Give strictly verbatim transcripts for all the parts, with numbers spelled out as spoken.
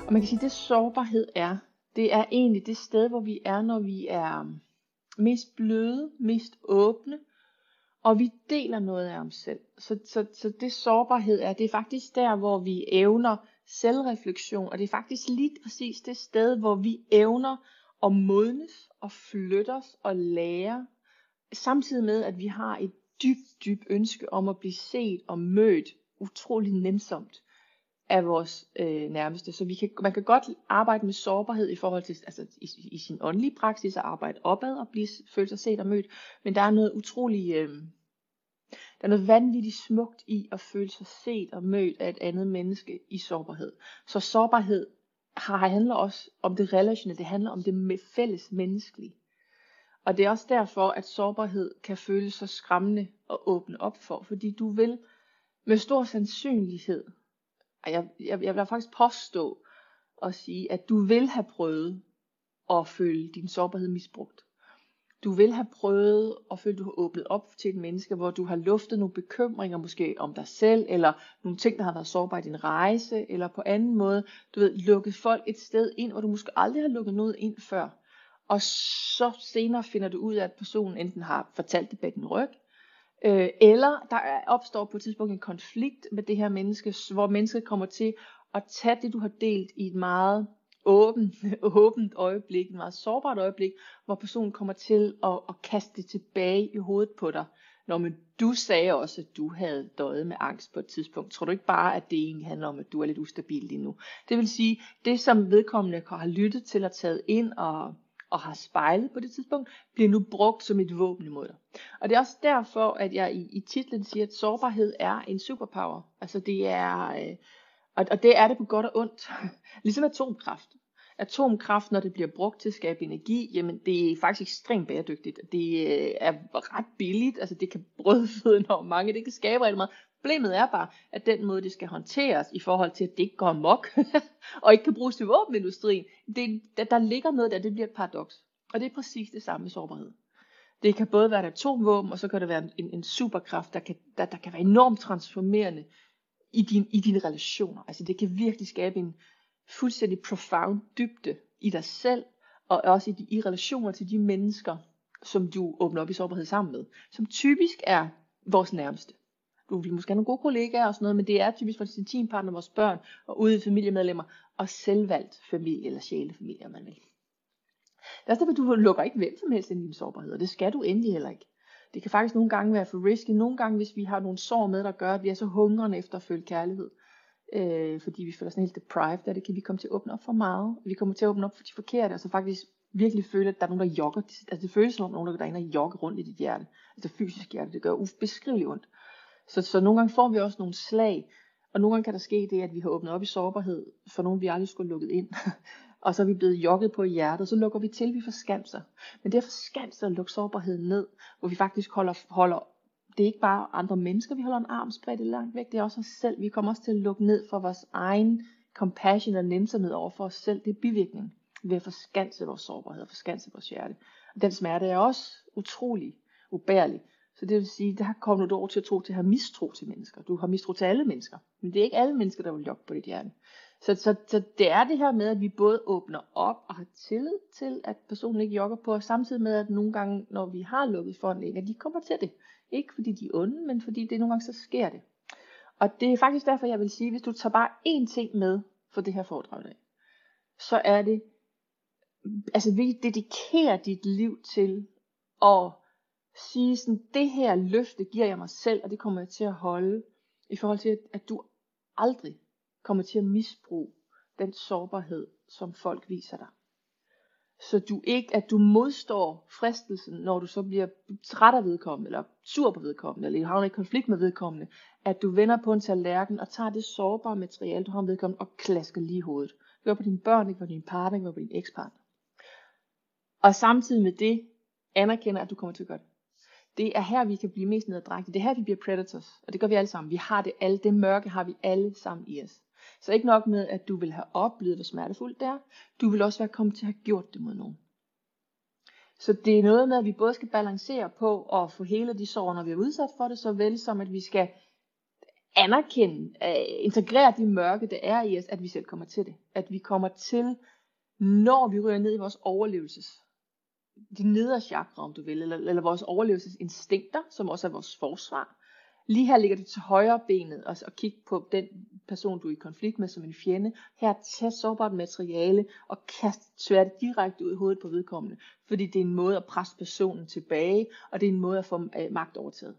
Og man kan sige, at det sårbarhed er, det er egentlig det sted, hvor vi er, når vi er mest bløde, mest åbne, og vi deler noget af os selv. Så, så, så det sårbarhed er, det er faktisk der, hvor vi evner selvreflektion, og det er faktisk lige præcis det sted, hvor vi evner at modnes og flytte os og lære, samtidig med, at vi har et dybt, dybt ønske om at blive set og mødt utrolig nænsomt af vores øh, nærmeste. Så vi kan, man kan godt arbejde med sårbarhed i forhold til, altså i, i sin åndelige praksis, at arbejde opad og blive, føle sig set og mødt, men der er noget utrolig, øh, der er noget vanvittigt smukt i at føle sig set og mødt af et andet menneske i sårbarhed. Så sårbarhed har, handler også om det relationelle, det handler om det med fælles menneskelige. Og det er også derfor, at sårbarhed kan føles så skræmmende at åbne op for, fordi du vil med stor sandsynlighed, og jeg, jeg, jeg vil faktisk påstå og sige, at du vil have prøvet at føle din sårbarhed misbrugt. Du vil have prøvet at føle, at du har åbnet op til et menneske, hvor du har luftet nogle bekymringer måske om dig selv, eller nogle ting, der har været sårbare i din rejse, eller på anden måde, du ved, lukket folk et sted ind, hvor du måske aldrig har lukket noget ind før. Og så senere finder du ud af, at personen enten har fortalt det bag din ryg, øh, eller der opstår på et tidspunkt en konflikt med det her menneske, hvor mennesket kommer til at tage det, du har delt i et meget åbent, åbent øjeblik, et meget sårbart øjeblik, hvor personen kommer til at, at kaste det tilbage i hovedet på dig. Nå, men du sagde også, at du havde døjet med angst på et tidspunkt. Tror du ikke bare, at det egentlig handler om, at du er lidt ustabil lige nu? Det vil sige, det som vedkommende har lyttet til og taget ind og og har spejlet på det tidspunkt, bliver nu brugt som et våben imod dig. Og det er også derfor, at jeg i, i titlen siger, at sårbarhed er en superpower. Altså det er, øh, og, og det er det på godt og ondt. Ligesom atomkraft. Atomkraft, når det bliver brugt til at skabe energi, jamen det er faktisk ekstremt bæredygtigt. Det øh, er ret billigt, altså det kan brødføde enormt mange, det kan skabe rigtig meget. Problemet er bare, at den måde det skal håndteres i forhold til, at det ikke går amok, og ikke kan bruges til våbenindustrien, det, der, der ligger noget der, det bliver et paradoks. Og det er præcis det samme med sårbarhed. Det kan både være et atomvåben, og så kan det være en, en superkraft, der kan, der, der kan være enormt transformerende i, din, i dine relationer. Altså det kan virkelig skabe en fuldstændig profound dybde i dig selv, og også i, de, i relationer til de mennesker, som du åbner op i sårbarhed sammen med, som typisk er vores nærmeste. Du vil måske have nogle gode kollegaer og sådan noget, men det er typisk for din teampartner, vores børn, og ude i familiemedlemmer, og selvvalgt familie eller sjælefamilie, om man vil. Det er også derfor, du lukker ikke hvem som helst ind i din sårbarhed, og det skal du endelig heller ikke. Det kan faktisk nogle gange være for risky, nogle gange hvis vi har nogle sår med, der gør, at vi er så hungrende efter at føle kærlighed, øh, fordi vi føler sådan helt deprived, og det kan vi komme til at åbne op for meget, vi kommer til at åbne op for de forkerte, og så faktisk virkelig føle, at der er nogen, der jogger, altså det føles som om nogen, der er inde og jogger rundt i dit hjerte, altså fysisk hjerte, det gør ubeskriveligt ondt. Så, så nogle gange får vi også nogle slag, og nogle gange kan der ske det, at vi har åbnet op i sårbarhed, for nogen vi aldrig skulle lukket ind, og så er vi blevet jogget på i hjertet, så lukker vi til, vi forskanser. Men det er forskanser at lukke sårbarheden ned, hvor vi faktisk holder, holder, det er ikke bare andre mennesker, vi holder en armsbredde langt væk, det er også os selv, vi kommer også til at lukke ned for vores egen compassion og nændsomhed over for os selv, det er bivirkning, ved at forskanse vores sårbarhed og forskanse vores hjerte. Og den smerte er også utrolig ubærlig. Så det vil sige, der kommer du over til at tro til at have mistro til mennesker. Du har mistro til alle mennesker. Men det er ikke alle mennesker, der vil jogge på dit hjerte. Så, så, så det er det her med, at vi både åbner op og har tillid til, at personen ikke jogger på os. Samtidig med, at nogle gange, når vi har lukket for en, at de kommer til det. Ikke fordi de er onde, men fordi det nogle gange så sker det. Og det er faktisk derfor, jeg vil sige, hvis du tager bare én ting med for det her foredrag i dag, så er det, altså vi dedikerer dit liv til at sige sådan, det her løfte giver jeg mig selv, og det kommer jeg til at holde, i forhold til, at du aldrig kommer til at misbruge den sårbarhed, som folk viser dig. Så du ikke, at du modstår fristelsen, når du så bliver træt af vedkommende, eller sur på vedkommende, eller havner i konflikt med vedkommende, at du vender på en tallerken, og tager det sårbare materiale, du har med vedkommende, og klasker lige i hovedet. Det gør på dine børn, ikke på din partner, ikke på din ekspartner. Og samtidig med det, anerkender, at du kommer til at gøre det. Det er her, vi kan blive mest nederdrægtige. Det er her, vi bliver predators. Og det gør vi alle sammen. Vi har det alle. Det mørke har vi alle sammen i os. Så ikke nok med, at du vil have oplevet, hvor smertefuldt det er. Du vil også være kommet til at have gjort det mod nogen. Så det er noget med, at vi både skal balancere på at få hele de sår, når vi er udsat for det, så vel som at vi skal anerkende, uh, integrere det mørke, der er i os, at vi selv kommer til det. At vi kommer til, når vi ryger ned i vores overlevelses, de nedre chakra, om du vil, eller, eller vores overlevelsesinstinkter, som også er vores forsvar. Lige her ligger det til højre benet, og, og kig på den person, du er i konflikt med som en fjende. Her tag sårbart materiale, og kast sværdet direkte ud i hovedet på vedkommende. Fordi det er en måde at presse personen tilbage, og det er en måde at få øh, magt overtaget.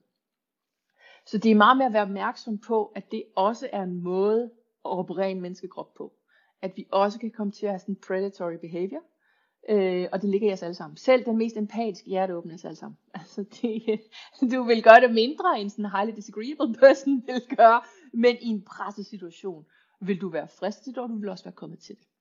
Så det er meget med at være opmærksom på, at det også er en måde at operere en menneskekrop på. At vi også kan komme til at have sådan predatory behavior. Øh, og det ligger i os alle sammen. Selv den mest empatiske hjerte åbner os alle sammen. Altså det, du vil gøre det mindre end sådan en highly disagreeable person vil gøre, men i en presset situation vil du være fristet, og du vil også være kommet til det.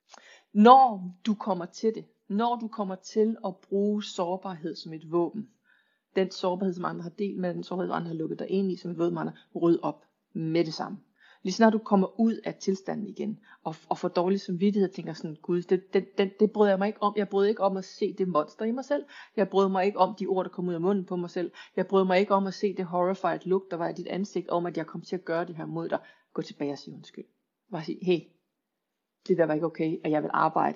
Når du kommer til det, når du kommer til at bruge sårbarhed som et våben, den sårbarhed som andre har delt med, den sårbarhed som andre har lukket dig ind i som et våben, man har ryddet op med det samme. Lige snart du kommer ud af tilstanden igen, og, og får dårlig samvittighed, tænker sådan, gud, det, det, det, det bryder jeg mig ikke om. Jeg bryder ikke om at se det monster i mig selv. Jeg bryder mig ikke om de ord, der kom ud af munden på mig selv. Jeg bryder mig ikke om at se det horrified look, der var i dit ansigt, om at jeg kom til at gøre det her mod dig. Gå tilbage og sige undskyld. Bare sige, hey, det der var ikke okay, og jeg vil arbejde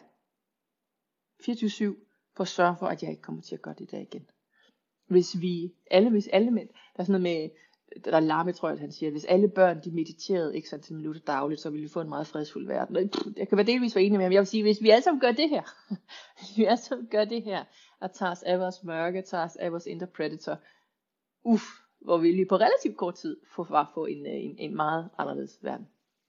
fireogtyve syv for at sørge for, at jeg ikke kommer til at gøre det der igen. Hvis vi, alle, hvis alle mænd, der er sådan noget med, der er Lame, tror jeg, at han siger, at hvis alle børn de mediterede ikke sådan minutter dagligt, så ville vi få en meget fredsfuld verden. Jeg kan være delvis være enig med ham. Jeg vil sige, hvis vi alle sammen gør det her, hvis vi alle sammen gør det her, og tager os af vores mørke, tager os af vores indre predator, uff, hvor vi lige på relativt kort tid får bare få en, en, en meget anderledes verden.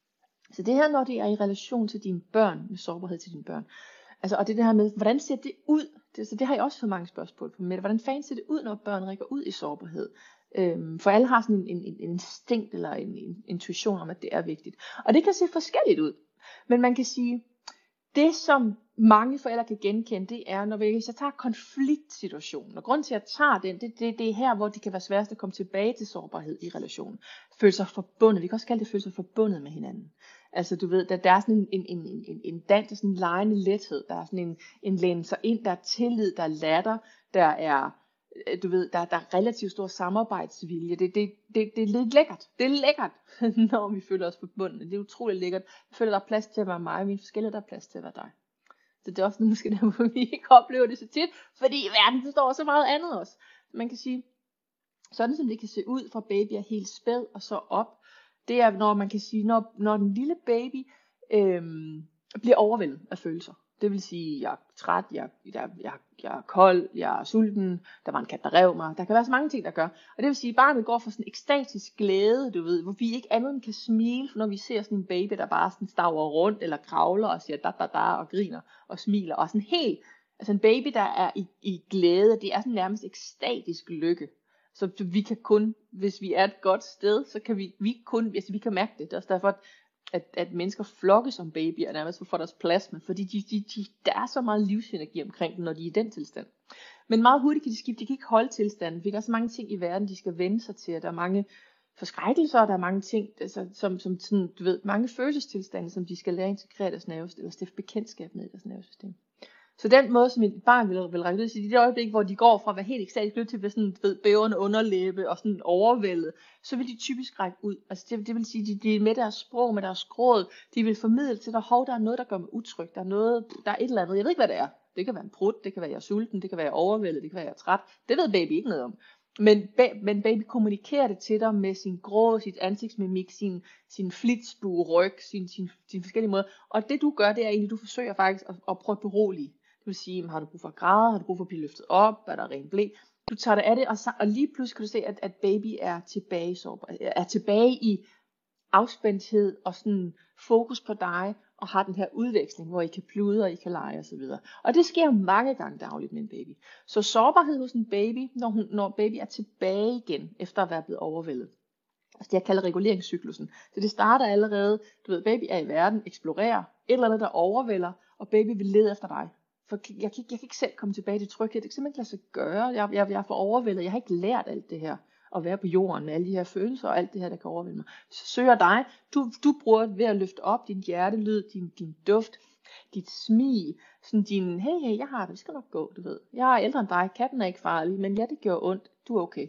Så det her, når det er i relation til dine børn, med sårbarhed til dine børn, altså, og det, det her med, hvordan ser det ud? Det, så det har jeg også fået mange spørgsmål på. Men hvordan fanden ser det ud, når børn rækker ud i sårbarhed? Øhm, for alle har sådan en, en, en instinkt eller en, en intuition om, at det er vigtigt. Og det kan se forskelligt ud. Men man kan sige, det som mange forældre kan genkende, det er, når vi, hvis jeg tager konfliktsituationen. Og grund til, at jeg tager den, det, det, det er her, hvor det kan være sværest at komme tilbage til sårbarhed i relationen. Føle sig forbundet. Vi kan også kalde det føle sig forbundet med hinanden. Altså du ved, der, der er sådan en, en, en, en, en dans, sådan en lejende lethed. Der er sådan en, en læne sig ind, der er tillid, der er latter, der er, du ved, der, der er relativt stor samarbejdsvilje. Det, det, det, det er lidt lækkert. Det er lækkert, når vi føler os forbundet. Det er utroligt lækkert. Jeg føler, der er plads til at være mig, og mine forskellige, der er plads til at være dig. Så det er også måske der, hvor vi ikke oplever det så tit, fordi verden består så meget andet også. Man kan sige, sådan som det kan se ud fra baby er helt spæd og så op, det er, når man kan sige, når, når den lille baby øhm, bliver overvældet af følelser. Det vil sige, jeg er træt, jeg, jeg, jeg, jeg er kold, jeg er sulten, der var en kat, der rev mig. Der kan være så mange ting, der gør. Og det vil sige, at barnet går fra sådan en ekstatisk glæde, du ved, hvor vi ikke andet end kan smile, når vi ser sådan en baby, der bare sådan staver rundt, eller kravler og siger da da da, og griner og smiler. Og sådan helt, altså en baby, der er i, i glæde, det er sådan nærmest ekstatisk lykke. Så vi kan kun, hvis vi er et godt sted, så kan vi, vi kun, altså vi kan mærke det. Det er også derfor, at, at mennesker flokkes om babyer, nærmest for deres plasma, fordi de, de, de, der er så meget livsenergi omkring dem, når de er i den tilstand. Men meget hurtigt kan de skifte, de kan ikke holde tilstanden, fordi der er så mange ting i verden, de skal vende sig til, og der er mange forskrækkelser, og der er mange ting, altså, som, som sådan, du ved, mange følelsestilstande, som de skal lære at integrere deres nervesystem, eller stifte bekendtskab med deres nervesystem. Så den måde, som et barn vil, vil række ud til, i det øjeblik, hvor de går fra at være helt ekstatisk glød til at være sådan ved bævende underlæbe og sådan overvældet, så vil de typisk række ud. Altså det, det vil sige, de, de med deres sprog, med deres gråd, de vil formidle til dig, hov, der er noget, der gør mig utryg, der er noget, der er et eller andet, jeg ved ikke, hvad det er. Det kan være en prut, det kan være, jeg er sulten, det kan være, jeg er overvældet, det kan være, jeg er træt. Det ved baby ikke noget om. Men, ba- men baby kommunikerer det til dig med sin gråd, sit ansigtsmimik, sin, sin flitsbue, ryg, sin, sin, sin forskellige måder. Og det du gør, det er egentlig, du forsøger faktisk at, at prøve at berolige. Det vil sige, har du brug for at græde, har du brug for at blive løftet op, er der ren blæ. Du tager det af det, og, og lige pludselig kan du se, at, at baby er tilbage, sårbar, er tilbage i afspændthed og sådan fokus på dig, og har den her udveksling, hvor I kan plude, og I kan lege osv. Og det sker mange gange dagligt med en baby. Så sårbarhed hos en baby, når, hun, når baby er tilbage igen, efter at være blevet overvældet. Altså det jeg kalder reguleringscyklusen. Så det starter allerede, du ved, baby er i verden, eksplorerer, et eller andet der overvælder, og baby vil lede efter dig. For jeg kan, jeg kan ikke selv komme tilbage til tryghed. Det kan simpelthen ikke lade sig gøre. Jeg, jeg, jeg er for overvældet. Jeg har ikke lært alt det her. At være på jorden med alle de her følelser og alt det her, der kan overvælde mig. Så søger dig. Du, du bruger ved at løfte op din hjertelyd, din, din duft, dit smil. Sådan din, hey, hey, jeg har det. Det skal nok gå, du ved. Jeg er ældre end dig. Katten er ikke farlig. Men ja, det gør ondt. Du er okay.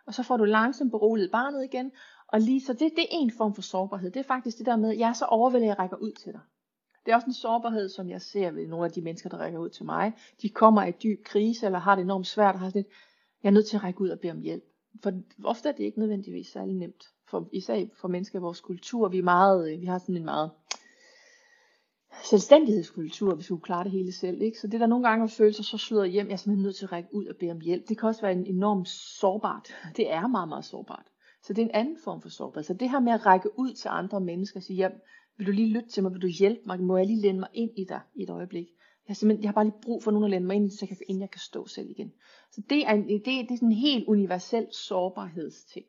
og så får du langsomt beroliget barnet igen, og lige så det, det er en form for sårbarhed. Det er faktisk det der med, jeg er så overvældet, at jeg rækker ud til dig. Det er også en sårbarhed, som jeg ser ved nogle af de mennesker, der rækker ud til mig. De kommer i dyb krise, eller har det enormt svært, og har sådan lidt, jeg er nødt til at række ud og bede om hjælp. For ofte er det ikke nødvendigvis særlig nemt, for, især for mennesker i vores kultur. Vi, er meget, vi har sådan en meget selvstændighedskultur, hvis vi kunne klare det hele selv. Ikke? Så det der nogle gange følelser så slået hjem, jeg er simpelthen nødt til at række ud og bede om hjælp. Det kan også være en enormt sårbart. Det er meget, meget sårbart. Så det er en anden form for sårbarhed. Så det her med at række ud til andre mennesker og sige, ja, vil du lige lytte til mig, vil du hjælpe mig, må jeg lige læne mig ind i dig i et øjeblik. Jeg har, simpelthen, jeg har bare lige brug for nogen at læne mig ind i, så jeg kan, inden jeg kan stå selv igen. Så det er, en, det, det er sådan en helt universel sårbarhedsting.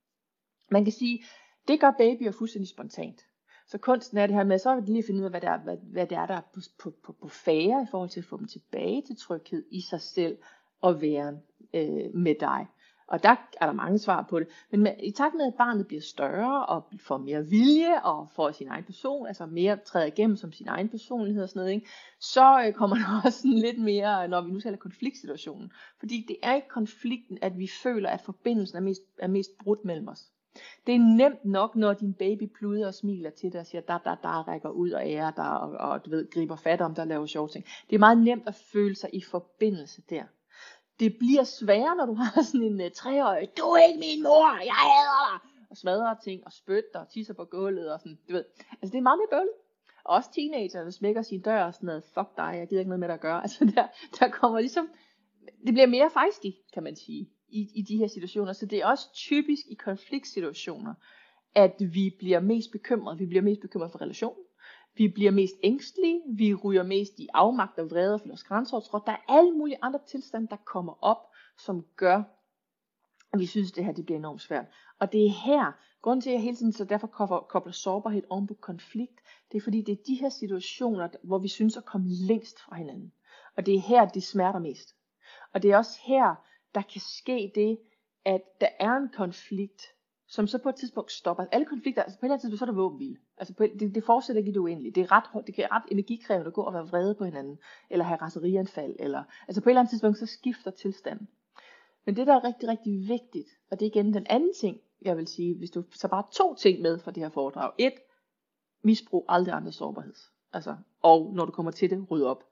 Man kan sige, det gør babyer fuldstændig spontant. Så kunsten er det her med, så vil de lige finde ud af, hvad det er, hvad, hvad det er der er på, på, på, på færre, i forhold til at få dem tilbage til tryghed i sig selv og være øh, med dig. Og der er der mange svar på det. Men med, i takt med, at barnet bliver større og får mere vilje og får sin egen person, altså mere træder igennem som sin egen personlighed og sådan noget, ikke? Så øh, kommer der også sådan lidt mere, når vi nu taler konfliktsituationen. Fordi det er i konflikten, at vi føler, at forbindelsen er mest, er mest brudt mellem os. Det er nemt nok, når din baby pluder og smiler til dig og siger, der, der, der, rækker ud og ærer dig, og, og du ved, griber fat om dig og laver sjove ting. Det er meget nemt at føle sig i forbindelse der. Det bliver sværere, når du har sådan en uh, treårig, du er ikke min mor, jeg hader dig, og smadrer ting, og spytter, og tisser på gulvet, og sådan, du ved. Altså det er meget mere bøvlet. Også teenager, der smækker sin dør og sådan noget, fuck dig, jeg gider ikke noget med dig at gøre. Altså der, der kommer ligesom, det bliver mere fejstig, kan man sige, i, i de her situationer. Så det er også typisk i konfliktsituationer, at vi bliver mest bekymrede. Vi bliver mest bekymrede for relationen. Vi bliver mest ængstelige, vi ryger mest i afmagt og vrede og føler os grænseovertrådt. Der er alle mulige andre tilstande, der kommer op, som gør, at vi synes, at det her det bliver enormt svært. Og det er her, grunden til at jeg hele tiden så derfor kobler sårbarhed oven på konflikt, det er fordi, det er de her situationer, hvor vi synes at komme længst fra hinanden. Og det er her, det smerter mest. Og det er også her, der kan ske det, at der er en konflikt, som så på et tidspunkt stopper. Alle konflikter, altså på et eller andet tidspunkt, så er der våbenhvile. Altså på, det, det fortsætter ikke i det uendelige. Det er ret, det kan ret energikrævende at gå og være vrede på hinanden, eller have raserianfald, eller, altså på et eller andet tidspunkt, så skifter tilstanden. Men det, der er rigtig, rigtig vigtigt, og det er igen den anden ting, jeg vil sige, hvis du så bare to ting med fra det her foredrag. Et, misbrug aldrig andres sårbarhed. Altså, og når du kommer til det, ryd op.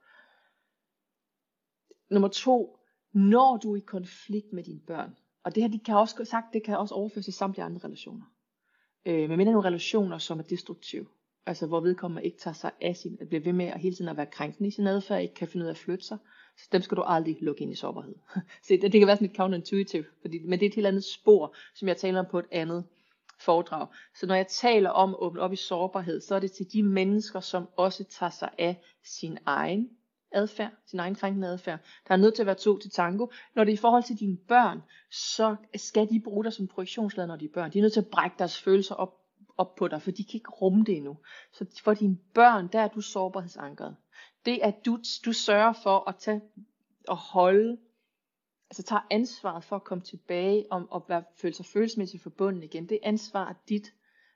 Nummer to, når du er i konflikt med dine børn, og det her, de kan også sagt, det kan også overføres til samtlige andre relationer. Øh, men nogle relationer, som er destruktive. Altså hvor vedkommende ikke tager sig af sin, bliver ved med at hele tiden at være krænkende i sin adfærd, ikke kan finde ud af at flytte sig. Så dem skal du aldrig lukke ind i sårbarhed. Så det, det kan være sådan lidt counterintuitive, fordi, men det er et helt andet spor, som jeg taler om på et andet foredrag. Så når jeg taler om at åbne op i sårbarhed, så er det til de mennesker, som også tager sig af sin egen adfærd, sin egen krænkende adfærd. Der er nødt til at være to til tango. Når det er i forhold til dine børn, så skal de bruge dig som projektionslader, når de er børn. De er nødt til at brække deres følelser op, op på dig, for de kan ikke rumme det endnu. Så for dine børn, der er du sårbarhedsankret. Det er, at du, du sørger for at tage og holde, altså tager ansvaret for at komme tilbage om at være, føle sig følelsesmæssigt forbundet igen. Det ansvar er dit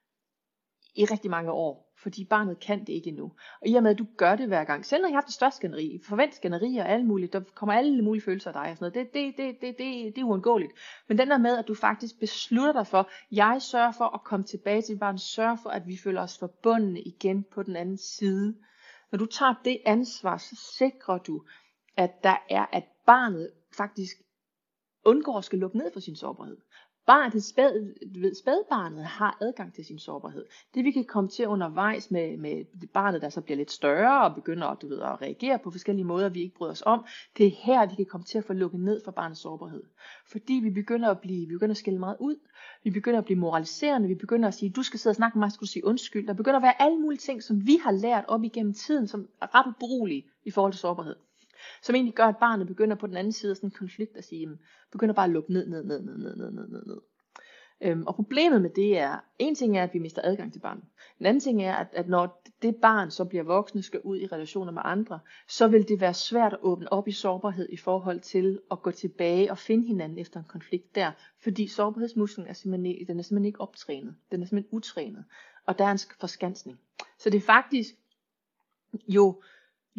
i rigtig mange år, fordi barnet kan det ikke endnu. Og i og med, at du gør det hver gang, selv når I har haft det største skænderi, forvent skænderier og alle mulige, der kommer alle mulige følelser af dig og sådan noget, det, det, det, det, det, det er uundgåeligt. Men den der med, at du faktisk beslutter dig for, jeg sørger for at komme tilbage til barnet, sørger for, at vi føler os forbundne igen på den anden side. Når du tager det ansvar, så sikrer du, at der er, at barnet faktisk undgår at skal lukke ned for sin sårbarhed. Barnet, spæd, spædbarnet har adgang til sin sårbarhed. Det vi kan komme til undervejs med, med barnet, der så bliver lidt større og begynder du ved, at reagere på forskellige måder, vi ikke bryder os om, det er her, vi kan komme til at få lukket ned for barnets sårbarhed. Fordi vi begynder at blive, vi begynder at skille meget ud, vi begynder at blive moraliserende, vi begynder at sige, du skal sidde og snakke med mig, skal du sige undskyld. Der begynder at være alle mulige ting, som vi har lært op igennem tiden, som er ret ubrugelige i forhold til sårbarhed. Som egentlig gør, at barnet begynder på den anden side af sådan en konflikt at sige, begynder bare at lukke ned, ned, ned, ned, ned, ned, ned, ned, ned. Øhm, og problemet med det er, en ting er, at vi mister adgang til barnet. En anden ting er, at, at når det barn så bliver voksne, skal ud i relationer med andre, så vil det være svært at åbne op i sårbarhed i forhold til at gå tilbage og finde hinanden efter en konflikt der. Fordi sårbarhedsmusklen er simpelthen, den er simpelthen ikke optrænet. Den er simpelthen utrænet. Og der er en forskansning. Så det er faktisk jo...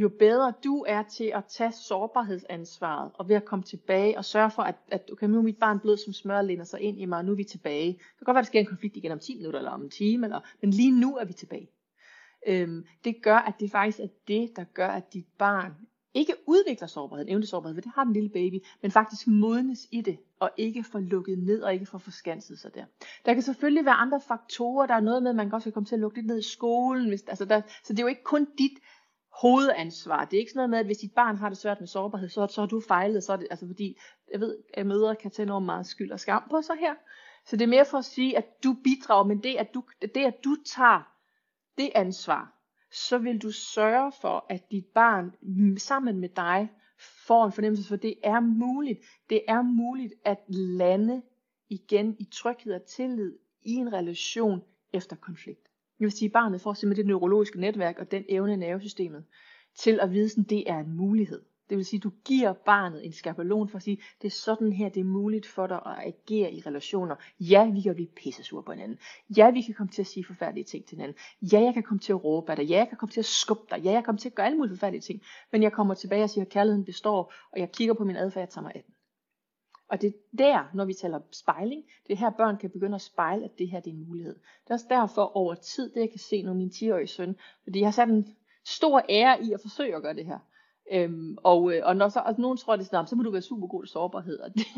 jo bedre du er til at tage sårbarhedsansvaret, og ved at komme tilbage og sørge for, at, at okay, nu er mit barn blød som smør, læner sig ind i mig, og nu er vi tilbage. Det kan godt være, der sker en konflikt igen om ti minutter, eller om en time, eller, men lige nu er vi tilbage. Øhm, det gør, at det faktisk er det, der gør, at dit barn ikke udvikler sårbarhed, evne til sårbarhed, for det har den lille baby, men faktisk modnes i det, og ikke får lukket ned, og ikke får forskanset sig der. Der kan selvfølgelig være andre faktorer, der er noget med, at man godt skal komme til at lukke lidt ned i skolen, hvis, altså der, så det er jo ikke kun dit hovedansvar. Det er ikke sådan noget med, at hvis dit barn har det svært med sårbarhed, så, så har du fejlet, så er det, altså fordi, jeg ved, at mødre kan tage enormt meget skyld og skam på sig her, så det er mere for at sige, at du bidrager, men det, at du, det, at du tager det ansvar, så vil du sørge for, at dit barn sammen med dig får en fornemmelse for, at det er muligt. Det er muligt at lande igen i tryghed og tillid i en relation efter konflikt. Jeg vil sige, at barnet får simpelthen det neurologiske netværk og den evne i nervesystemet til at vide, at det er en mulighed. Det vil sige, at du giver barnet en skabelon for at sige, det er sådan her, det er muligt for dig at agere i relationer. Ja, vi kan blive pissesure på hinanden. Ja, vi kan komme til at sige forfærdelige ting til hinanden. Ja, jeg kan komme til at råbe af dig. Ja, jeg kan komme til at skubbe dig. Ja, jeg kan komme til at gøre alle mulige forfærdelige ting. Men jeg kommer tilbage og siger, at kærligheden består, og jeg kigger på min adfærd, jeg tager mig af den. Og det er der, når vi taler spejling, det er her børn kan begynde at spejle, at det her det er en mulighed. Det er også derfor over tid, det jeg kan se nu min ti-årige søn, fordi jeg har sat en stor ære i at forsøge at gøre det her. Øhm, og, og når så, og nogen tror det sådan, så må du være super god til sårbarhed. Og det,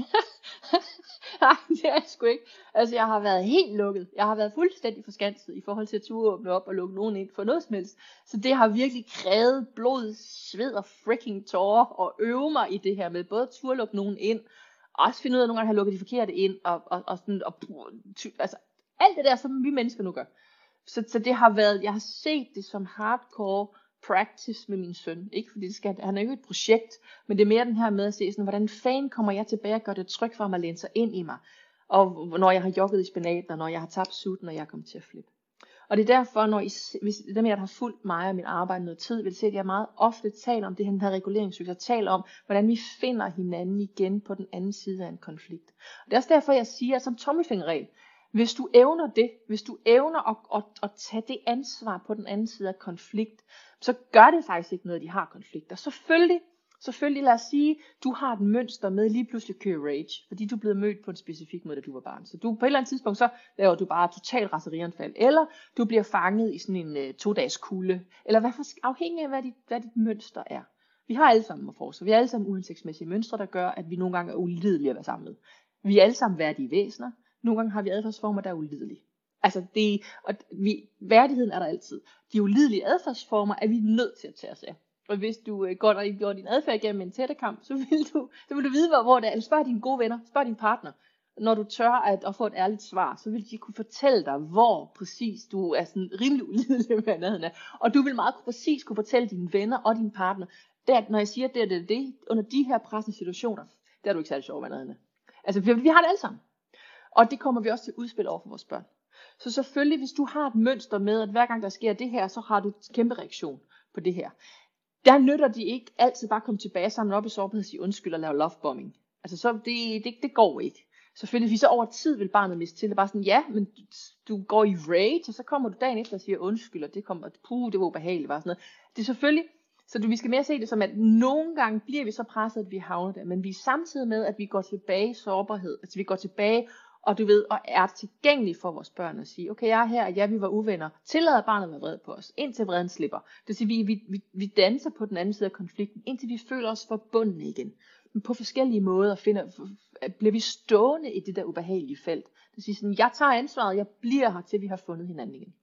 nej, det er jeg sgu ikke. Altså jeg har været helt lukket. Jeg har været fuldstændig forskanset i forhold til at turde åbne op og lukke nogen ind for noget som helst. Så det har virkelig krævet blod, sved og freaking tårer og øve mig i det her med både at turde lukke nogen ind, og også finde ud af, at nogle gange har lukket de forkerte ind, og, og, og, sådan, og altså alt det der, som vi mennesker nu gør. Så, så det har været, jeg har set det som hardcore practice med min søn. Ikke fordi det skal, han er jo ikke et projekt, men det er mere den her med at se, sådan, hvordan fanden kommer jeg tilbage og gør det trygt for ham at læne sig ind i mig. Og når jeg har jogget i spinaten, og når jeg har tabt sutten, og jeg er kommet til at flippe. Og det er derfor, når I, hvis dem der har fulgt mig og mit arbejde noget tid, vil se, at jeg meget ofte taler om det her, den her reguleringscyklus, og taler om, hvordan vi finder hinanden igen på den anden side af en konflikt. Og det er også derfor, jeg siger, at som tommelfingerregel, hvis du evner det, hvis du evner at, at, at tage det ansvar på den anden side af konflikt, så gør det faktisk ikke noget, at de har konflikter. Selvfølgelig, selvfølgelig lad os sige, du har et mønster med lige pludselig køre rage, fordi du er blevet mødt på en specifik måde, da du var barn. Så du på et eller andet tidspunkt, så laver du bare total raserianfald, eller du bliver fanget i sådan en uh, to-dages kulde, eller hvad for, afhængig af, hvad dit, hvad dit mønster er. Vi har alle sammen for så vi har alle sammen uhensigtsmæssige mønstre, der gør, at vi nogle gange er ulidelige at være sammen. Vi er alle sammen værdige væsener. Nogle gange har vi adfærdsformer, der er ulidelige. Altså det, og vi, værdigheden er der altid. De ulidelige adfærdsformer er vi nødt til at tage os af. Og hvis du øh, går, der, går din adfærd igennem en tættekamp, så vil du, så vil du vide, hvor, hvor det er. Eller spørg dine gode venner, spørg din partner. Når du tør at, at få et ærligt svar, så vil de kunne fortælle dig, hvor præcis du er sådan rimelig ulidelig med nærheden af. Og du vil meget præcis kunne fortælle dine venner og din partner, at når jeg siger, at det er det, det, under de her pressende situationer, der er du ikke særlig sjov med nærheden af. Altså vi, vi har det alle sammen. Og det kommer vi også til udspil over for vores børn. Så selvfølgelig, hvis du har et mønster med, at hver gang der sker det her, så har du en kæmpe reaktion på det her. Der nytter de ikke altid bare at komme tilbage sammen op i sårbarhed og sige undskyld og lave lovebombing. Altså så det, det, det går ikke. Selvfølgelig, hvis så over tid vil barnet miste til, det bare sådan, ja, men du, du går i rage, og så kommer du dagen efter og siger undskyld, og det kommer, puh, det var ubehageligt, bare sådan noget. Det er selvfølgelig, så du, vi skal mere se det som, at nogle gange bliver vi så presset, at vi havner der, men vi er samtidig med, at vi går tilbage i sårbarhed, altså vi går tilbage, og du ved, og er tilgængelig for vores børn at sige, okay, jeg er her, og ja, vi var uvenner. Tillader barnet at være vred på os, indtil vreden slipper. Det vil sige, vi, vi, vi, vi danser på den anden side af konflikten, indtil vi føler os forbundne igen. Men på forskellige måder finder, bliver vi stående i det der ubehagelige felt. Det vil sige sådan, jeg tager ansvaret, jeg bliver her, til vi har fundet hinanden igen.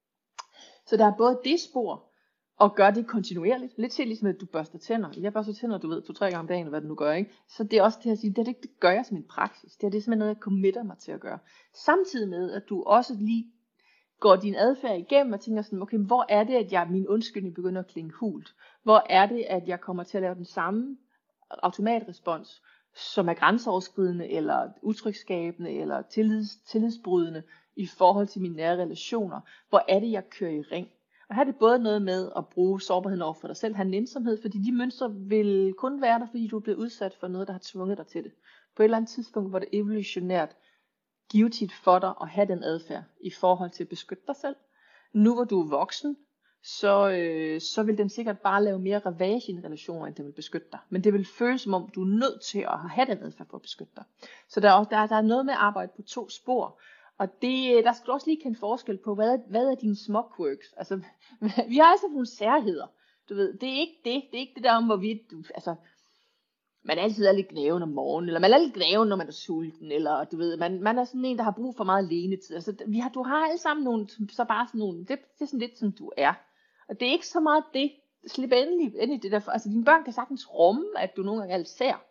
Så der er både det spor, og gør det kontinuerligt. Lidt til ligesom, at du børster tænder. Jeg børster tænder, du ved, to-tre gange om dagen, hvad du nu gør, ikke? Så det er også det at sige, det, det, det gør jeg som en praksis. Det er, det er simpelthen noget, jeg committer mig til at gøre. Samtidig med, at du også lige går din adfærd igennem og tænker sådan, okay, hvor er det, at jeg, min undskyldning begynder at klinge hult? Hvor er det, at jeg kommer til at lave den samme automatrespons, som er grænseoverskridende, eller utrygskabende, eller tillids, tillidsbrydende i forhold til mine nære relationer? Hvor er det, jeg kører i ring? Og her er det både noget med at bruge sårbarheden over for dig selv, have en ensomhed, fordi de mønstre vil kun være der, fordi du er blevet udsat for noget, der har tvunget dig til det. På et eller andet tidspunkt, hvor det evolutionært givetigt for dig at have den adfærd i forhold til at beskytte dig selv. Nu hvor du er voksen, så, øh, så vil den sikkert bare lave mere ravage i en relation, end den vil beskytte dig. Men det vil føles som om, du er nødt til at have den adfærd for at beskytte dig. Så der er, også, der, der er noget med at arbejde på to spor. Og det, der skal du også lige kende forskel på, hvad er, hvad er dine små quirks. Altså, vi har altså nogle særheder. Du ved, det er ikke det. Det er ikke det der om, hvorvidt du, altså, man altid er lidt gnæven om morgenen, eller man er lidt gnæven, når man er sulten, eller du ved, man, man er sådan en, der har brug for meget alenetid. Altså, vi har, du har alle sammen nogle, så bare sådan nogle, det, det er sådan lidt, som du er. Og det er ikke så meget det. Slip endelig, endelig det der. Altså, dine børn kan sagtens rumme, at du nogle gange er lidt sær.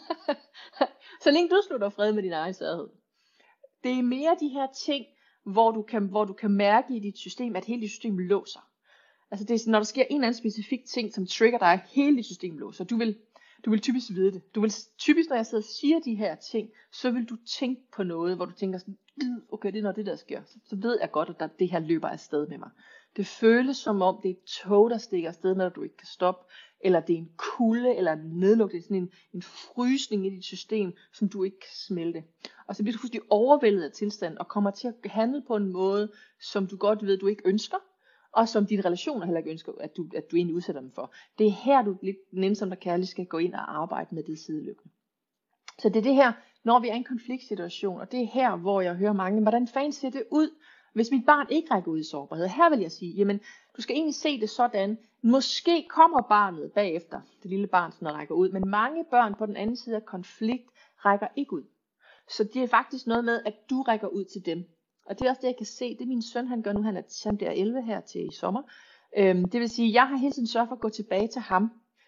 Så længe du slutter fred med din egen særhed. Det er mere de her ting, hvor du kan, hvor du kan mærke i dit system, at hele dit system låser. Altså det er, når der sker en eller anden specifik ting, som trigger dig, hele dit system låser. Du vil, du vil typisk vide det. Du vil typisk, når jeg sidder og siger de her ting, så vil du tænke på noget, hvor du tænker sådan, okay, det er når det der sker. Så, så ved jeg godt, at der, det her løber afsted med mig. Det føles som om, det er et tog, der stikker afsted, når du ikke kan stoppe. Eller det er en kulde, eller en nedlukning, sådan en, en frysning i dit system, som du ikke kan smelte. Og så bliver du fuldstændig overvældet af tilstanden, og kommer til at handle på en måde, som du godt ved, du ikke ønsker, og som dine relationer heller ikke ønsker, at du, at du egentlig udsætter dem for. Det er her, du lidt nænsomt og kærligt skal gå ind og arbejde med det sideløbende. Så det er det her, når vi er i en konfliktsituation, og det er her, hvor jeg hører mange, hvordan fanden ser det ud, hvis mit barn ikke rækker ud i sårbarhed? Her vil jeg sige, jamen, du skal egentlig se det sådan, måske kommer barnet bagefter, det lille barn, som rækker ud, men mange børn på den anden side af konflikt rækker ikke ud. Så det er faktisk noget med, at du rækker ud til dem. Og det er også det, jeg kan se, det min søn, han gør nu, han er, han bliver elleve her til i sommer. Øhm, det vil sige, jeg har hele tiden sørget for at gå tilbage til ham,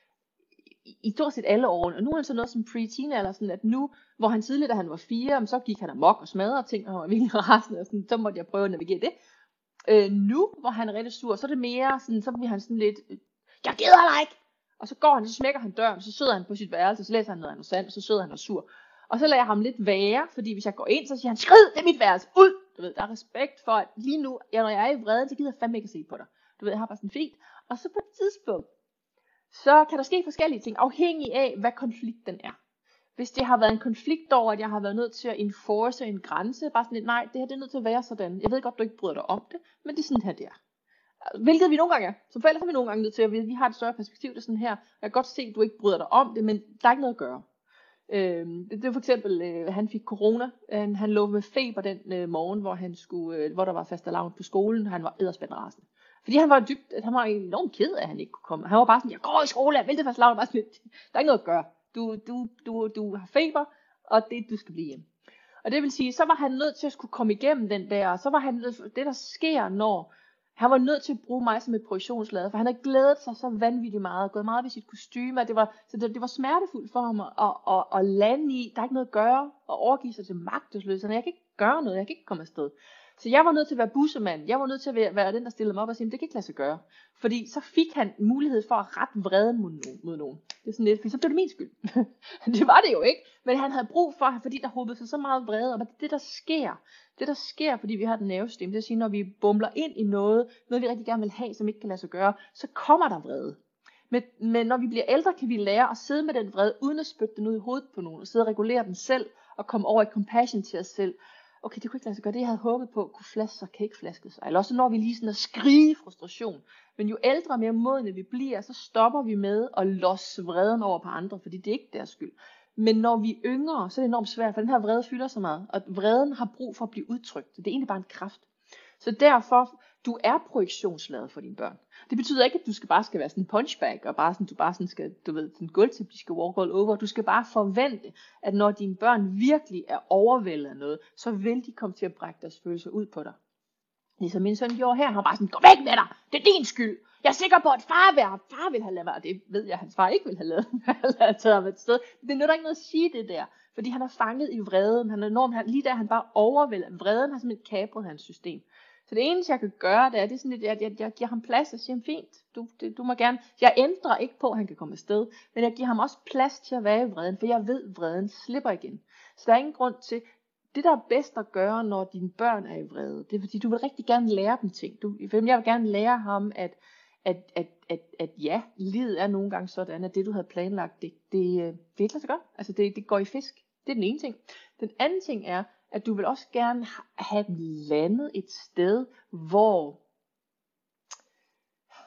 i, i stort set alle årene. Og nu er han så noget som pre-teen, eller sådan, at nu, hvor han tidligere, da han var fire, så gik han amok og smadrede ting, og han var virkelig rasende, og sådan, så måtte jeg prøve at navigere det. Øh, nu, hvor han er rigtig sur, så er det mere sådan, så bliver han sådan lidt, jeg gider dig ikke! Og så går han, så smækker han døren, så sidder han på sit værelse, så læser han noget andet, og så sidder han og sur. Og så lader jeg ham lidt være, fordi hvis jeg går ind, så siger han, skrid, det er mit værelse, ud! Du ved, der er respekt for, at lige nu, ja, når jeg er i vrede, så gider jeg fandme ikke at se på dig. Du ved, jeg har bare sådan fint. Og så på et tidspunkt, så kan der ske forskellige ting, afhængig af, hvad konflikten er. Hvis det har været en konflikt over, at jeg har været nødt til at enforce en grænse, bare sådan lidt, nej, det her det er nødt til at være sådan. Jeg ved godt, du ikke bryder dig om det, men det er sådan her, det er. Hvilket vi nogle gange er. Som forældre er vi nogle gange nødt til, at vi, vi har et større perspektiv, det er sådan her. Jeg kan godt se, at du ikke bryder dig om det, men der er ikke noget at gøre. Øh, det, det var for eksempel, øh, han fik corona. Han, han lå med feber den øh, morgen, hvor, han skulle, øh, hvor der var fastelavn på skolen. Han var edderspændt rasende. Fordi han var dybt, han var enormt ked af, at han ikke kunne komme. Han var bare sådan, jeg går i skole, jeg vil det fastelavn. Bare sådan lidt, der er ikke noget at gøre. Du, du, du, du har feber, og det du skal blive hjemme. Og det vil sige, så var han nødt til at skulle komme igennem den der, og så var han det der sker, når han var nødt til at bruge mig som et projektionslader, for han havde glædet sig så vanvittigt meget, gået meget ved sit kostyme, det var, så det, det var smertefuldt for ham at, at, at, at lande i, der er ikke noget at gøre, og overgive sig til magtesløshed, jeg kan ikke gøre noget, jeg kan ikke komme afsted. Så jeg var nødt til at være bussemand, jeg var nødt til at være, være den, der stillede mig op og sige, det kan ikke lade sig gøre. Fordi så fik han mulighed for at rette vreden mod nogen. Mod nogen. Det er sådan lidt, fordi så blev det min skyld. Det var det jo ikke, men han havde brug for, fordi der håbede sig så meget vrede, og det, det der sker, det der sker, fordi vi har et nervesystem, det vil sige, når vi bumler ind i noget, noget vi rigtig gerne vil have, som ikke kan lade sig gøre, så kommer der vrede. Men, men når vi bliver ældre, kan vi lære at sidde med den vrede, uden at spytte den ud i hovedet på nogen, og sidde og regulere den selv, og komme over i compassion til os selv. Okay, det kunne ikke lade sig gøre, det jeg havde håbet på, kunne flaske sig, kan ikke flaske sig. Eller også når vi lige sådan at skrige frustration. Men jo ældre og mere modne vi bliver, så stopper vi med at losse vreden over på andre, fordi det er ikke deres skyld. Men når vi er yngre, så er det enormt svært, for den her vrede fylder så meget, og vreden har brug for at blive udtrykt. Det er egentlig bare en kraft. Så derfor, du er projektionsladet for dine børn. Det betyder ikke, at du skal bare skal være sådan en punchbag, og bare sådan, du bare sådan skal, du ved, sådan gulvtip, de skal walk all over. Du skal bare forvente, at når dine børn virkelig er overvældet af noget, så vil de komme til at brække deres følelser ud på dig. Ligesom min søn gjorde her, han var bare sådan, gå væk med dig, det er din skyld. Jeg er sikker på, at far, vil, far vil have lavet mig, og det ved jeg, at hans far ikke vil have lavet, have taget ham et sted. Det nytter ikke noget at sige det der, fordi han er fanget i vreden. Han er enormt, han, lige der han bare overvældet. Vreden har simpelthen kapret hans system. Så det eneste jeg kan gøre, det er, det er sådan lidt, jeg, jeg, jeg giver ham plads og siger, fint, du, det, du må gerne, jeg ændrer ikke på, at han kan komme afsted, men jeg giver ham også plads til at være i vreden, for jeg ved, at vreden slipper igen. Så der er ingen grund til, det der er bedst at gøre, når dine børn er i vrede, det er fordi, du vil rigtig gerne lære dem ting. Du, jeg vil gerne lære ham, at, at, at, at, at ja, livet er nogle gange sådan, at det du havde planlagt, det, det, det vil ikke lade sig gøre. Altså det, det går i fisk. Det er den ene ting. Den anden ting er, at du vil også gerne have dem landet et sted, hvor,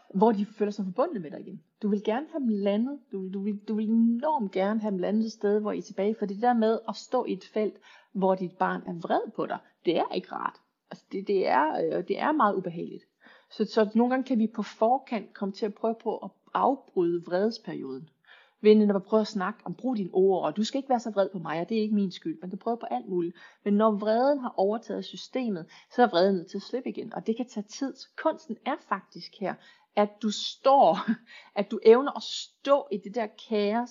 hvor de føler sig forbundet med dig igen. Du vil gerne have dem landet, du, du, vil, du vil enormt gerne have dem landet et sted, hvor I er tilbage, for det der med at stå i et felt, hvor dit barn er vred på dig, det er ikke rart. Altså det, det, er, øh, det er meget ubehageligt. Så, så nogle gange kan vi på forkant komme til at prøve på at afbryde vredesperioden. Ved at prøve at snakke om, brug dine ord, og du skal ikke være så vred på mig, og det er ikke min skyld. Man kan prøve på alt muligt. Men når vreden har overtaget systemet, så er vreden nødt til at slippe igen. Og det kan tage tid. Så kunsten er faktisk her, at du står, at du evner at stå i det der kaos,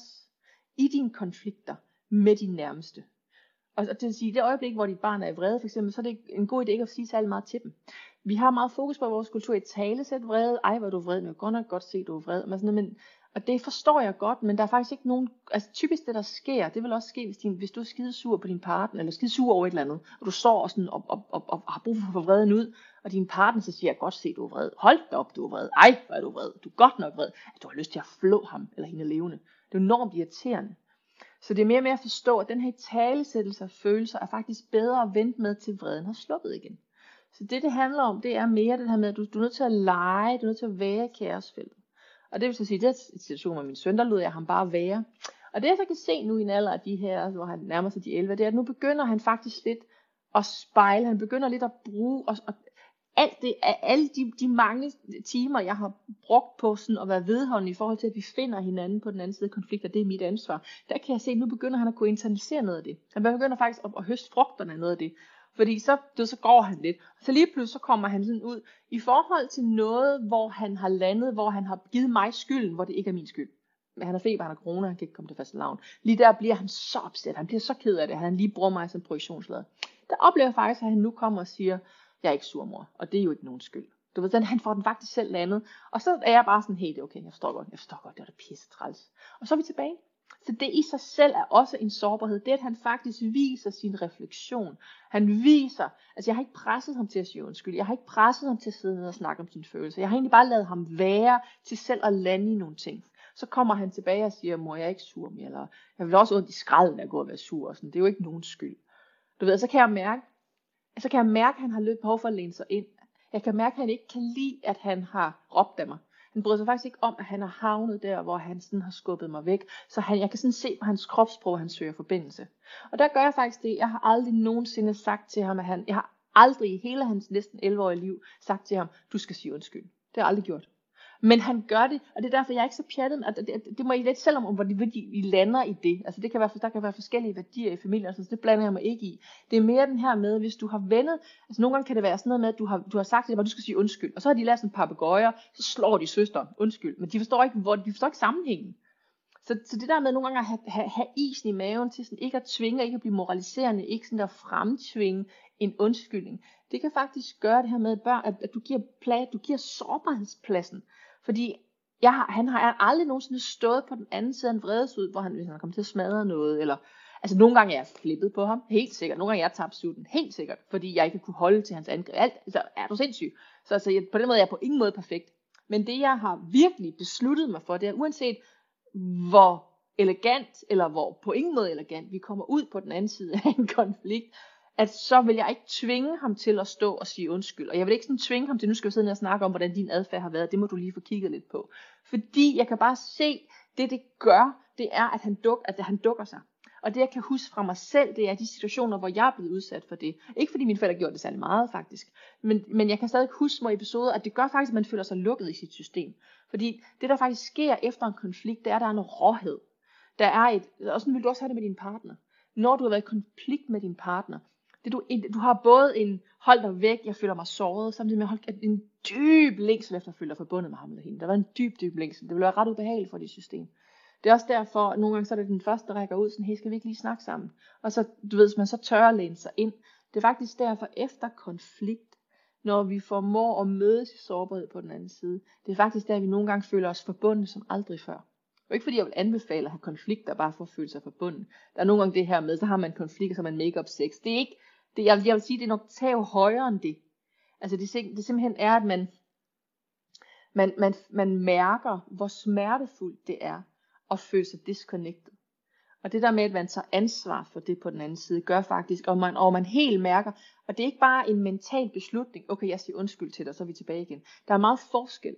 i dine konflikter med din nærmeste. Og det vil sige, i det øjeblik, hvor dit barn er i vrede, for eksempel, så er det en god idé ikke at sige særlig meget til dem. Vi har meget fokus på vores kultur i talesæt vrede. Ej, hvor er du vred, men jeg kan godt nok godt se, at du er vred. Men sådan noget, men og det forstår jeg godt, men der er faktisk ikke nogen, altså typisk det der sker, det vil også ske, hvis, din, hvis du er skidesur på din partner, eller skidesur over et eller andet, og du står og, sådan, og, og, og, og har brug for at få vreden ud, og din partner så siger, jeg godt se, du er vred. Hold da op, du er vred. Ej, hvor er du vred. Du er godt nok vred. At du har lyst til at flå ham, eller hende levende. Det er enormt irriterende. Så det er mere og mere at forstå, at den her talesættelse af følelser er faktisk bedre at vente med, til vreden har sluppet igen. Så det, det handler om, det er mere det her med, at du, du er nødt til at lege, du er nødt til at være i kaosfeltet. Og det vil så sige, det er en situation med min søn, der lod jeg ham bare være. Og det jeg så kan se nu i en alder af de her, hvor han nærmer sig de elleve, det er, at nu begynder han faktisk lidt at spejle, han begynder lidt at bruge, og, og alt det, alle de, de mange timer, jeg har brugt på sådan at være vedholdende i forhold til, at vi finder hinanden på den anden side af konflikter, det er mit ansvar. Der kan jeg se, at nu begynder han at kunne internalisere noget af det. Han begynder faktisk at, at høste frugterne af noget af det. Fordi så, det, så går han lidt. Så lige pludselig så kommer han sådan ud i forhold til noget, hvor han har landet, hvor han har givet mig skylden, hvor det ikke er min skyld. Men han har feber, han har corona, han kan ikke komme til fastelavn. Lige der bliver han så opsat, han bliver så ked af det, han lige bruger mig som projektionslader. Der oplever jeg faktisk, at han nu kommer og siger, jeg er ikke sur, mor, og det er jo ikke nogen skyld. Du ved, han får den faktisk selv landet. Og så er jeg bare sådan, hey, det er okay, jeg forstår godt, jeg forstår godt, det er da pisse træls. Og så er vi tilbage. Så det i sig selv er også en sårbarhed. Det at han faktisk viser sin refleksion. Han viser, altså jeg har ikke presset ham til at sige undskyld. Jeg har ikke presset ham til at sidde ned og snakke om sine følelser. Jeg har egentlig bare lavet ham være til selv at lande i nogle ting. Så kommer han tilbage og siger, mor, jeg er ikke sur mere. Eller jeg vil også ondt i skralden at gå og være sur. Og sådan. Det er jo ikke nogen skyld. Du ved, så kan jeg mærke, så kan jeg mærke, at han har løbet behov for at læne sig ind. Jeg kan mærke, at han ikke kan lide, at han har råbt af mig. Han bryder sig faktisk ikke om, at han har havnet der, hvor han sådan har skubbet mig væk. Så han, jeg kan sådan se på hans kropssprog, at han søger forbindelse. Og der gør jeg faktisk det. Jeg har aldrig nogensinde sagt til ham, at han, jeg har aldrig i hele hans næsten elleve-årige liv sagt til ham, du skal sige undskyld. Det har jeg aldrig gjort. Men han gør det, og det er derfor, jeg er ikke så pjattet. Og det, det, det må I lidt selv om, hvor I lander i det. Altså det kan være, der kan være forskellige værdier i familien, så det blander jeg mig ikke i. Det er mere den her med, hvis du har vennet, altså nogle gange kan det være sådan noget med, at du har, du har sagt til dem, at du skal sige undskyld. Og så har de lært sådan et par papegøjer, så slår de søsteren, undskyld. Men de forstår ikke, hvor, de forstår ikke sammenhængen. Så, så det der med nogle gange at have, have, have isen i maven til sådan ikke at tvinge, ikke at blive moraliserende, ikke sådan at fremtvinge en undskyldning. Det kan faktisk gøre det her med børn, at, at du giver plads, du giver sårbarhedspladsen. Fordi jeg har, han har aldrig nogensinde stået på den anden side af en vredesud, hvor han, hvis han er kommet til at smadre noget, eller, altså nogle gange er jeg flippet på ham, helt sikkert, nogle gange er jeg tabt sutten, helt sikkert, fordi jeg ikke kunne holde til hans angreb, alt, altså er du sindssyg, så altså, jeg, på den måde er jeg på ingen måde perfekt, men det jeg har virkelig besluttet mig for, det er uanset hvor elegant, eller hvor på ingen måde elegant, vi kommer ud på den anden side af en konflikt, at så vil jeg ikke tvinge ham til at stå og sige undskyld. Og jeg vil ikke sådan tvinge ham til, nu skal vi sidde og snakke om, hvordan din adfærd har været. Det må du lige få kigget lidt på. Fordi jeg kan bare se, det det gør, det er, at han, duk, at han dukker sig. Og det jeg kan huske fra mig selv, det er de situationer, hvor jeg er blevet udsat for det. Ikke fordi mine forældre gjorde det særlig meget faktisk. Men, men jeg kan stadig huske små episoder, at det gør faktisk, at man føler sig lukket i sit system. Fordi det der faktisk sker efter en konflikt, det er, at der er noget råhed. Der er et, og sådan vil du også have det med din partner. Når du har været i konflikt med din partner, det du, du har både en hold dig væk, jeg føler mig såret, samtidig med hold, en dyb længsel efter at føle dig forbundet med ham eller hende. Der var en dyb, dyb længsel. Det ville være ret ubehageligt for dit system. Det er også derfor, at nogle gange så er det den første, der rækker ud, sådan, hey, skal vi ikke lige snakke sammen? Og så, du ved, hvis man så tør at læne sig ind. Det er faktisk derfor, efter konflikt, når vi formår at mødes i sårbarhed på den anden side, det er faktisk der, vi nogle gange føler os forbundet som aldrig før. Og ikke fordi jeg vil anbefale at have konflikter, bare for at føle sig forbundet. Der er nogle gange det her med, så har man konflikter, så man make-up sex. Det er ikke, det, jeg, jeg vil sige, det er nok taget højere end det. Altså det, det simpelthen er, at man, man, man, man mærker, hvor smertefuldt det er at føle sig disconnected. Og det der med, at man tager ansvar for det på den anden side, gør faktisk, og man, og man helt mærker, og det er ikke bare en mental beslutning, okay, jeg siger undskyld til dig, så er vi tilbage igen. Der er meget forskel.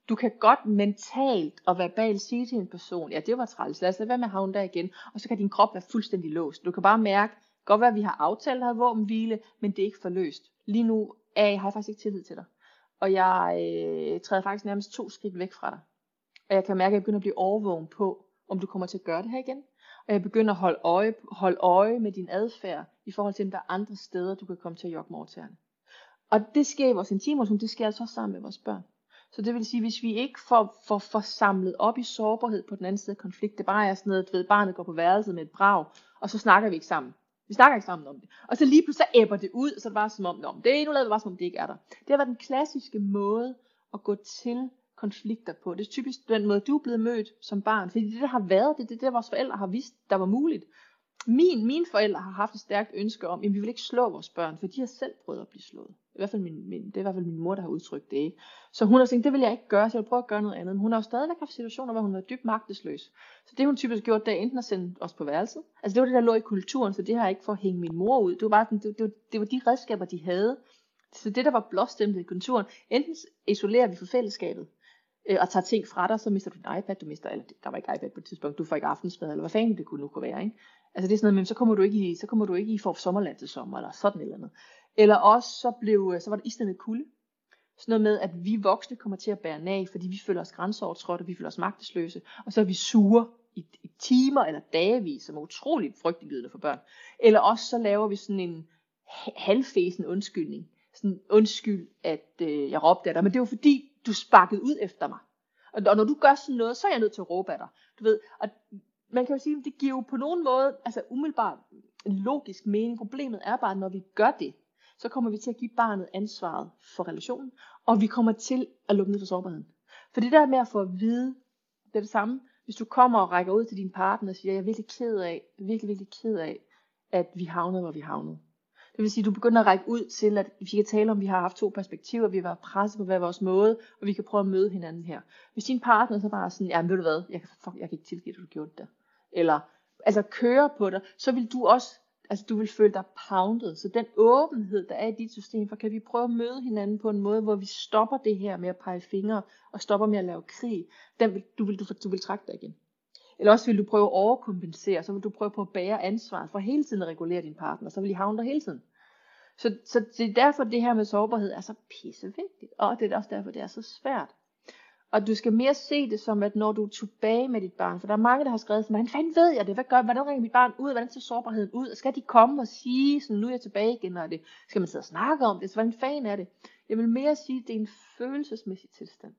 Du kan godt mentalt og verbalt sige til en person, ja, det var træls, lad os lade være med at havne der igen, og så kan din krop være fuldstændig låst. Du kan bare mærke, godt være, at vi har aftalt at have våbenhvile, men det er ikke forløst. Lige nu er jeg, har jeg faktisk ikke tillid til dig, og jeg øh, træder faktisk nærmest to skridt væk fra dig. Og jeg kan mærke, at jeg begynder at blive overvågen på, om du kommer til at gøre det her igen. Og jeg begynder at holde øje, holde øje med din adfærd, i forhold til, om der er andre steder, du kan komme til at jogge med over tæerne. Og det sker i vores intimrelation, det sker altså også sammen med vores børn. Så det vil sige, hvis vi ikke får, får, får samlet op i sårbarhed på den anden side af konflikt, det bare er sådan noget, du ved, barnet går på værelset med et brag, og så snakker vi ikke sammen. Vi snakker ikke sammen om det. Og så lige pludselig så æbber det ud, og så er det bare som om, det er nu lader vi bare som om det ikke er der. Det har været den klassiske måde at gå til konflikter på. Det er typisk den måde, du er blevet mødt som barn. Fordi det der har været, det er det, der vores forældre har vidst, der var muligt. Min, mine forældre har haft et stærkt ønske om, at vi vil ikke slå vores børn, for de har selv prøvet at blive slået. I hvert fald min, min, det er i hvert fald min mor, der har udtrykt det. Ikke? Så hun har tænkt, det vil jeg ikke gøre, så jeg vil prøve at gøre noget andet. Men hun har jo stadigvæk haft situationer, hvor hun var dybt magtesløs. Så det hun typisk gjort, det er enten at sende os på værelset. Altså det var det, der lå i kulturen, så det har jeg ikke for at hænge min mor ud. Det var bare sådan, det, det, var, det var de redskaber, de havde. Så det, der var blåstemt i kulturen, enten isolerer vi for fællesskabet, øh, og tager ting fra dig, så mister du din iPad, du mister, eller der var ikke iPad på et tidspunkt, du får ikke aftensmad, eller hvad fanden det kunne nu kunne være, ikke? Altså det er sådan noget, men så kommer du ikke i, så kommer du ikke i for sommerland til sommer, eller sådan eller andet. Eller også så blev, så var det islændende kulde. Sådan noget med, at vi voksne kommer til at bære nag, fordi vi føler os grænseovertrådte, og vi føler os magtesløse, og så er vi sure i, i timer eller dagevis, som er utroligt frygtindgydende for børn. Eller også så laver vi sådan en halvfæsen undskyldning. Sådan undskyld, at øh, jeg råbte af dig, men det var fordi, du sparkede ud efter mig. Og, og når du gør sådan noget, så er jeg nødt til at råbe af dig. Du ved, og man kan jo sige, at det giver jo på nogen måde, altså umiddelbart en logisk mening. Problemet er bare, at når vi gør det, så kommer vi til at give barnet ansvaret for relationen, og vi kommer til at lukke ned for sårbarheden. For det der med at få at vide, det er det samme, hvis du kommer og rækker ud til din partner og siger, jeg er virkelig ked af, virkelig, virkelig ked af, at vi havnede, hvor vi havnede. Det vil sige, at du begynder at række ud til, at vi kan tale om, at vi har haft to perspektiver, vi har været presset på hver vores måde, og vi kan prøve at møde hinanden her. Hvis din partner så bare er sådan, ja, ved du hvad, jeg kan, fuck, jeg kan ikke tilgive, at du gjorde det der. Eller altså køre på dig, så vil du også, altså du vil føle dig pounded. Så den åbenhed, der er i dit system, for kan vi prøve at møde hinanden på en måde, hvor vi stopper det her med at pege fingre, og stopper med at lave krig, den vil, du, vil, du, du vil trække dig igen. Eller også vil du prøve at overkompensere, så vil du prøve på at bære ansvaret for hele tiden at regulere din partner, så vil I havne der hele tiden. Så, så det er derfor det her med sårbarhed er så pissevigtigt, og det er også derfor det er så svært. Og du skal mere se det som, at når du er tilbage med dit barn, for der er mange, der har skrevet, hvordan fanden ved jeg det, hvad gør, hvordan ringer mit barn ud, hvordan ser sårbarheden ud, skal de komme og sige, sådan, nu er jeg tilbage igen, og det, skal man sidde og snakke om det, så hvordan fanden er det? Jeg vil mere sige, at det er en følelsesmæssig tilstand.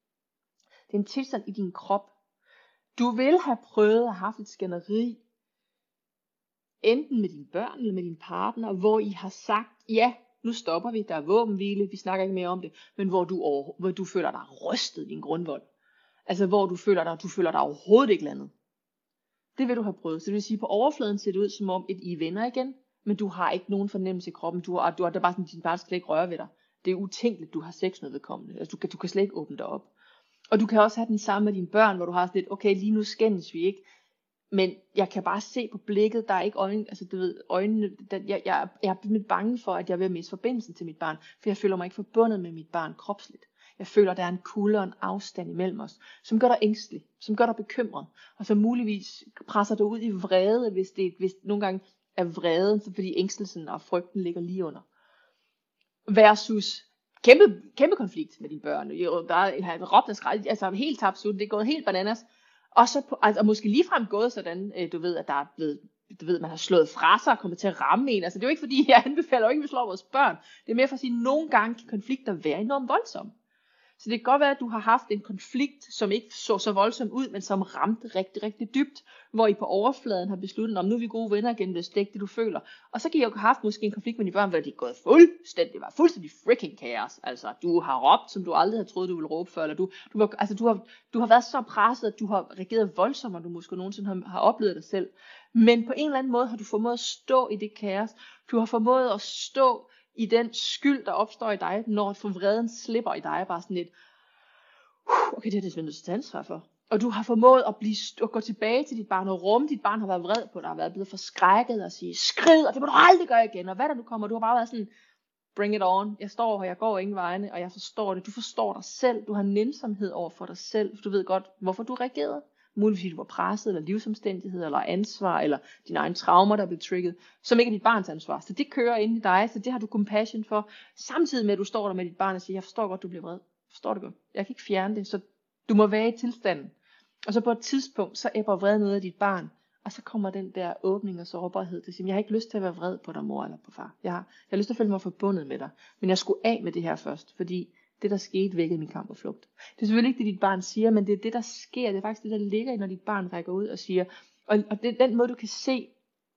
Det er en tilstand i din krop. Du vil have prøvet at have haft et skænderi, enten med dine børn eller med din partner, hvor I har sagt, ja, nu stopper vi, der er våbenhvile, vi snakker ikke mere om det, men hvor du, over, hvor du føler dig rystet i din grundvold. Altså hvor du føler dig, du føler dig overhovedet ikke landet. Det vil du have prøvet. Så det vil sige, på overfladen ser det ud som om, at I er venner igen, men du har ikke nogen fornemmelse i kroppen. Du har, du har, det er bare sådan, at din barn skal ikke røre ved dig. Det er utænkeligt, du har sex med vedkommende. Altså du kan, du kan slet ikke åbne dig op. Og du kan også have den samme med dine børn, hvor du har sådan lidt, okay, lige nu skændes vi ikke. Men jeg kan bare se på blikket, der er ikke øjne, altså du ved, øjnene, der, jeg, jeg, jeg er lidt bange for, at jeg vil miste forbindelsen til mit barn, for jeg føler mig ikke forbundet med mit barn kropsligt. Jeg føler, der er en kulde og en afstand imellem os, som gør dig ængstelig, som gør dig bekymret, og som muligvis presser dig ud i vrede, hvis det hvis nogle gange er vrede, fordi ængstelsen og frygten ligger lige under. Versus kæmpe, kæmpe konflikt med dine børn. Der er råbt og skræk, altså helt absurd, det er gået helt bananas. Og så på, altså, måske ligefrem gået sådan, øh, du ved, at der er blevet, du ved, man har slået fra sig og kommet til at ramme en. Altså det er jo ikke fordi, jeg anbefaler jo ikke, at vi slår vores børn. Det er mere for at sige, at nogle gange kan konflikter være enormt voldsomme. Så det kan godt være, at du har haft en konflikt, som ikke så så voldsom ud, men som ramte rigtig, rigtig dybt, hvor I på overfladen har besluttet, om nu er vi gode venner igen, det er stik, det du føler. Og så kan I jo have haft måske en konflikt med dine børn, hvor det er gået fuldstændig, det var fuldstændig freaking kaos. Altså, du har råbt, som du aldrig havde troet, du ville råbe før, eller du, du, var, altså, du, har, du har været så presset, at du har reageret voldsommere, du måske nogensinde har, har oplevet dig selv. Men på en eller anden måde har du formået at stå i det kaos. Du har formået at stå i den skyld, der opstår i dig, når forvreden slipper i dig, bare sådan lidt, okay, det er det simpelthen nødt til at tage ansvar for. Og du har formået at, blive, at gå tilbage til dit barn og rumme, dit barn har været vred på dig, har været blevet forskrækket og sige, skrid, og det må du aldrig gøre igen, og hvad der nu kommer, du har bare været sådan, bring it on, jeg står her, jeg går ingen vegne, og jeg forstår det, du forstår dig selv, du har nænsomhed over for dig selv, for du ved godt, hvorfor du reagerede, muligvis fordi du var presset, eller livsomstændigheder, eller ansvar, eller dine egne traumer, der blev trigget, som ikke er dit barns ansvar, så det kører ind i dig, så det har du compassion for, samtidig med at du står der med dit barn og siger, jeg forstår godt, du bliver vred, forstår det godt, jeg kan ikke fjerne det, så du må være i tilstanden, og så på et tidspunkt, så æbber vreden ud af dit barn, og så kommer den der åbning og sårbarhed til at sige, jeg har ikke lyst til at være vred på dig, mor eller på far. Jeg har, jeg har lyst til at føle mig forbundet med dig. Men jeg skulle af med det her først, fordi det der skete vækkede min kamp og flugt. Det er selvfølgelig ikke det, dit barn siger, men det er det, der sker. Det er faktisk det, der ligger i, når dit barn rækker ud og siger. Og, og det er den måde, du kan se,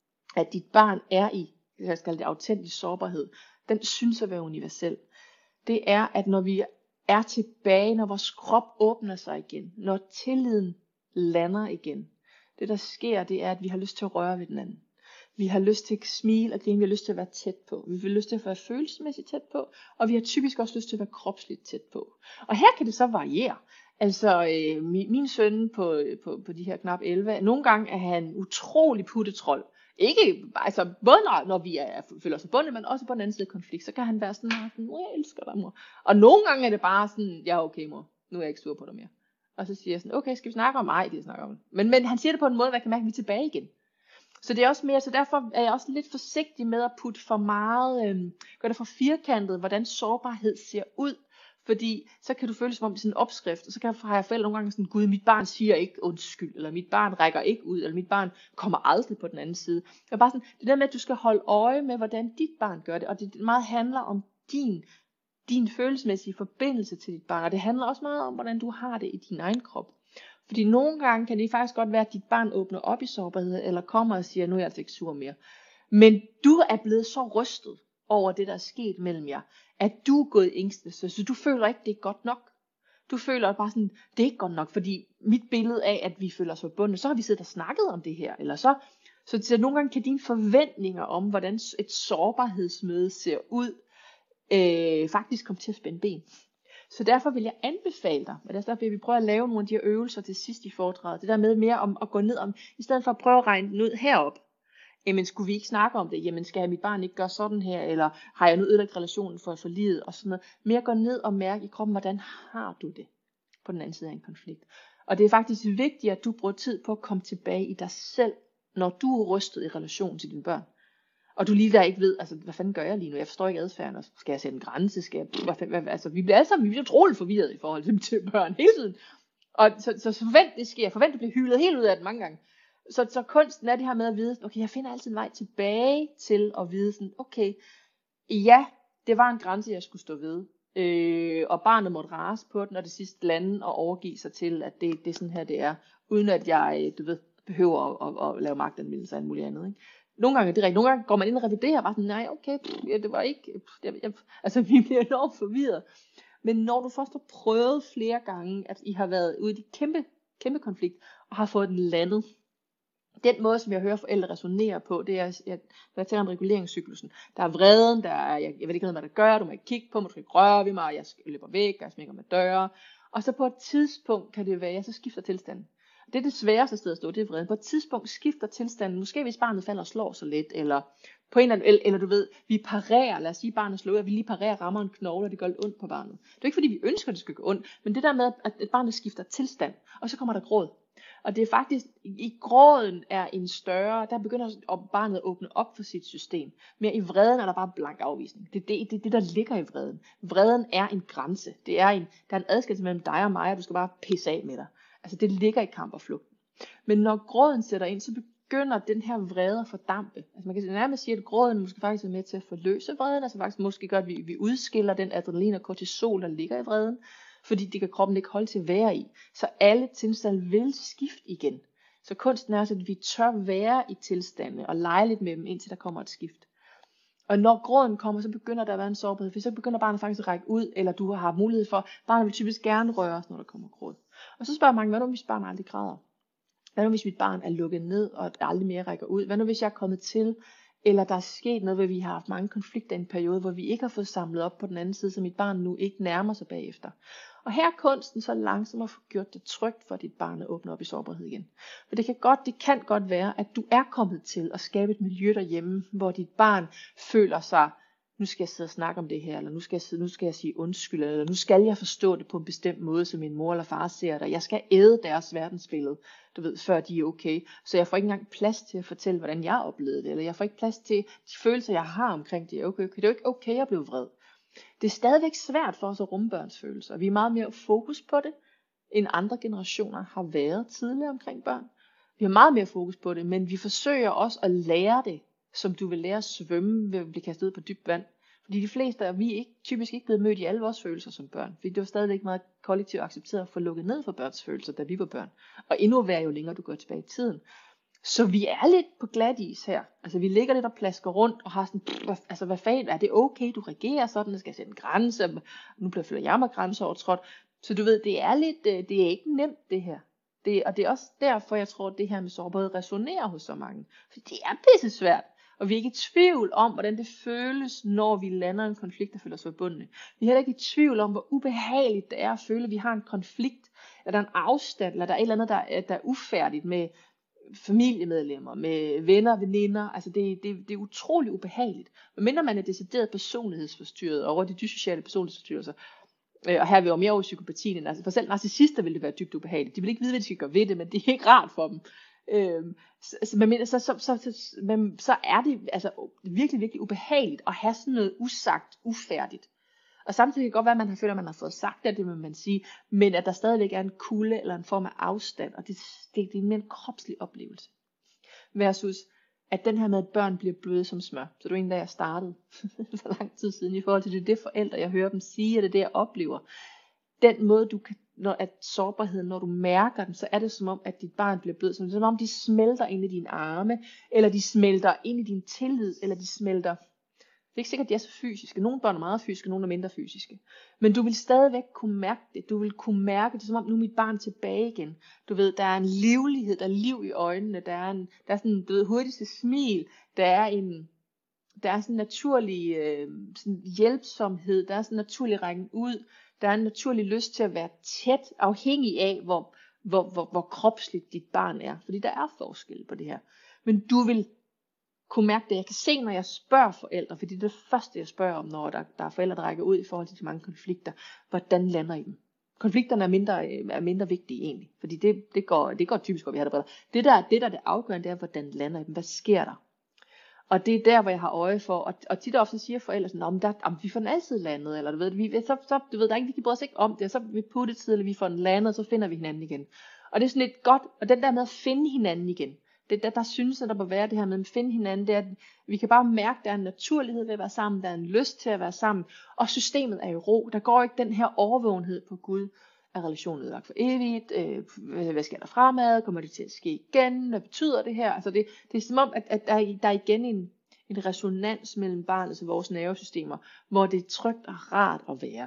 at dit barn er i, jeg skal kalde det autentisk sårbarhed, den synes at være universel. Det er, at når vi er tilbage, når vores krop åbner sig igen, når tilliden lander igen, det der sker, det er, at vi har lyst til at røre ved den anden. Vi har lyst til at smile og grine, vi har lyst til at være tæt på. Vi har lyst til at være følelsesmæssigt tæt på, og vi har typisk også lyst til at være kropsligt tæt på. Og her kan det så variere. Altså øh, min, min søn på, på, på de her knap elleve, nogle gange er han utrolig puttetrold. Ikke, altså både når, når vi er, føler os forbundet, men også på den anden side af konflikt, så kan han være sådan, sådan, jeg elsker dig, mor. Og nogle gange er det bare sådan, ja okay mor, nu er jeg ikke sur på dig mere. Og så siger jeg sådan, okay, skal vi snakke om? Ej, det snakker om. Men, men han siger det på en måde, hvor jeg kan mærke, at vi er tilbage igen. Så det er også mere, så derfor er jeg også lidt forsigtig med at putte for meget, øh, gøre det for firkantet, hvordan sårbarhed ser ud. Fordi så kan du føle som om det er sådan en opskrift, og så kan jeg forældre nogle gange sådan, gud, mit barn siger ikke undskyld, eller mit barn rækker ikke ud, eller mit barn kommer aldrig på den anden side. Det er bare sådan, det der med, at du skal holde øje med, hvordan dit barn gør det, og det meget handler om din din følelsesmæssige forbindelse til dit barn, og det handler også meget om, hvordan du har det i din egen krop. Fordi nogle gange kan det faktisk godt være, at dit barn åbner op i sårbarhed, eller kommer og siger, nu er jeg altså ikke sur mere. Men du er blevet så rystet over det, der er sket mellem jer, at du er gået i ængstelse, så du føler ikke, det er godt nok. Du føler bare sådan, det er ikke godt nok, fordi mit billede af, at vi føler os forbundet, så har vi siddet og snakket om det her, eller så, så, så nogle gange kan dine forventninger om, hvordan et sårbarhedsmøde ser ud, Øh, faktisk komme til at spænde ben. Så derfor vil jeg anbefale dig, og derfor vil vi prøve at lave nogle af de her øvelser til sidst i foredraget, det der med mere om at gå ned om, i stedet for at prøve at regne den ud herop, jamen skulle vi ikke snakke om det, jamen skal mit barn ikke gøre sådan her, eller har jeg nu ødelagt relationen for, for livet, og sådan noget, mere gå ned og mærke i kroppen, hvordan har du det på den anden side af en konflikt. Og det er faktisk vigtigt, at du bruger tid på at komme tilbage i dig selv, når du er rystet i relation til dine børn. Og du lige der ikke ved, altså hvad fanden gør jeg lige nu? Jeg forstår ikke adfærden. Og skal jeg sætte en grænse? Skal jeg, hvad fanden, hvad, altså vi bliver alle sammen, vi bliver utroligt forvirret i forhold til, til børn hele tiden. Og så, så, så forvent det sker. Forvent at blive hyldet helt ud af det mange gange. Så, så kunsten er det her med at vide, okay, jeg finder altid en vej tilbage til at vide sådan, okay, ja, det var en grænse, jeg skulle stå ved. Øh, og barnet måtte rase på den, og det sidste lande og overgive sig til, at det, det er sådan her, det er. Uden at jeg, du ved, behøver at, at, at lave magtanvendelse og alt muligt andet, ikke? Nogle gange er det rigtigt. Nogle gange går man ind og reviderer bare sådan, nej, okay, ja, det var ikke, jeg, jeg, altså vi bliver enormt forvirret. Men når du først har prøvet flere gange, at I har været ude i de kæmpe, kæmpe konflikt, og har fået den landet, den måde, som jeg hører forældre resonere på, det er, jeg, når jeg taler om reguleringscyklusen, der er vreden, der er, jeg, jeg ved ikke, hvad der gør, du må ikke kigge på mig, du skal ikke røre ved mig, jeg løber væk, jeg smækker med døre, og så på et tidspunkt kan det være, at så skifter tilstanden. Det er det sværeste sted at stå, det er vreden. På et tidspunkt skifter tilstanden, måske hvis barnet falder og slår sig lidt, eller på en eller anden, eller, eller du ved, vi parerer, lad os sige, barnet slår ud, at vi lige parerer, rammer en knogle, og det gør lidt ondt på barnet. Det er ikke fordi, vi ønsker, at det skal gå ondt, men det der med, at barnet skifter tilstand, og så kommer der gråd. Og det er faktisk, i gråden er en større, der begynder barnet at åbne op for sit system. Men i vreden er der bare blank afvisning. Det er det, det, det, der ligger i vreden. Vreden er en grænse. Det er en, der er en adskillelse mellem dig og mig, og du skal bare pisse af med dig. Altså det ligger i kamp og flugt. Men når gråden sætter ind, så begynder den her vrede at fordampe. Altså man kan nærmest sige, at gråden måske faktisk er med til at forløse vreden. Altså faktisk måske gør, at vi, vi udskiller den adrenalin og kortisol, der ligger i vreden. Fordi det kan kroppen ikke holde til at være i. Så alle tilstande vil skifte igen. Så kunsten er også, at vi tør være i tilstande og lege lidt med dem, indtil der kommer et skift. Og når gråden kommer, så begynder der at være en sårbarhed, for så begynder barnet faktisk at række ud, eller du har mulighed for, barnet vil typisk gerne røre os, når der kommer gråd. Og så spørger mange, hvad nu hvis barn aldrig græder? Hvad nu hvis mit barn er lukket ned, og aldrig mere rækker ud? Hvad nu hvis jeg er kommet til, eller der er sket noget, hvor vi har haft mange konflikter i en periode, hvor vi ikke har fået samlet op på den anden side, så mit barn nu ikke nærmer sig bagefter? Og her er kunsten så langsomt at få gjort det trygt for dit barn at åbne op i sårbarhed igen. For det kan godt, det kan godt være, at du er kommet til at skabe et miljø derhjemme, hvor dit barn føler sig nu skal jeg sidde og snakke om det her, eller nu skal jeg, sidde, nu skal jeg sige undskyld, eller nu skal jeg forstå det på en bestemt måde, som min mor eller far ser det, jeg skal æde deres verdensbillede, du ved, før de er okay, så jeg får ikke engang plads til at fortælle, hvordan jeg oplevede det, eller jeg får ikke plads til de følelser, jeg har omkring det, okay, okay, det er jo ikke okay at blive vred. Det er stadigvæk svært for os at rumme børns følelser, vi er meget mere fokus på det, end andre generationer har været tidligere omkring børn. Vi har meget mere fokus på det, men vi forsøger også at lære det, som du vil lære at svømme ved at blive kastet ud på dybt vand. Fordi de fleste af vi er ikke, typisk ikke blevet mødt i alle vores følelser som børn. Fordi det var stadigvæk meget kollektivt accepteret at få lukket ned for børns følelser, da vi var børn. Og endnu værre, jo længere du går tilbage i tiden. Så vi er lidt på glat is her. Altså vi ligger lidt og plasker rundt og har sådan, pff, altså hvad fanden, er det okay, du reagerer sådan, skal jeg sætte en grænse, nu bliver føler jeg mig grænseovertrådt. Så du ved, det er lidt, det er ikke nemt det her. Det, og det er også derfor, jeg tror, at det her med sårbarhed resonerer hos så mange. For det er pisse svært. Og vi er ikke i tvivl om, hvordan det føles, når vi lander en konflikt, der føler os forbundne. Vi er heller ikke i tvivl om, hvor ubehageligt det er at føle, at vi har en konflikt, eller der er en afstand, eller der er et eller andet, der er, der er ufærdigt med familiemedlemmer, med venner, veninder. Altså det, det, det er utrolig ubehageligt. Men mindre man er decideret personlighedsforstyrret over de dysociale personlighedsforstyrrelser, og her er vi jo mere over psykopatien end altså for selv narcissister vil det være dybt ubehageligt. De vil ikke vide, hvad de skal gøre ved det, men det er ikke rart for dem. Øhm, så, så, så, så, så, så, men, så er det altså virkelig, virkelig ubehageligt at have sådan noget usagt, ufærdigt. Og samtidig kan det godt være, at man har følt, at man har fået sagt det, det vil man sige, men at der stadigvæk er en kulde eller en form af afstand, og det, det, det er en mere kropslig oplevelse. Versus at den her med, at børn bliver bløde som smør. Så det var en dag, jeg startede for lang tid siden, i forhold til det, det forældre, jeg hører dem sige, og det er det, jeg oplever. Den måde, du kan, når at sårbarheden, når du mærker den, så er det som om, at dit barn bliver blød. Som om de smelter ind i dine arme, eller de smelter ind i din tillid, eller de smelter. Det er ikke sikkert, at de er så fysiske. Nogle børn er meget fysiske, nogle er mindre fysiske. Men du vil stadigvæk kunne mærke det. Du vil kunne mærke det, som om nu er mit barn tilbage igen. Du ved, der er en livlighed, der er liv i øjnene, der er, en, der er sådan en, du ved, hurtigste smil, der er en, der er sådan en naturlig øh, sådan hjælpsomhed, der er sådan en naturlig rækken ud, der er en naturlig lyst til at være tæt, afhængig af, hvor, hvor, hvor, hvor kropsligt dit barn er. Fordi der er forskel på det her. Men du vil kunne mærke det. Jeg kan se, når jeg spørger forældre, fordi det er det første, jeg spørger om, når der, der er forældre, der rækker ud i forhold til de mange konflikter. Hvordan lander I dem? Konflikterne er mindre, er mindre vigtige egentlig, fordi det, det, går, det går typisk, hvor vi har det bedre. Det der, det der er det afgørende, det er, hvordan lander I dem? Hvad sker der? Og det er der, hvor jeg har øje for, og, og tit og ofte siger forældre sådan, der, om vi får den altid landet, eller du ved, vi, så, så, du ved, der er ikke, vi bryder os ikke om det, og så vi på det tid, eller vi får den landet, og så finder vi hinanden igen. Og det er sådan lidt godt, og den der med at finde hinanden igen, det der, der synes, at der må være det her med at finde hinanden, det er, at vi kan bare mærke, at der er en naturlighed ved at være sammen, der er en lyst til at være sammen, og systemet er i ro. Der går ikke den her overvågenhed på Gud, er relationen ødelagt for evigt, øh, hvad sker der fremad, kommer det til at ske igen, hvad betyder det her? Altså det, det er som om, at, at der, er, der er igen en, en resonans mellem barnet og vores nervesystemer, hvor det er trygt og rart at være.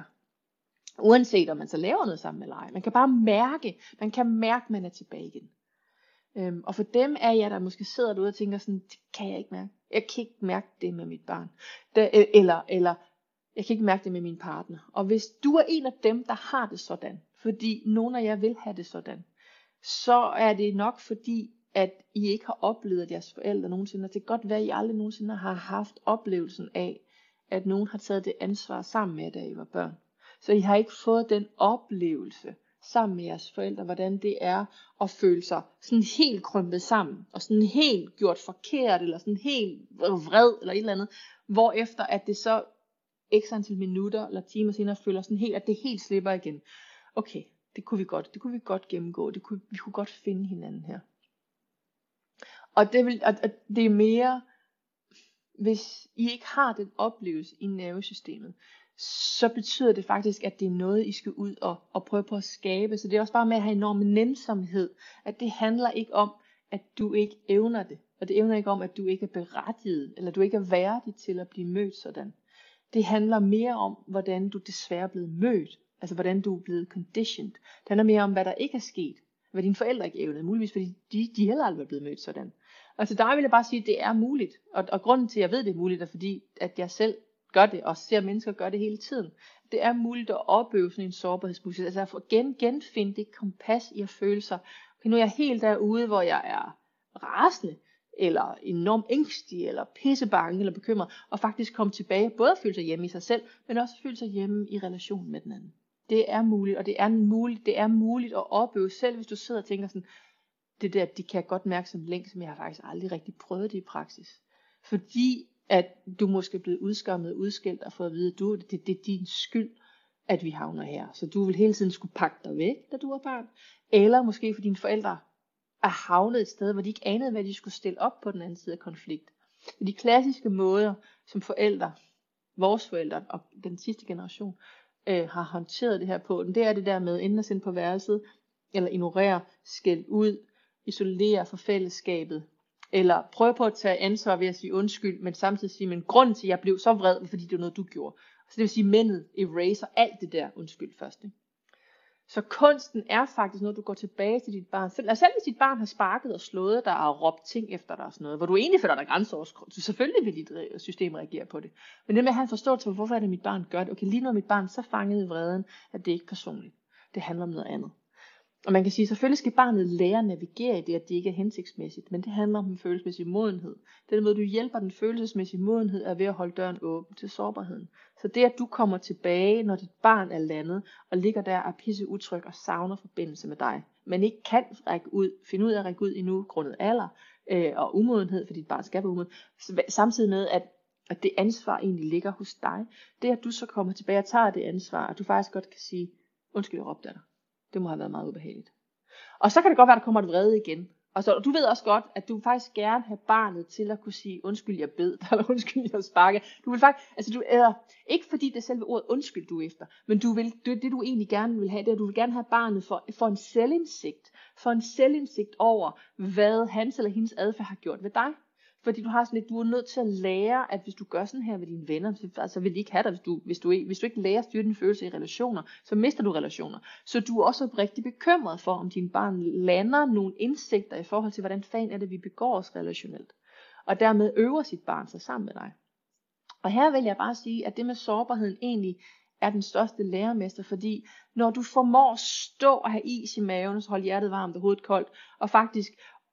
Uanset om man så laver noget sammen eller ej. Man kan bare mærke, man kan mærke, at man er tilbage igen. Øhm, og for dem er jeg, der måske sidder derude og tænker sådan, det kan jeg ikke mærke. Jeg kan ikke mærke det med mit barn. Det, eller, eller, jeg kan ikke mærke det med min partner. Og hvis du er en af dem, der har det sådan, fordi nogen af jer vil have det sådan, så er det nok fordi, at I ikke har oplevet, at jeres forældre nogensinde, det kan godt være, at I aldrig nogensinde har haft oplevelsen af, at nogen har taget det ansvar sammen med jer, da I var børn. Så I har ikke fået den oplevelse sammen med jeres forældre, hvordan det er at føle sig sådan helt krympet sammen, og sådan helt gjort forkert, eller sådan helt vred, eller et eller andet, hvorefter at det så x antal minutter, eller timer senere, føler sådan helt, at det helt slipper igen. Okay, det kunne vi godt, det kunne vi godt gennemgå, det kunne, vi kunne godt finde hinanden her. Og det, vil, og, og det er mere, hvis I ikke har den oplevelse i nervesystemet, så betyder det faktisk, at det er noget, I skal ud og, og prøve på at skabe. Så det er også bare med at have enorm nændsomhed, at det handler ikke om, at du ikke evner det. Og det evner ikke om, at du ikke er berettiget, eller du ikke er værdig til at blive mødt sådan. Det handler mere om, hvordan du desværre er blevet mødt. Altså hvordan du er blevet conditioned. Det handler mere om, hvad der ikke er sket. Hvad dine forældre ikke evnede. Muligvis fordi de, de heller aldrig er blevet mødt sådan. Altså der vil jeg bare sige, at det er muligt. Og, og grunden til, at jeg ved, det er muligt, er fordi, at jeg selv gør det, og ser mennesker gøre det hele tiden. Det er muligt at opøve sådan en sårbarhedsproces. Altså at gen, genfinde det kompas i at føle sig. Okay, nu er jeg helt derude, hvor jeg er rasende. eller enormt ængstig, eller pissebange, eller bekymret, og faktisk komme tilbage, både at føle sig hjemme i sig selv, men også føle sig hjemme i relationen med den anden. Det er muligt, og det er muligt, det er muligt at opleve selv, hvis du sidder og tænker sådan, det der, det kan jeg godt mærke som længe, men jeg har faktisk aldrig rigtig prøvet det i praksis. Fordi at du måske er blevet udskammet, udskilt og fået at vide, at du, det, det er din skyld, at vi havner her. Så du vil hele tiden skulle pakke dig væk, da du var barn. Eller måske for dine forældre er havnet et sted, hvor de ikke anede, hvad de skulle stille op på den anden side af konflikt. De klassiske måder, som forældre, vores forældre og den sidste generation, øh, har håndteret det her på, det er det der med enten at sende på værelset, eller ignorere, skælde ud, isolere fra fællesskabet, eller prøve på at tage ansvar ved at sige undskyld, men samtidig sige, men grunden til, at jeg blev så vred, fordi det var noget, du gjorde. Så det vil sige, mændet eraser alt det der undskyld først. Ikke? Så kunsten er faktisk noget, du går tilbage til dit barn. Selv, selv hvis dit barn har sparket og slået dig og råbt ting efter dig og sådan noget, hvor du egentlig føler dig grænseoverskridende, så selvfølgelig vil dit system reagere på det. Men det med at have en forståelse for, hvorfor er det, mit barn gør det. Okay, lige nu er mit barn så fanget i vreden, at det ikke er personligt. Det handler om noget andet. Og man kan sige, selvfølgelig skal barnet lære at navigere i det, at det ikke er hensigtsmæssigt, men det handler om en følelsesmæssig modenhed. Den måde, du hjælper den følelsesmæssige modenhed, er ved at holde døren åben til sårbarheden. Så det, at du kommer tilbage, når dit barn er landet, og ligger der og pisse utryg og savner forbindelse med dig, men ikke kan række ud, finde ud af at række ud endnu, grundet alder øh, og umodenhed, for dit barn skal være umoden, samtidig med, at, at det ansvar egentlig ligger hos dig. Det, at du så kommer tilbage og tager det ansvar, at du faktisk godt kan sige, undskyld, jeg råbte af dig. Det må have været meget ubehageligt. Og så kan det godt være, at der kommer et vrede igen. Og så, du ved også godt, at du vil faktisk gerne have barnet til at kunne sige, undskyld, jeg bed, eller undskyld, jeg sparker. Du vil faktisk, altså du, eller, ikke fordi det er selve ordet undskyld, du er efter, men du vil, det, det du egentlig gerne vil have, det er, at du vil gerne have barnet for, for en selvindsigt, for en selvindsigt over, hvad hans eller hendes adfærd har gjort ved dig. Fordi du har sådan lidt, du er nødt til at lære, at hvis du gør sådan her ved dine venner, så, så vil de ikke have dig, hvis du, hvis du, ikke, hvis du ikke lærer at styre dine følelser i relationer, så mister du relationer. Så du er også rigtig bekymret for, om din barn lander nogle indsigter i forhold til, hvordan fanden er det, vi begår os relationelt. Og dermed øver sit barn sig sammen med dig. Og her vil jeg bare sige, at det med sårbarheden egentlig er den største lærermester, fordi når du formår at stå og have is i maven, så holde hjertet varmt og hovedet koldt, og faktisk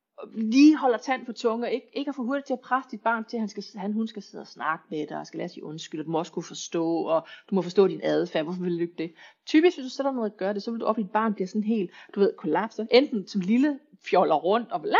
lige holder tand på tunge, og ikke, ikke er for hurtigt til at presse dit barn til, at han, skal, han, hun skal sidde og snakke med dig, og skal lære sig undskyld, og du må også kunne forstå, og du må forstå din adfærd, hvorfor vil du ikke det? Typisk, hvis du sætter noget at gøre det, så vil du opleve, at dit barn bliver sådan helt, du ved, kollapser, enten som lille fjoller rundt, og la la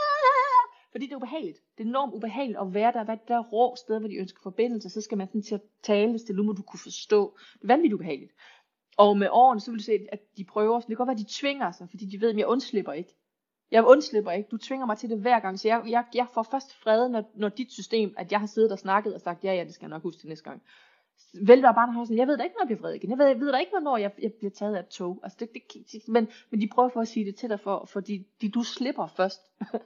la, fordi det er ubehageligt. Det er enormt ubehageligt at være der, hvad det der rå sted, hvor de ønsker forbindelse, så skal man sådan til at tale til, nu må du kunne forstå. Det er vanvittigt ubehageligt. Og med årene, så vil du se, at de prøver, så det kan godt være, at de tvinger sig, fordi de ved, at jeg undslipper ikke. Jeg undslipper ikke. Du tvinger mig til det hver gang. Så jeg, jeg, jeg får først fred, når, når dit system, at jeg har siddet og snakket og sagt, ja, ja, det skal jeg nok huske til næste gang. Vel der bare sådan, jeg ved da ikke, når jeg bliver vred igen. Jeg ved, jeg ved da ikke, hvornår jeg, jeg bliver taget af et tog. Altså, det, det, men, men de prøver for at sige det til dig, for, fordi de, du slipper først.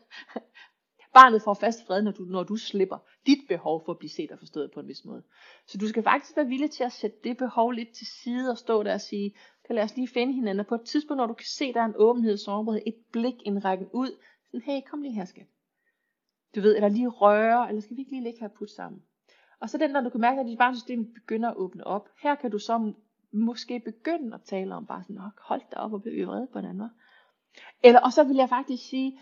Barnet får fast fred, når du, når du slipper dit behov for at blive set og forstået på en vis måde. Så du skal faktisk være villig til at sætte det behov lidt til side og stå der og sige, kan lad os lige finde hinanden. Og på et tidspunkt, når du kan se, der er en åbenhed, sårbarhed, et blik, en rækken ud, sådan, hey, kom lige her, skat. Du ved, eller lige røre, eller skal vi ikke lige ligge her og putte sammen. Og så den, når du kan mærke, at dit barnsystem begynder at åbne op. Her kan du så måske begynde at tale om bare sådan, hold da op og blive vrede på hinanden. Eller, og så vil jeg faktisk sige,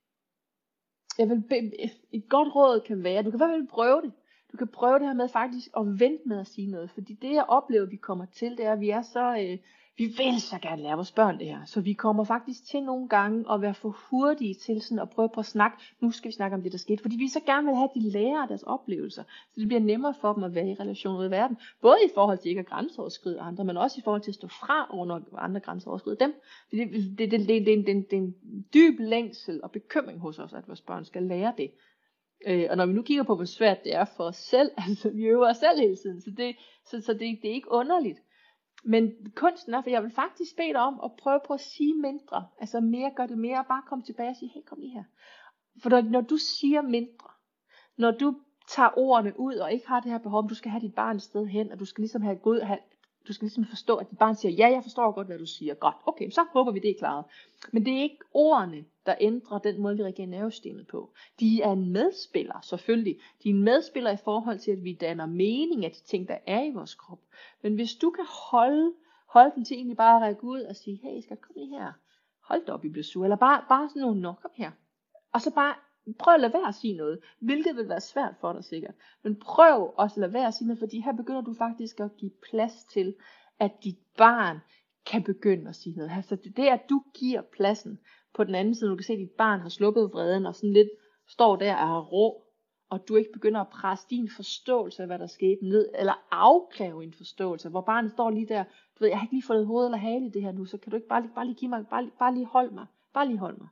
jeg vil be, et godt råd kan være, du kan i hvert fald prøve det. Du kan prøve det her med faktisk at vente med at sige noget. Fordi det jeg oplever, vi kommer til, det er, at vi er så, øh, vi vil så gerne lære vores børn det her. Så vi kommer faktisk til nogle gange at være for hurtige til sådan at prøve på at snakke. Nu skal vi snakke om det, der skete. Fordi vi så gerne vil have, at de lærer deres oplevelser. Så det bliver nemmere for dem at være i relation ud i verden. Både i forhold til ikke at grænseoverskride andre, men også i forhold til at stå fra over, når andre grænseoverskrider dem. Det, det, det, det, det, det, det, det er en dyb længsel og bekymring hos os, at vores børn skal lære det. Øh, og når vi nu kigger på, hvor svært det er for os selv, altså vi øver os selv hele tiden, så det, så, så det, det er ikke underligt. Men kunsten er, for jeg vil faktisk bede dig om at prøve på at sige mindre, altså mere, gør det mere, og bare komme tilbage og sige, hey, kom lige her. For når, når du siger mindre, når du tager ordene ud, og ikke har det her behov, du skal have dit barn et sted hen, og du skal ligesom have god, have, du skal ligesom forstå, at dit barn siger, ja, jeg forstår godt, hvad du siger. Godt, okay, så håber vi, det er klaret. Men det er ikke ordene, der ændrer den måde, vi reagerer nervesystemet på. De er en medspiller, selvfølgelig. De er en medspiller i forhold til, at vi danner mening af de ting, der er i vores krop. Men hvis du kan holde, holde den til egentlig bare at række ud og sige, hey, skal jeg komme lige her? Hold da op, I bliver sur. Eller bare, bare sådan nogle, nå, kom her. Og så bare prøv at lade være at sige noget, hvilket vil være svært for dig sikkert. Men prøv også at lade være at sige noget, fordi her begynder du faktisk at give plads til, at dit barn kan begynde at sige noget. Altså det er, at du giver pladsen på den anden side, du kan se, at dit barn har sluppet vreden, og sådan lidt står der og er rå, og du ikke begynder at presse din forståelse af, hvad der skete ned, eller afkræve en forståelse, hvor barnet står lige der, du ved, jeg har ikke lige fået hoved eller hale i det her nu, så kan du ikke bare lige, bare lige give mig, bare, bare lige hold mig, bare lige hold mig.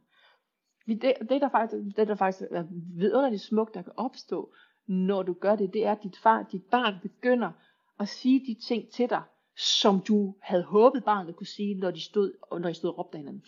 Det, det, der faktisk, det der faktisk er vidunderligt smukt, der kan opstå, når du gør det, det er, at dit, far, dit barn begynder at sige de ting til dig, som du havde håbet barnet kunne sige, når de stod, når de stod og råbte hinanden.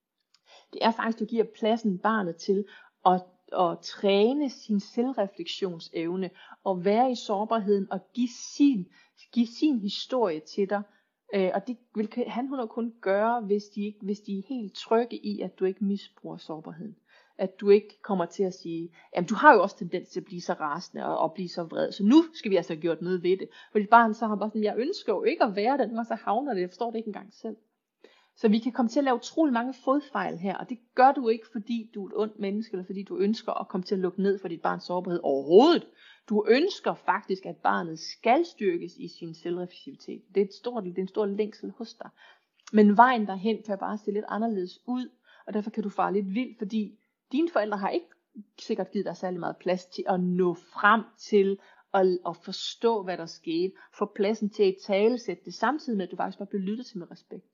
Det er faktisk, du giver pladsen barnet til at, at træne sin selvrefleksionsevne, og være i sårbarheden, og give sin, give sin historie til dig. Øh, og det vil han hun kun gøre, hvis de, ikke, hvis de er helt trygge i, at du ikke misbruger sårbarheden. At du ikke kommer til at sige, jamen du har jo også tendens til at blive så rasende og, og blive så vred, så nu skal vi altså have gjort noget ved det. Fordi barnet så har bare sådan, jeg ønsker jo ikke at være den, og så havner det, jeg forstår det ikke engang selv. Så vi kan komme til at lave utrolig mange fodfejl her, og det gør du ikke, fordi du er et ondt menneske, eller fordi du ønsker at komme til at lukke ned for dit barns sårbarhed overhovedet. Du ønsker faktisk, at barnet skal styrkes i sin selvrefleksivitet. Det er, et stort, det er en stor længsel hos dig. Men vejen derhen kan bare se lidt anderledes ud, og derfor kan du fare lidt vildt, fordi dine forældre har ikke sikkert givet dig særlig meget plads til at nå frem til at, at forstå, hvad der skete. Få pladsen til at talesætte det, samtidig med, at du faktisk bare bliver lyttet til med respekt.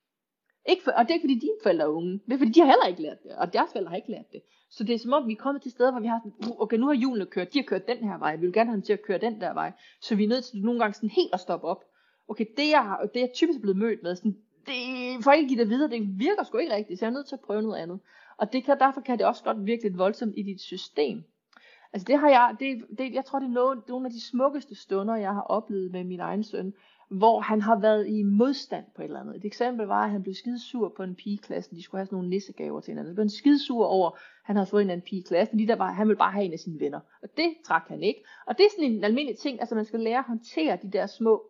Ikke for, og det er ikke fordi dine forældre er unge, det er fordi de har heller ikke lært det, og deres forældre har ikke lært det. Så det er som om vi er kommet til steder, hvor vi har sådan, okay, nu har hjulene kørt, de har kørt den her vej, vi vil gerne have dem til at køre den der vej, så vi er nødt til nogle gange sådan helt at stoppe op. Okay, det jeg, har, det jeg typisk er blevet mødt med, sådan, det, for ikke at give det videre, det virker sgu ikke rigtigt, så jeg er nødt til at prøve noget andet. Og det kan, derfor kan det også godt virke lidt voldsomt i dit system. Altså det har jeg, det, det, jeg tror det er nogle, nogle af de smukkeste stunder, jeg har oplevet med min egen søn, hvor han har været i modstand på et eller andet. Et eksempel var, at han blev skidesur på en pige i klassen. De skulle have sådan nogle nissegaver til hinanden. Han blev skidesur over, at han havde fået en anden pige i klassen, fordi der var, han ville bare have en af sine venner. Og det trak han ikke. Og det er sådan en almindelig ting, altså man skal lære at håndtere de der små,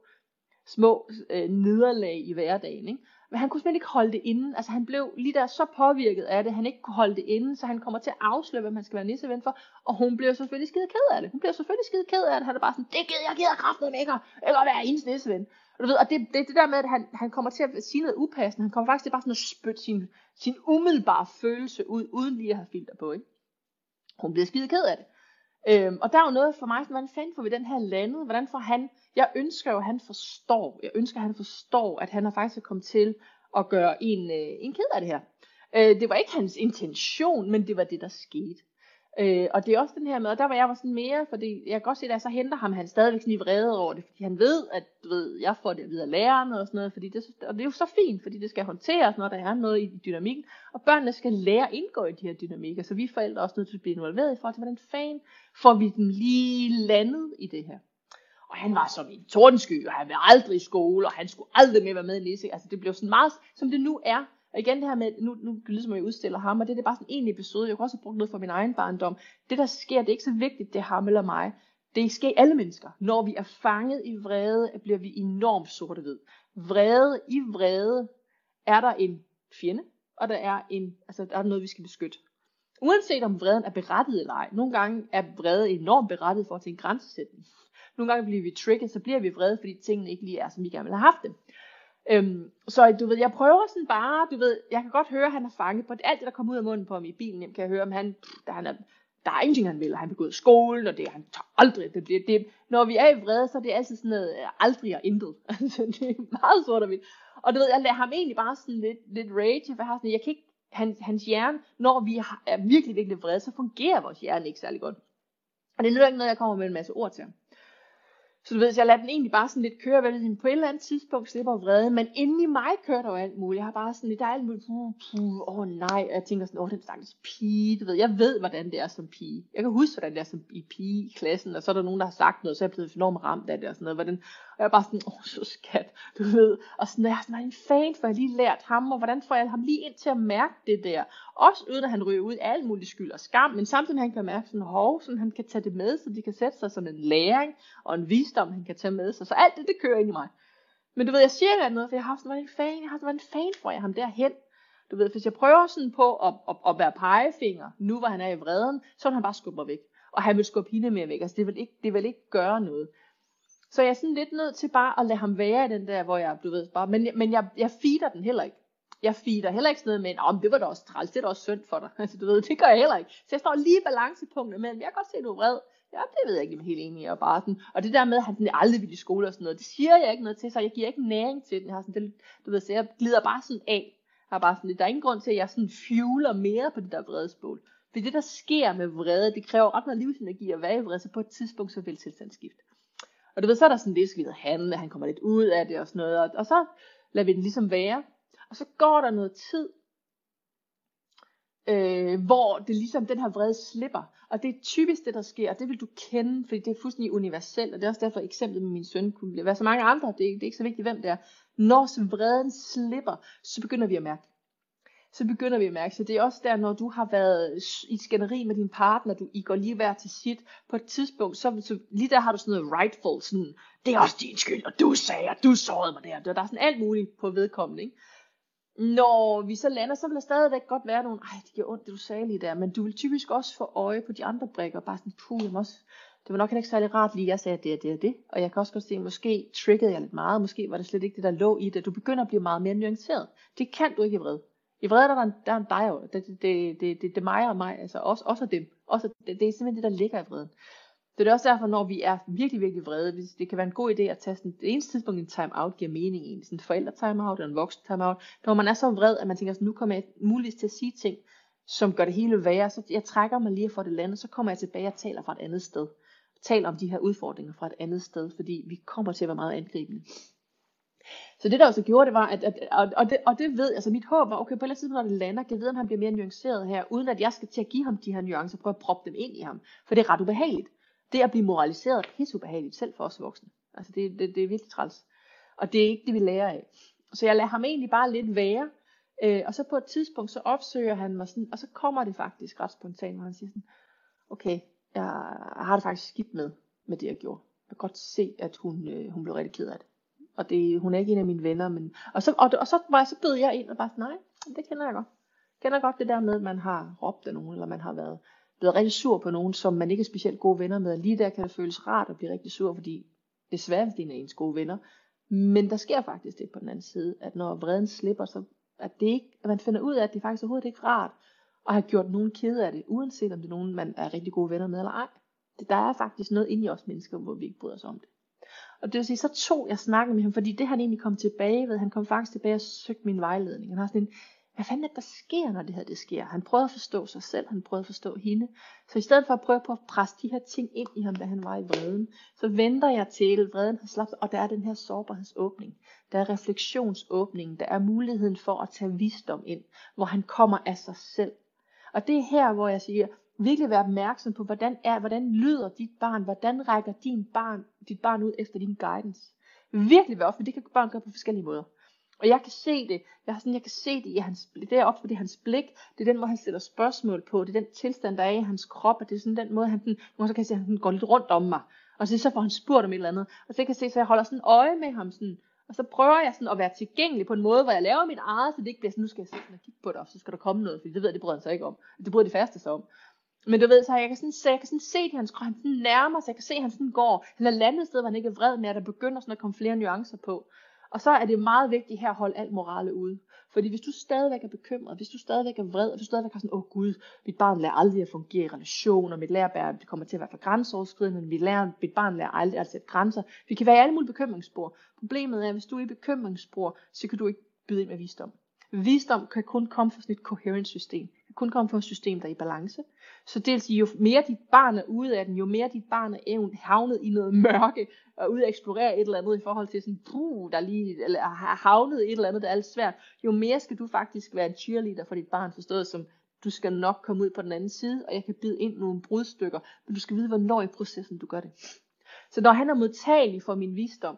små øh, nederlag i hverdagen, ikke? Men han kunne simpelthen ikke holde det inde. Altså han blev lige der så påvirket af det, han ikke kunne holde det inde, så han kommer til at afsløre, hvem han skal være nisseven for. Og hun blev selvfølgelig skide ked af det. Hun blev selvfølgelig skide ked af det. Han er bare sådan, det gider jeg gider kraften ikke, ikke at være hendes nisseven. Og du ved, og det, det, det der med, at han, han kommer til at sige noget upassende. Han kommer faktisk til bare sådan at spytte sin, sin umiddelbare følelse ud, uden lige at have filter på, ikke? Hun bliver skide ked af det. Øhm, og der er jo noget for mig, sådan, hvordan fanden får vi den her landet? Hvordan får han, jeg ønsker jo, at han forstår, jeg ønsker, at han forstår, at han har faktisk kommet til at gøre en, øh, en ked af det her. Øh, det var ikke hans intention, men det var det, der skete. Øh, og det er også den her med, og der var jeg var sådan mere, fordi jeg kan godt se, at jeg så henter ham, han stadigvæk sådan i vrede over det, fordi han ved, at du ved, jeg får det videre lærerne og sådan noget, fordi det, og det er jo så fint, fordi det skal håndteres, når der er noget i dynamikken, og børnene skal lære at indgå i de her dynamikker, så vi forældre også nødt til at blive involveret i forhold til, hvordan fanden får vi den lige landet i det her. Og han var som en tordensky, og han var aldrig i skole, og han skulle aldrig mere være med i Nisse. Altså det blev sådan meget, som det nu er. Og igen det her med, nu, nu ligesom jeg udstiller ham, og det, det er bare sådan en episode, jeg kan også have brugt noget fra min egen barndom. Det der sker, det er ikke så vigtigt, det er ham eller mig. Det sker alle mennesker. Når vi er fanget i vrede, bliver vi enormt sort-hvid. Vrede, i vrede er der en fjende, og der er, en, altså, der er noget, vi skal beskytte. Uanset om vreden er berettiget eller ej. Nogle gange er vrede enormt berettiget for til en grænsesætning. Nogle gange bliver vi trigget, så bliver vi vrede, fordi tingene ikke lige er, som vi gerne vil have haft dem. Øhm, så du ved, jeg prøver sådan bare, du ved, jeg kan godt høre, at han er fanget på det. Alt det, der kommer ud af munden på ham i bilen, kan jeg høre, om han, der, han er, der er ingenting, han vil. Han vil gå i skolen, og det han tager aldrig. Det bliver, det, når vi er i vrede, så er det altid sådan noget, aldrig og intet. Altså, det er meget sort og hvidt. Og du ved, jeg lader ham egentlig bare sådan lidt, lidt rage, for jeg har sådan, jeg kan ikke, hans, hans hjerne, når vi er virkelig, virkelig vrede, så fungerer vores hjerne ikke særlig godt. Og det er nu ikke noget, jeg kommer med en masse ord til ham. Så du ved, så jeg lader den egentlig bare sådan lidt køre, vel, på et eller andet tidspunkt slipper vrede, men inde i mig kører der jo alt muligt. Jeg har bare sådan lidt, der er alt muligt, åh oh, nej, og jeg tænker sådan, åh, oh, den stakkels pige, du ved, jeg ved, hvordan det er som pige. Jeg kan huske, hvordan det er som pige i klassen, og så er der nogen, der har sagt noget, så er jeg blevet enormt ramt af det og sådan noget, hvordan, og jeg er bare sådan, åh, oh, så skat, du ved, og sådan, jeg er sådan en fan, for jeg lige lært ham, og hvordan får jeg ham lige ind til at mærke det der, også uden at han ryger ud af alt muligt skyld og skam, men samtidig han kan mærke sådan, hov, sådan han kan tage det med, så det kan sætte sig som en læring, og en visdom, han kan tage med sig, så alt det, det kører ind i mig. Men du ved, jeg siger ikke noget, for jeg har sådan været en fan, jeg har sådan været en fan for jeg ham derhen. Du ved, hvis jeg prøver sådan på at, at, at være pegefinger, nu hvor han er i vreden, så vil han bare skubbe mig væk. Og han vil skubbe hende mere væk. Altså det vil ikke, det vil ikke gøre noget. Så jeg er sådan lidt nødt til bare at lade ham være i den der, hvor jeg, du ved, bare, men, men jeg, jeg feeder den heller ikke. Jeg feeder heller ikke sådan noget med, om det var da også træls, det er da også synd for dig. Altså du ved, det gør jeg heller ikke. Så jeg står lige i balancepunktet mellem, jeg kan godt se, at du er vred. Ja, det ved jeg ikke, om jeg er helt enig i. Og, bare sådan, og det der med, at han aldrig vil i skole og sådan noget, det siger jeg ikke noget til, så jeg giver ikke næring til den. Jeg har sådan, det, du ved, så jeg glider bare sådan af. Jeg har bare sådan, der er ingen grund til, at jeg sådan fueler mere på det der vredesbål. For det der sker med vrede, det kræver ret meget livsenergi at være i vrede, så på et tidspunkt så vil tilstandsskift. Og du ved, så er der sådan lidt, skal vi handle, han kommer lidt ud af det og sådan noget, og, og så lader vi den ligesom være. Og så går der noget tid, øh, hvor det ligesom den her vrede slipper. Og det er typisk det, der sker, og det vil du kende, fordi det er fuldstændig universelt, og det er også derfor eksemplet med min søn kunne være så mange andre, det er, det er ikke så vigtigt, hvem det er. Når vreden slipper, så begynder vi at mærke. Så begynder vi at mærke, så det er også der, når du har været i skænderi med din partner, du I går lige hver til sit, på et tidspunkt, så, så lige der har du sådan noget rightful, sådan, det er også din skyld, og du sagde, og du sårede mig der, der er sådan alt muligt på vedkommende, ikke? Når vi så lander, så vil der stadigvæk godt være nogle, ej det giver ondt det du sagde lige der, men du vil typisk også få øje på de andre brikker, bare sådan, puh, jeg må også, det var nok ikke særlig rart lige, jeg sagde det og det og det, og jeg kan også godt se, måske triggede jeg lidt meget, måske var det slet ikke det der lå i det, du begynder at blive meget mere nuanceret, det kan du ikke i vrede. I vrede der er en, der er en dig over, det, det, det, det, det er mig og mig, altså også, også dem, også, det, det er simpelthen det der ligger i vreden. Så det er også derfor, når vi er virkelig, virkelig vrede, det kan være en god idé at tage sådan, det eneste tidspunkt en time-out giver mening i, sådan en forældre-time-out eller en voksen time-out, når man er så vred, at man tænker sådan, nu kommer jeg muligvis til at sige ting, som gør det hele værre, så jeg trækker mig lige for det landet, så kommer jeg tilbage og taler fra et andet sted. Taler om de her udfordringer fra et andet sted, fordi vi kommer til at være meget angribende. Så det der også gjorde, det var, at, at og, og, det, og det ved, altså mit håb var, okay, på et eller andet tidspunkt, når det lander, kan jeg vide, om han bliver mere nuanceret her, uden at jeg skal til at give ham de her nuancer, prøve at proppe dem ind i ham, for det er ret ubehageligt. Det at blive moraliseret er pisseubehageligt, selv for os voksne. Altså det, det, det er virkelig træls. Og det er ikke det, vi lærer af. Så jeg lader ham egentlig bare lidt være, øh, og så på et tidspunkt, så opsøger han mig sådan, og så kommer det faktisk ret spontant, hvor han siger sådan, okay, jeg har det faktisk skidt med, med det jeg gjorde. Jeg kan godt se, at hun, øh, hun blev rigtig ked af det. Og det, hun er ikke en af mine venner, men, og så, og, og så, var jeg, så bød jeg ind og bare sådan, nej, det kender jeg godt. Jeg kender godt det der med, at man har råbt af nogen, eller man har været blevet rigtig sur på nogen, som man ikke er specielt gode venner med. Lige der kan det føles rart at blive rigtig sur, fordi det er svært, hvis det er ens gode venner. Men der sker faktisk det på den anden side, at når vreden slipper, så at, det ikke, at man finder ud af, at det faktisk overhovedet ikke er rart at have gjort nogen kede af det, uanset om det er nogen, man er rigtig gode venner med eller ej. Det, der er faktisk noget inde i os mennesker, hvor vi ikke bryder os om det. Og det vil sige, så tog jeg snakken med ham, fordi det han egentlig kom tilbage ved, han kom faktisk tilbage og søgte min vejledning. Han har sådan en, hvad fanden er det, der sker, når det her det sker? Han prøvede at forstå sig selv, han prøvede at forstå hende. Så i stedet for at prøve på at presse de her ting ind i ham, da han var i vreden, så venter jeg til, vreden har slappet, og der er den her sårbarhedsåbning. Der er refleksionsåbningen, der er muligheden for at tage visdom ind, hvor han kommer af sig selv. Og det er her, hvor jeg siger, virkelig være opmærksom på, hvordan, er, hvordan lyder dit barn, hvordan rækker din barn, dit barn ud efter din guidance. Virkelig være op, for det kan børn gøre på forskellige måder. Og jeg kan se det, jeg, har sådan, jeg kan se det i hans blik, det er op for det er hans blik, det er den måde han stiller spørgsmål på, det er den tilstand der er i hans krop, og det er sådan den måde han, nu så kan jeg se, at han går lidt rundt om mig, og så, så får han spurgt om et eller andet, og så kan jeg se, så jeg holder sådan øje med ham, sådan, og så prøver jeg sådan at være tilgængelig på en måde, hvor jeg laver mit eget, så det ikke bliver sådan, nu skal jeg sidde og kigge på det, og så skal der komme noget, fordi det ved jeg, det bryder han sig ikke om, det bryder de faste sig om. Men du ved, så jeg kan sådan se, jeg kan sådan se det, hans krop, han sådan nærmer sig, jeg kan se, at han sådan går, han er landet et sted, hvor han ikke er vred med, at der begynder sådan at komme flere nuancer på. Og så er det meget vigtigt her at holde alt morale ude. Fordi hvis du stadigvæk er bekymret, hvis du stadigvæk er vred, hvis du stadigvæk har sådan, åh oh, gud, mit barn lærer aldrig at fungere i relationer, mit lærer, det kommer til at være for grænseoverskridende, mit, lærer, mit barn lærer aldrig at sætte grænser. Vi kan være i alle mulige bekymringsspor. Problemet er, at hvis du er i bekymringsspor, så kan du ikke byde ind med visdom. Visdom kan kun komme fra sådan et coherent system. Det kan kun komme fra et system, der er i balance. Så det vil sige, jo mere dit barn er ude af den, jo mere dit barn er havnet i noget mørke, og ude at eksplorere et eller andet i forhold til sådan, puh, der lige, eller har havnet i et eller andet, der er alt svært, jo mere skal du faktisk være en cheerleader for dit barn, forstået som, du skal nok komme ud på den anden side, og jeg kan bide ind nogle brudstykker, men du skal vide, hvornår i processen du gør det. Så når han er modtagelig for min visdom,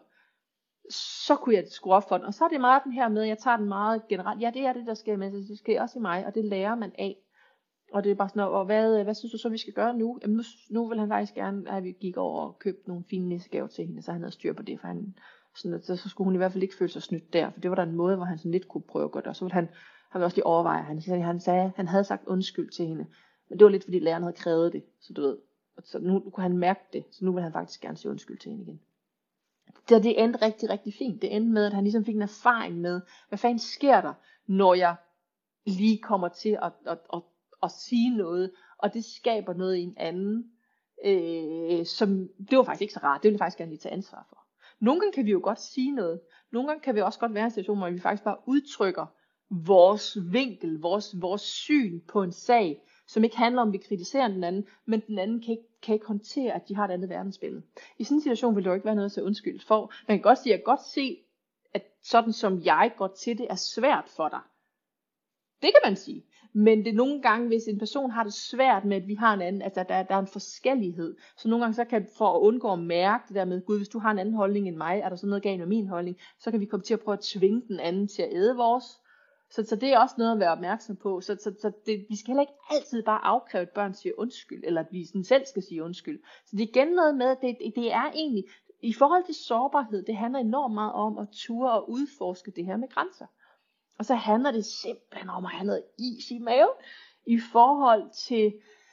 så kunne jeg skrue op for den. Og så er det meget den her med, jeg tager den meget generelt. Ja, det er det, der sker med, det sker også i mig, og det lærer man af. Og det er bare sådan, og hvad, hvad synes du så, vi skal gøre nu? Jamen nu, nu vil han faktisk gerne, at vi gik over og købte nogle fine nissegaver til hende, så han havde styr på det, for han, sådan, at, så skulle hun i hvert fald ikke føle sig snydt der, for det var der en måde, hvor han sådan lidt kunne prøve at gøre det, og så ville han, Han vil også lige overveje, han, han sagde, han havde sagt undskyld til hende, men det var lidt fordi læreren havde krævet det, så du ved, så nu, nu kunne han mærke det, så nu vil han faktisk gerne sige undskyld til hende igen. Så det endte rigtig, rigtig fint. Det endte med, at han ligesom fik en erfaring med, hvad fanden sker der, når jeg lige kommer til at, at, at, at sige noget, og det skaber noget i en anden, øh, som, det var faktisk ikke så rart, det ville jeg faktisk gerne lige tage ansvar for. Nogle gange kan vi jo godt sige noget, nogle gange kan vi også godt være i en situation, hvor vi faktisk bare udtrykker vores vinkel, vores, vores syn på en sag, som ikke handler om, at vi kritiserer den anden, men den anden kan ikke, kan ikke håndtere, at de har et andet verdensbillede. I sådan en situation vil det jo ikke være noget at sige undskyld for. Man kan godt sige, at jeg kan godt se, at sådan som jeg går til det, er svært for dig. Det kan man sige. Men det er nogle gange, hvis en person har det svært med, at vi har en anden, altså der, der er en forskellighed. Så nogle gange, så kan for at undgå at mærke det der med, gud, hvis du har en anden holdning end mig, er der så noget galt med min holdning, så kan vi komme til at prøve at tvinge den anden til at æde vores. Så, så det er også noget at være opmærksom på. Så, så, så det, vi skal heller ikke altid bare afkræve, at børn siger undskyld, eller at vi sådan selv skal sige undskyld. Så det er igen noget med, at det, det er egentlig, i forhold til sårbarhed, det handler enormt meget om at ture og udforske det her med grænser. Og så handler det simpelthen om at have noget is i maven, i forhold til,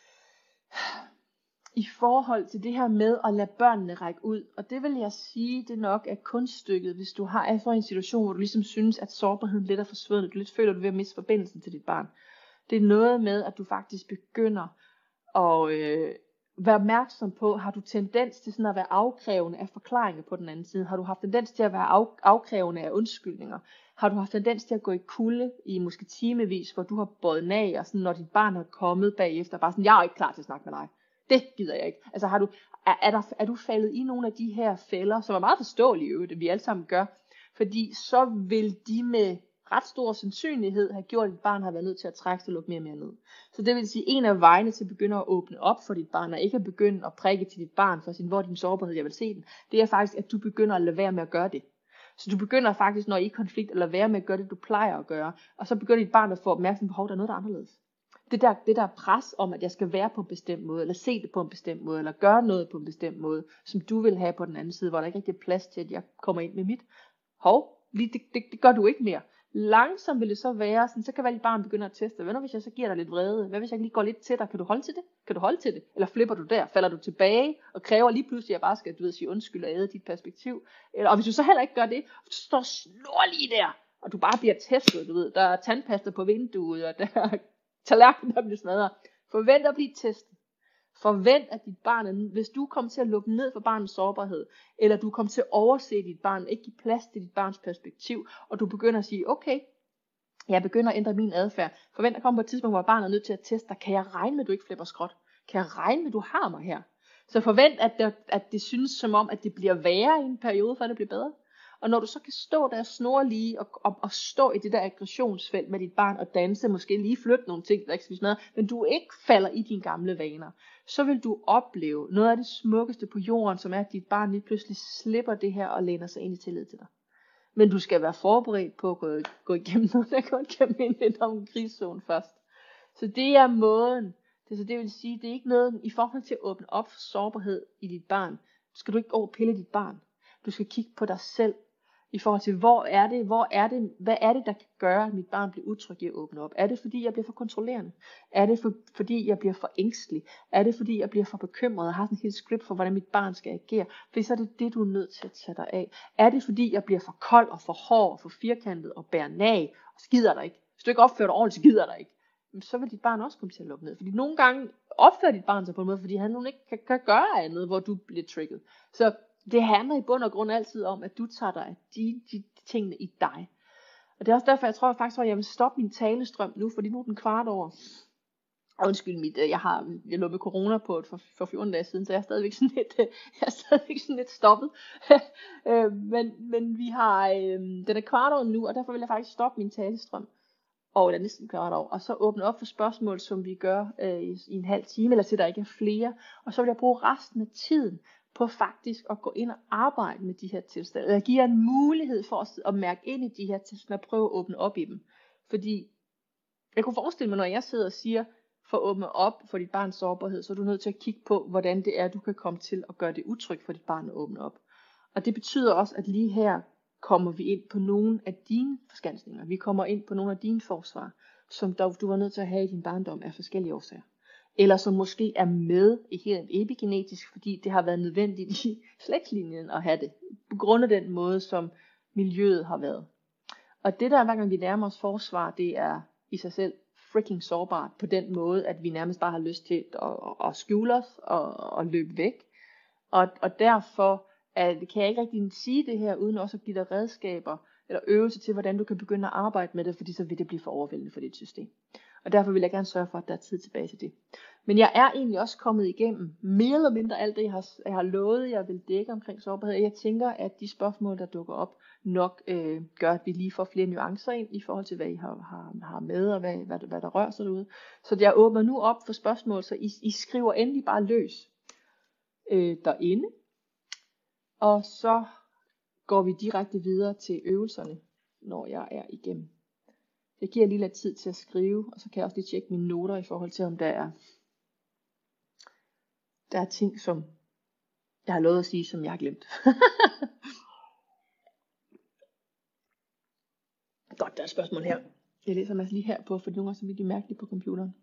i forhold til det her med at lade børnene række ud. Og det vil jeg sige, det nok er kunststykket, hvis du har er en situation, hvor du ligesom synes, at sårbarheden lidt er forsvundet. Du lidt føler, at du er ved at miste forbindelsen til dit barn. Det er noget med, at du faktisk begynder at øh, være opmærksom på, har du tendens til sådan at være afkrævende af forklaringer på den anden side? Har du haft tendens til at være af, afkrævende af undskyldninger? Har du haft tendens til at gå i kulde i måske timevis, hvor du har båret nag, og sådan, når dit barn er kommet bagefter, bare sådan, jeg er ikke klar til at snakke med dig. Det gider jeg ikke. Altså har du, er, er, der, er du faldet i nogle af de her fælder, som er meget forståelige, det vi alle sammen gør, fordi så vil de med ret stor sandsynlighed have gjort, at dit barn har været nødt til at trække sig og lukke mere og mere ned. Så det vil sige, en af vejene til at begynde at åbne op for dit barn, og ikke at begynde at prikke til dit barn for sin, hvor er din sårbarhed, jeg vil se den, det er faktisk, at du begynder at lade være med at gøre det. Så du begynder faktisk, når I er i konflikt, at lade være med at gøre det, du plejer at gøre, og så begynder dit barn at få opmærksomhed på, at der er noget, der er anderledes. Det der, det der pres om, at jeg skal være på en bestemt måde, eller se det på en bestemt måde, eller gøre noget på en bestemt måde, som du vil have på den anden side, hvor der ikke rigtig er plads til, at jeg kommer ind med mit. Hov, det, det, det gør du ikke mere. Langsomt vil det så være, sådan, så kan vel barn begynde at teste, hvad nu hvis jeg så giver dig lidt vrede, hvad hvis jeg lige går lidt til dig, kan du holde til det? Kan du holde til det? Eller flipper du der, falder du tilbage, og kræver lige pludselig, at jeg bare skal, du ved, sige undskyld og æde dit perspektiv? Eller, og hvis du så heller ikke gør det, så står snor lige der, og du bare bliver testet, du ved, der er tandpasta på vinduet, og der er tallerkenen, der bliver smadret. Forvent at blive testet. Forvent, at dit barn, hvis du kommer til at lukke ned for barnets sårbarhed, eller du kommer til at overse dit barn, ikke give plads til dit barns perspektiv, og du begynder at sige, okay, jeg begynder at ændre min adfærd. Forvent at komme på et tidspunkt, hvor barnet er nødt til at teste dig. Kan jeg regne med, at du ikke flipper skråt? Kan jeg regne med, at du har mig her? Så forvent, at det, at det synes som om, at det bliver værre i en periode, før det bliver bedre. Og når du så kan stå der snorlige og, og, og stå i det der aggressionsfelt med dit barn og danse, måske lige flytte nogle ting, der ikke skal smadre, men du ikke falder i dine gamle vaner, så vil du opleve noget af det smukkeste på jorden, som er, at dit barn lige pludselig slipper det her og læner sig ind i tillid til dig. Men du skal være forberedt på at gå, gå igennem noget, der går igennem en lidt om en krigszone først. Så det er måden. Det, så det vil sige, det er ikke noget i forhold til at åbne op for sårbarhed i dit barn. Skal du ikke overpille dit barn. Du skal kigge på dig selv. I forhold til, hvor er det, hvor er det, hvad er det, der kan gøre, at mit barn bliver utryg i at åbne op? Er det, fordi jeg bliver for kontrollerende? Er det, for, fordi jeg bliver for ængstelig? Er det, fordi jeg bliver for bekymret og har sådan et helt script for, hvordan mit barn skal agere? For så er det det, du er nødt til at tage dig af. Er det, fordi jeg bliver for kold og for hård og for firkantet og bærer nag og skider dig ikke? Hvis du ikke opfører dig ordentligt, så gider dig ikke. Så vil dit barn også komme til at lukke ned. Fordi nogle gange opfører dit barn sig på en måde, fordi han nu ikke kan, kan gøre andet, hvor du bliver trigget. Så det handler i bund og grund altid om, at du tager dig af de, de, de tingene i dig. Og det er også derfor, jeg tror faktisk, at jeg vil stoppe min talestrøm nu, fordi nu er den kvart over. Og undskyld mit, jeg har jeg lå med corona på et for, for fjorten dage siden, så jeg er stadigvæk sådan lidt, jeg er stadigvæk sådan lidt stoppet. men, men vi har, øh, den er kvart over nu, og derfor vil jeg faktisk stoppe min talestrøm. Og det er næsten kvart over. Og så åbne op for spørgsmål, som vi gør øh, i, i en halv time, eller til der ikke er flere. Og så vil jeg bruge resten af tiden på faktisk at gå ind og arbejde med de her tilstande. Jeg giver en mulighed for at, at mærke ind i de her tilstande og prøve at åbne op i dem. Fordi jeg kunne forestille mig, når jeg sidder og siger, for at åbne op for dit barns sårbarhed, så er du nødt til at kigge på, hvordan det er, du kan komme til at gøre det utrygt for dit barn at åbne op. Og det betyder også, at lige her kommer vi ind på nogle af dine forskansninger. Vi kommer ind på nogle af dine forsvar, som du var nødt til at have i din barndom af forskellige årsager. Eller som måske er med i helt epigenetisk, fordi det har været nødvendigt i slægtslinjen at have det. På grund af den måde, som miljøet har været. Og det der, hver gang vi nærmer os forsvar, det er i sig selv freaking sårbart. På den måde, at vi nærmest bare har lyst til at, at, at skjule os og, og løbe væk. Og, og derfor at, kan jeg ikke rigtig sige det her, uden også at give dig redskaber eller øvelser til, hvordan du kan begynde at arbejde med det, fordi så vil det blive for overvældende for dit system. Og derfor vil jeg gerne sørge for, at der er tid tilbage til det. Men jeg er egentlig også kommet igennem mere eller mindre alt det, jeg har, jeg har lovet, jeg vil dække omkring sårbarhed. Jeg tænker, at de spørgsmål, der dukker op, nok øh, gør, at vi lige får flere nuancer ind i forhold til, hvad I har, har, har med, og hvad, hvad, hvad der rører sig derude. Så jeg åbner nu op for spørgsmål, så I, I skriver endelig bare løs øh, derinde. Og så går vi direkte videre til øvelserne, når jeg er igennem. Jeg giver lige lidt tid til at skrive, og så kan jeg også lige tjekke mine noter i forhold til, om der er, der er ting, som jeg har lovet at sige, som jeg har glemt. Godt, der er et spørgsmål her. Jeg læser mig lige her på, for nogle gange så bliver de mærkeligt på computeren.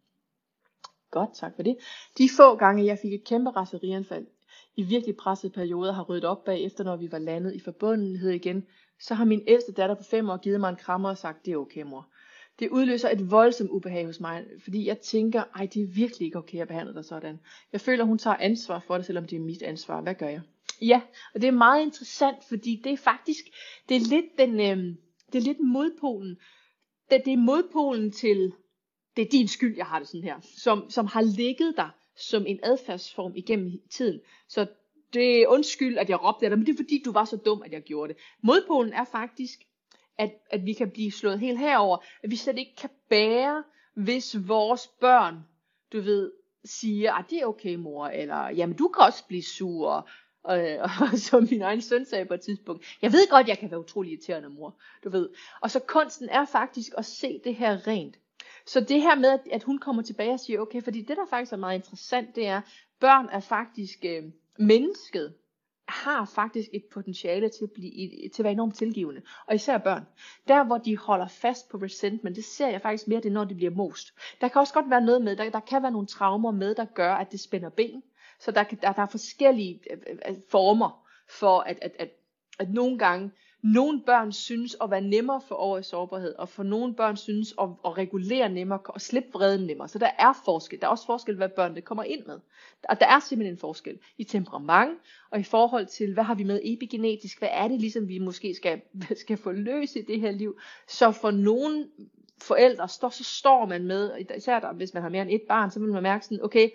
Godt, tak for det. De få gange, jeg fik et kæmpe raserianfald, i virkelig pressede perioder har ryddet op bagefter, når vi var landet i forbundenhed igen, så har min ældste datter på fem år givet mig en krammer og sagt, det er okay, mor. Det udløser et voldsomt ubehag hos mig, fordi jeg tænker, ej, det er virkelig ikke okay at behandle dig sådan. Jeg føler, hun tager ansvar for det, selvom det er mit ansvar. Hvad gør jeg? Ja, og det er meget interessant, fordi det er faktisk, det er lidt den, øh, det er lidt modpolen. Det, det er modpolen til, det er din skyld, jeg har det sådan her, som, som har ligget der som en adfærdsform igennem tiden. Så det er undskyld, at jeg råbte af dig, men det er fordi, du var så dum, at jeg gjorde det. Modpolen er faktisk, at, at vi kan blive slået helt herover, at vi slet ikke kan bære, hvis vores børn, du ved, siger, at det er okay, mor, eller jamen, du kan også blive sur, og, og, og som min egen søn sagde på et tidspunkt, jeg ved godt, jeg kan være utrolig irriterende, mor, du ved. Og så kunsten er faktisk at se det her rent. Så det her med, at hun kommer tilbage og siger, okay, fordi det der faktisk er meget interessant, det er, børn er faktisk, øh, mennesket har faktisk et potentiale til at, blive, til at være enormt tilgivende. Og især børn. Der hvor de holder fast på resentment, det ser jeg faktisk mere, det når de bliver most. Der kan også godt være noget med, der, der kan være nogle traumer med, der gør, at det spænder ben. Så der, der, der er forskellige øh, former for, at, at, at, at nogle gange, nogle børn synes at være nemmere for over i sårbarhed, og for nogle børn synes at, at regulere nemmere, og slippe vreden nemmere. Så der er forskel. Der er også forskel, hvad børn det kommer ind med. Og der er simpelthen en forskel i temperament, og i forhold til, hvad har vi med epigenetisk, hvad er det ligesom, vi måske skal, skal få løs i det her liv. Så for nogle forældre, så, så står man med, især der, hvis man har mere end et barn, så vil man mærke sådan, okay,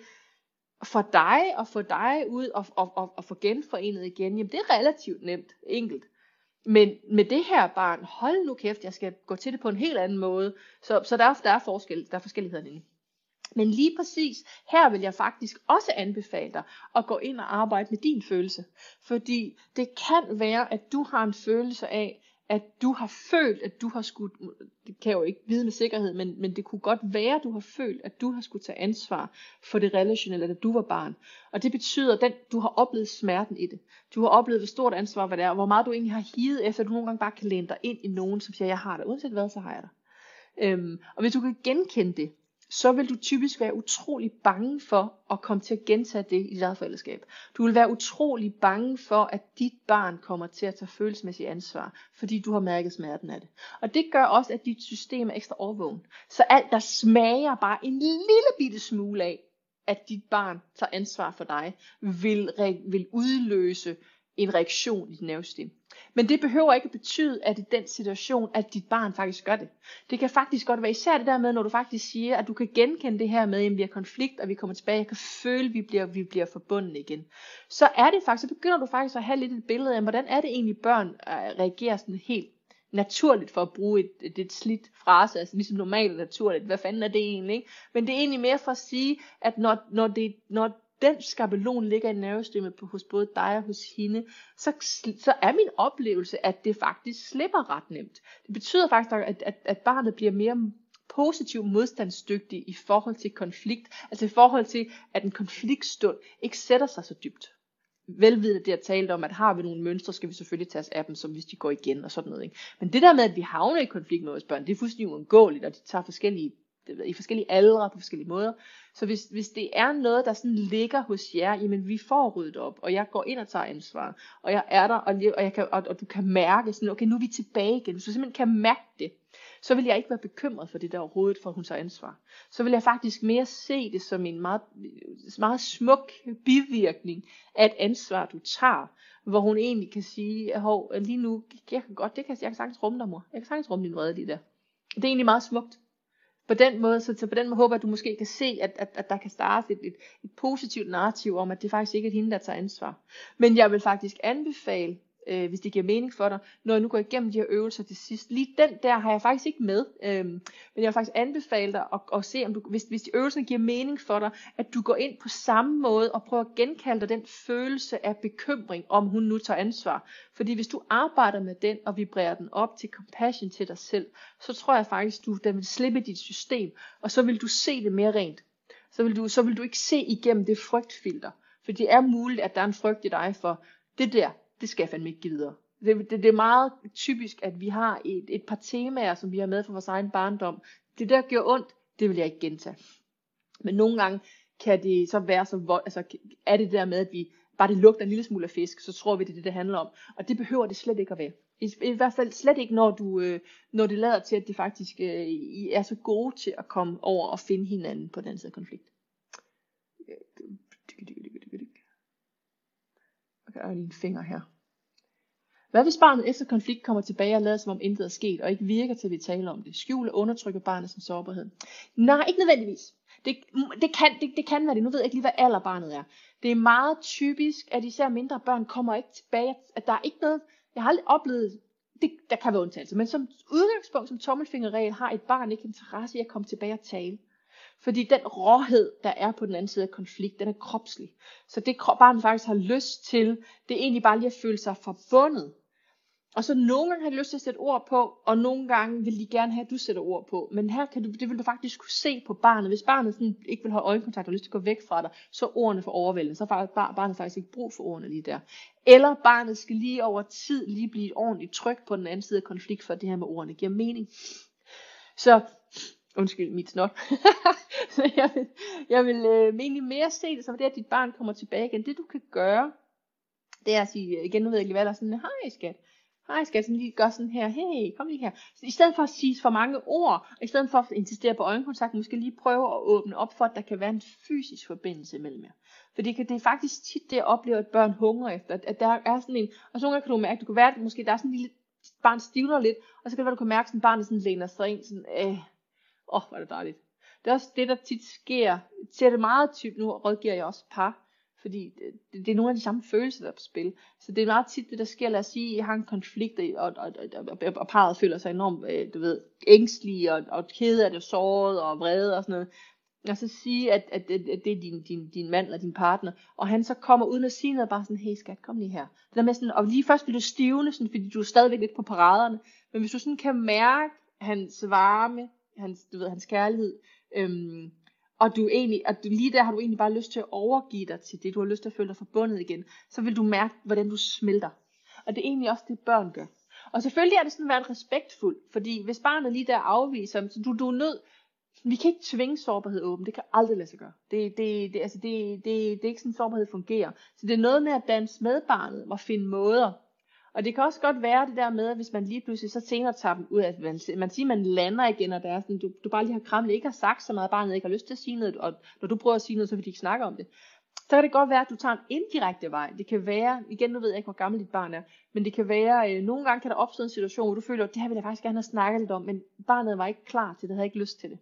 for dig og få dig ud og, og, og, og få genforenet igen, jamen det er relativt nemt, enkelt. Men med det her barn, hold nu kæft, jeg skal gå til det på en helt anden måde. Så, så der, er, der er forskel, der er forskelligheder inde. Men lige præcis her vil jeg faktisk også anbefale dig at gå ind og arbejde med din følelse. Fordi det kan være, at du har en følelse af, at du har følt, at du har skulle, det kan jeg jo ikke vide med sikkerhed, men, men det kunne godt være, at du har følt, at du har skulle tage ansvar for det relationelle, da du var barn. Og det betyder, at du har oplevet smerten i det. Du har oplevet, hvor stort ansvar hvad det er, og hvor meget du egentlig har higet efter, at du nogle gange bare kan læne dig ind i nogen, som siger, jeg har dig. Uanset hvad, så har jeg dig. Øhm, og hvis du kan genkende det, så vil du typisk være utrolig bange for at komme til at gentage det i dit eget forældreskab. Du vil være utrolig bange for, at dit barn kommer til at tage følelsesmæssigt ansvar, fordi du har mærket smerten af det. Og det gør også, at dit system er ekstra overvågen. Så alt, der smager bare en lille bitte smule af, at dit barn tager ansvar for dig, vil, vil udløse en reaktion i dit nervesystem. Men det behøver ikke at betyde, at i den situation, at dit barn faktisk gør det. Det kan faktisk godt være især det der med, når du faktisk siger, at du kan genkende det her med, at vi har konflikt, og vi kommer tilbage, jeg kan føle, at vi bliver, vi bliver forbundet igen. Så er det faktisk, så begynder du faktisk at have lidt et billede af, hvordan er det egentlig, børn øh, reagerer sådan helt naturligt, for at bruge et, et, et slidt frase, altså ligesom normalt naturligt. Hvad fanden er det egentlig? Ikke? Men det er egentlig mere for at sige, at når, når, det, når den skabelon ligger i nervesystemet hos både dig og hos hende, så, så er min oplevelse, at det faktisk slipper ret nemt. Det betyder faktisk, at, at, at barnet bliver mere positivt modstandsdygtig i forhold til konflikt, altså i forhold til, at en konfliktstund ikke sætter sig så dybt. velvidende det, jeg talte om, at har vi nogle mønstre, skal vi selvfølgelig tage os af dem, som hvis de går igen og sådan noget. Ikke? Men det der med, at vi havner i konflikt med vores børn, det er fuldstændig uundgåeligt, og de tager forskellige, i forskellige aldre på forskellige måder. Så hvis, hvis det er noget, der sådan ligger hos jer, jamen vi får ryddet op, og jeg går ind og tager ansvar, og jeg er der, og, og, jeg kan, og, og du kan mærke sådan, okay, nu er vi tilbage igen. Hvis du simpelthen kan mærke det, så vil jeg ikke være bekymret for det der overhovedet, for at hun tager ansvar. Så vil jeg faktisk mere se det som en meget, meget smuk bivirkning af et ansvar, du tager, hvor hun egentlig kan sige, hov, lige nu, jeg kan godt, det kan jeg kan sagtens rumme dig, mor. Jeg kan sagtens rumme din vrede lige der. Det er egentlig meget smukt. På den måde, så, så på den måde håber jeg, at du måske kan se, at, at, at der kan starte et, et, et positivt narrativ om, at det faktisk ikke er hende, der tager ansvar. Men jeg vil faktisk anbefale, øh, hvis det giver mening for dig, når jeg nu går igennem de her øvelser til sidst. Lige den der har jeg faktisk ikke med, øh, men jeg vil faktisk anbefale dig at, at se, om du, hvis, hvis de øvelser giver mening for dig, at du går ind på samme måde og prøver at genkalde dig den følelse af bekymring, om hun nu tager ansvar. Fordi hvis du arbejder med den og vibrerer den op til compassion til dig selv, så tror jeg faktisk, du den vil slippe dit system, og så vil du se det mere rent. Så vil du, så vil du ikke se igennem det frygtfilter. For det er muligt, at der er en frygt i dig for, det der, det skal jeg fandme ikke give videre. Det, det, det er meget typisk, at vi har et, et par temaer, som vi har med fra vores egen barndom. Det der gør ondt, det vil jeg ikke gentage. Men nogle gange kan det så være så vold, altså er det der med, at vi bare det lugter en lille smule af fisk, så tror vi, det er det, det handler om. Og det behøver det slet ikke at være. I, i hvert fald slet ikke, når, du, øh, når det lader til, at det faktisk øh, I er så gode til at komme over og finde hinanden på den anden side af konflikt. Okay, jeg har lige en finger her. Hvad hvis barnet efter konflikt kommer tilbage og lader som om intet er sket, og ikke virker til, at vi taler om det? Skjul og undertrykker barnet sin sårbarhed? Nej, ikke nødvendigvis. Det, det, kan, det, det kan være det. Nu ved jeg ikke lige, hvad alder barnet er. Det er meget typisk, at især mindre børn kommer ikke tilbage. At der er ikke noget, jeg har aldrig oplevet, det, der kan være undtagelser. Men som udgangspunkt, som tommelfingerregel, har et barn ikke interesse i at komme tilbage og tale. Fordi den råhed, der er på den anden side af konflikt, den er kropslig. Så det barnet faktisk har lyst til, det er egentlig bare lige at føle sig forbundet. Og så nogle gange har de lyst til at sætte ord på, og nogle gange vil de gerne have, at du sætter ord på. Men her kan du, det vil du faktisk kunne se på barnet. Hvis barnet sådan ikke vil have øjenkontakt og lyst til at gå væk fra dig, så er ordene for overvældende. Så har barnet faktisk ikke brug for ordene lige der. Eller barnet skal lige over tid lige blive et ordentligt tryk på den anden side af konflikt, for det her med ordene giver mening. Så, undskyld mit snot. Så jeg vil, jeg vil øh, egentlig mere se det som det, at dit barn kommer tilbage igen. Det du kan gøre, det er at sige, igen nu ved jeg ikke hvad der er sådan, hej skat. Hej skat, sådan lige gør sådan her, hey, kom lige her. Så i stedet for at sige for mange ord, og i stedet for at insistere på øjenkontakt, måske lige prøve at åbne op for, at der kan være en fysisk forbindelse mellem jer. For det, kan, det er faktisk tit det, jeg oplever, at børn hungrer efter, at der er sådan en, og så nogle gange kan du mærke, det kunne være, at måske der er sådan en lille, barn stivner lidt, og så kan det være, du kan mærke, at barnet sådan læner sig ind, sådan, øh, åh, oh, hvor er det dejligt. Det er også det, der tit sker. Ser det meget typisk, nu rådgiver jeg også par, fordi det, det er nogle af de samme følelser, der er på spil. Så det er meget tit det, der sker. Lad os sige, at I har en konflikt, og, og, og, og, og parret føler sig enormt, du ved, ængstlige, og, og kede af det, såret, og vrede, og sådan noget. Og så sige, at, at, at, at det er din, din, din mand, eller din partner, og han så kommer uden at sige noget, bare sådan, hey skat, kom lige her. Det der med sådan, og lige først bliver du stivne, sådan, fordi du er stadigvæk lidt på paraderne, men hvis du sådan kan mærke hans varme, hans, du ved, hans kærlighed, øhm, og du egentlig, at du lige der har du egentlig bare lyst til at overgive dig til det, du har lyst til at føle dig forbundet igen, så vil du mærke, hvordan du smelter. Og det er egentlig også det, børn gør. Og selvfølgelig er det sådan været respektfuldt, fordi hvis barnet lige der afviser, så du, du er nødt, vi kan ikke tvinge sårbarhed åben, det kan aldrig lade sig gøre. Det, det, det, altså det, det, det er ikke sådan, sårbarhed fungerer. Så det er noget med at danse med barnet, og finde måder. Og det kan også godt være det der med, at hvis man lige pludselig så senere tager dem ud, at man, man siger, at man lander igen, og der er sådan, du, du bare lige har krammet, ikke har sagt så meget, barnet ikke har lyst til at sige noget, og når du prøver at sige noget, så vil de ikke snakke om det. Så kan det godt være, at du tager en indirekte vej. Det kan være, igen nu ved jeg ikke, hvor gammel dit barn er, men det kan være, øh, nogle gange kan der opstå en situation, hvor du føler, at det her vil jeg faktisk gerne have snakket lidt om, men barnet var ikke klar til det, havde ikke lyst til det.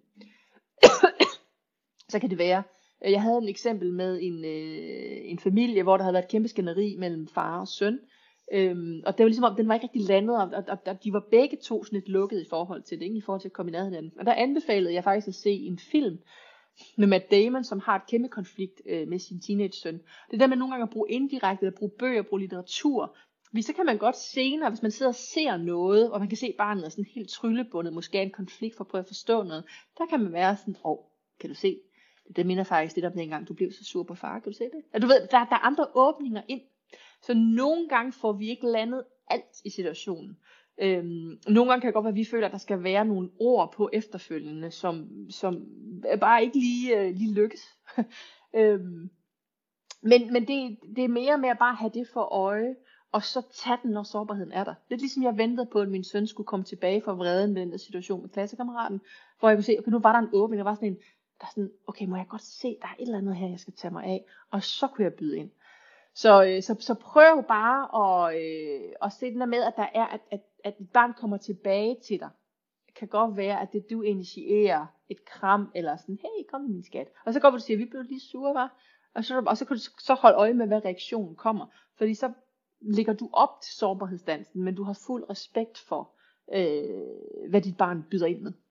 Så kan det være, jeg havde et eksempel med en, øh, en familie, hvor der havde været et kæmpe skænderi mellem far og søn. Øhm, og det var ligesom om den var ikke rigtig landet, og, og, og de var begge to sådan lidt lukket i forhold til det, ikke? I forhold til at komme i nærheden af den. Og der anbefalede jeg faktisk at se en film med Matt Damon, som har et kæmpe konflikt øh, med sin teenage søn. Det er der med nogle gange at bruge indirekte, at bruge bøger, at bruge litteratur. Fordi så kan man godt senere, hvis man sidder og ser noget, og man kan se at barnet er sådan helt tryllebundet, måske er en konflikt for at prøve at forstå noget, der kan man være sådan, åh, oh, kan du se, det minder faktisk lidt om dengang, du blev så sur på far, kan du se det? At du ved, der, der er andre åbninger ind. Så nogle gange får vi ikke landet alt i situationen. Øhm, nogle gange kan det godt være, at vi føler, at der skal være nogle ord på efterfølgende, som, som bare ikke lige, øh, lige lykkes. øhm, men men det, det er mere med at bare have det for øje, og så tage den, når sårbarheden er der. Det er ligesom jeg ventede på, at min søn skulle komme tilbage fra vreden med den der situation med klassekammeraten, hvor jeg kunne se, okay, nu var der en åbning, der var sådan en, der er sådan, okay, må jeg godt se, der er et eller andet her, jeg skal tage mig af, og så kunne jeg byde ind. Så, øh, så, så prøv bare at, øh, at se den der med, at der er, at, at, at et barn kommer tilbage til dig. Det kan godt være, at det du initierer et kram, eller sådan, hey, kom min skat. Og så går du og siger, vi blev lige sure, var. Og så, og så kan du så holde øje med, hvad reaktionen kommer. Fordi så ligger du op til sårbarhedsdansen, men du har fuld respekt for, øh, hvad dit barn byder ind med.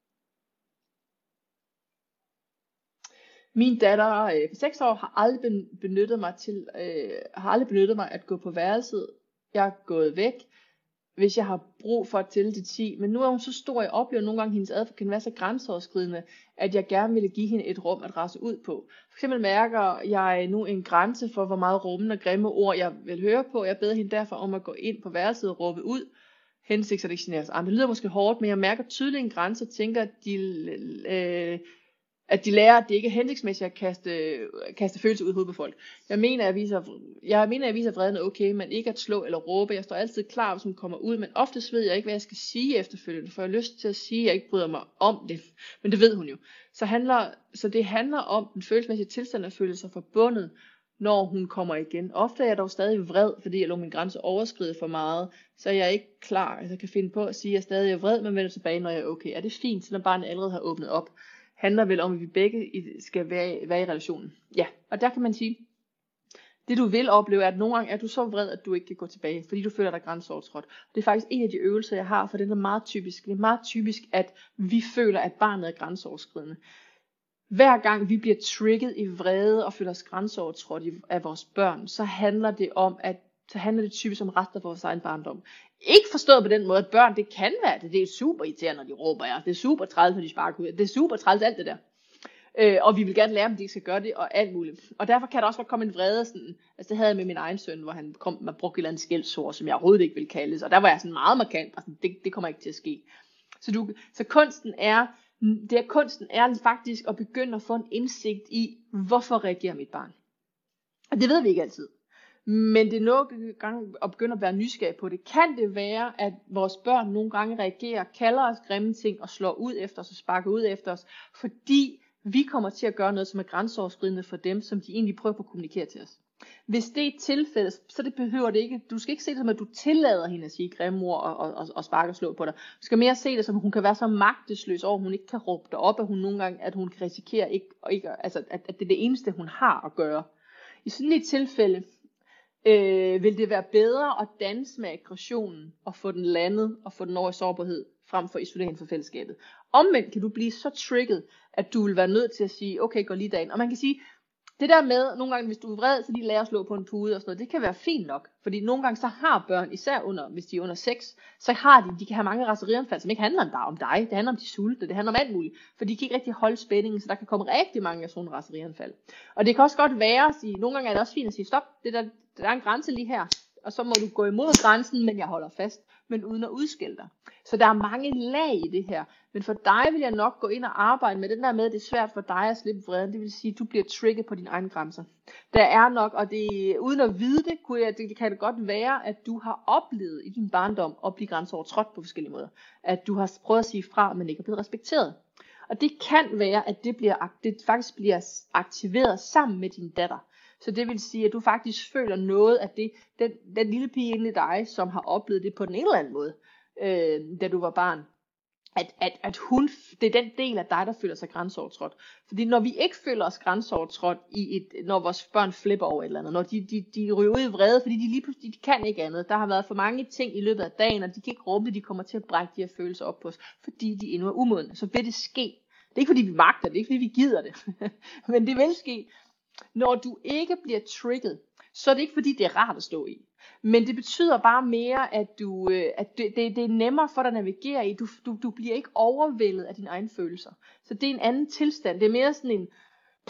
Min datter øh, på seks år har aldrig benyttet mig til, øh, har aldrig benyttet mig at gå på værelset. Jeg er gået væk, hvis jeg har brug for at tælle til ti. Men nu er hun så stor, jeg oplever nogle gange, at hendes adfærd kan være så grænseoverskridende, at jeg gerne ville give hende et rum at rase ud på. For eksempel mærker jeg nu en grænse for, hvor meget rummende og grimme ord jeg vil høre på. Jeg beder hende derfor om at gå ind på værelset og råbe ud. Hensigt, så det ikke generes andre. Det lyder måske hårdt, men jeg mærker tydeligt en grænse og tænker, at de... Øh, at de lærer, at det ikke er hensigtsmæssigt at kaste, kaste følelser ud i hovedet på folk. Jeg mener, at jeg viser, jeg mener, at jeg viser vreden er okay, men ikke at slå eller råbe. Jeg står altid klar, hvis hun kommer ud, men oftest ved jeg ikke, hvad jeg skal sige efterfølgende, for jeg har lyst til at sige, at jeg ikke bryder mig om det. Men det ved hun jo. Så, handler, så det handler om den følelsesmæssige tilstand at føle sig forbundet, når hun kommer igen. Ofte er jeg dog stadig vred, fordi jeg lå min grænse overskride for meget, så jeg er ikke klar. Jeg kan finde på at sige, at jeg stadig er vred, men vender tilbage, når jeg er okay. Er det fint, selvom barnet allerede har åbnet op? Handler vel om, at vi begge skal være, være i relationen. Ja, og der kan man sige, det du vil opleve er, at nogle gange er du så vred, at du ikke kan gå tilbage, fordi du føler dig grænseovertrådt. Det er faktisk en af de øvelser, jeg har, for den er meget typisk. Det er meget typisk, at vi føler, at barnet er grænseoverskridende. Hver gang vi bliver trigget i vrede og føler os grænseovertrådt af vores børn, så handler det om, at så handler det typisk om resten af vores egen barndom. Ikke forstået på den måde, at børn, det kan være det. Det er super irriterende, når de råber jer. Det er super træls, når de sparker ud. Det er super træls, alt det der. Øh, og vi vil gerne lære dem, at de ikke skal gøre det, og alt muligt. Og derfor kan der også godt komme en vrede, sådan, altså det havde jeg med min egen søn, hvor han kom, man brugte et eller andet skældsord, som jeg overhovedet ikke ville kaldes. Og der var jeg sådan meget markant, og sådan, det, det kommer ikke til at ske. Så, du, så kunsten er, det er kunsten er faktisk at begynde at få en indsigt i, hvorfor reagerer mit barn. Og det ved vi ikke altid. Men det er nogle gange at begynde at være nysgerrig på det. Kan det være, at vores børn nogle gange reagerer, kalder os grimme ting og slår ud efter os og sparker ud efter os, fordi vi kommer til at gøre noget, som er grænseoverskridende for dem, som de egentlig prøver på at kommunikere til os. Hvis det er tilfældet, så det behøver det ikke. Du skal ikke se det som, at du tillader hende at sige grimme ord og, og, og sparke og slå på dig. Du skal mere se det som, at hun kan være så magtesløs over, at hun ikke kan råbe dig op, at hun nogle gange, at hun kan risikere ikke, og ikke altså, at, at det er det eneste, hun har at gøre. I sådan et tilfælde, Øh, vil det være bedre at danse med aggressionen og få den landet og få den over i sårbarhed frem for isolering fra fællesskabet. Omvendt kan du blive så trigget, at du vil være nødt til at sige, okay, gå lige derind. Og man kan sige, det der med, nogle gange hvis du er vred, så de lærer at slå på en pude og sådan noget, det kan være fint nok. Fordi nogle gange så har børn, især under, hvis de er under seks, så har de, de kan have mange raserianfald, som ikke handler om dig, det handler om de sulte, det handler om alt muligt. For de kan ikke rigtig holde spændingen, så der kan komme rigtig mange af sådan raserianfald. Og det kan også godt være at sige, nogle gange er det også fint at sige, stop, det der, der er en grænse lige her, og så må du gå imod grænsen, men jeg holder fast, men uden at udskille dig. Så der er mange lag i det her, men for dig vil jeg nok gå ind og arbejde med den der med, at det er svært for dig at slippe vreden, det vil sige, at du bliver trigget på dine egne grænser. Der er nok, og det, uden at vide det, kunne jeg, det kan det godt være, at du har oplevet i din barndom at blive grænseovertrådt på forskellige måder. At du har prøvet at sige fra, men ikke er blevet respekteret. Og det kan være, at det, bliver, det faktisk bliver aktiveret sammen med din datter. Så det vil sige, at du faktisk føler noget af det, den, den lille pige inde i dig, som har oplevet det på den ene eller anden måde, øh, da du var barn. At, at, at hun, det er den del af dig, der føler sig grænseovertrådt. Fordi når vi ikke føler os grænseovertrådt, i et, når vores børn flipper over et eller andet, når de, de, de ryger ud i vrede, fordi de lige pludselig de kan ikke andet. Der har været for mange ting i løbet af dagen, og de kan ikke råbe, de kommer til at brække de her følelser op på os, fordi de endnu er umodne. Så vil det ske. Det er ikke fordi vi magter det, det er ikke fordi vi gider det. Men det vil ske. Når du ikke bliver trigget, så er det ikke fordi det er rart at stå i. Men det betyder bare mere, at, du, at det, det, det er nemmere for dig at navigere i. Du, du, du bliver ikke overvældet af dine egne følelser. Så det er en anden tilstand. Det er mere sådan en,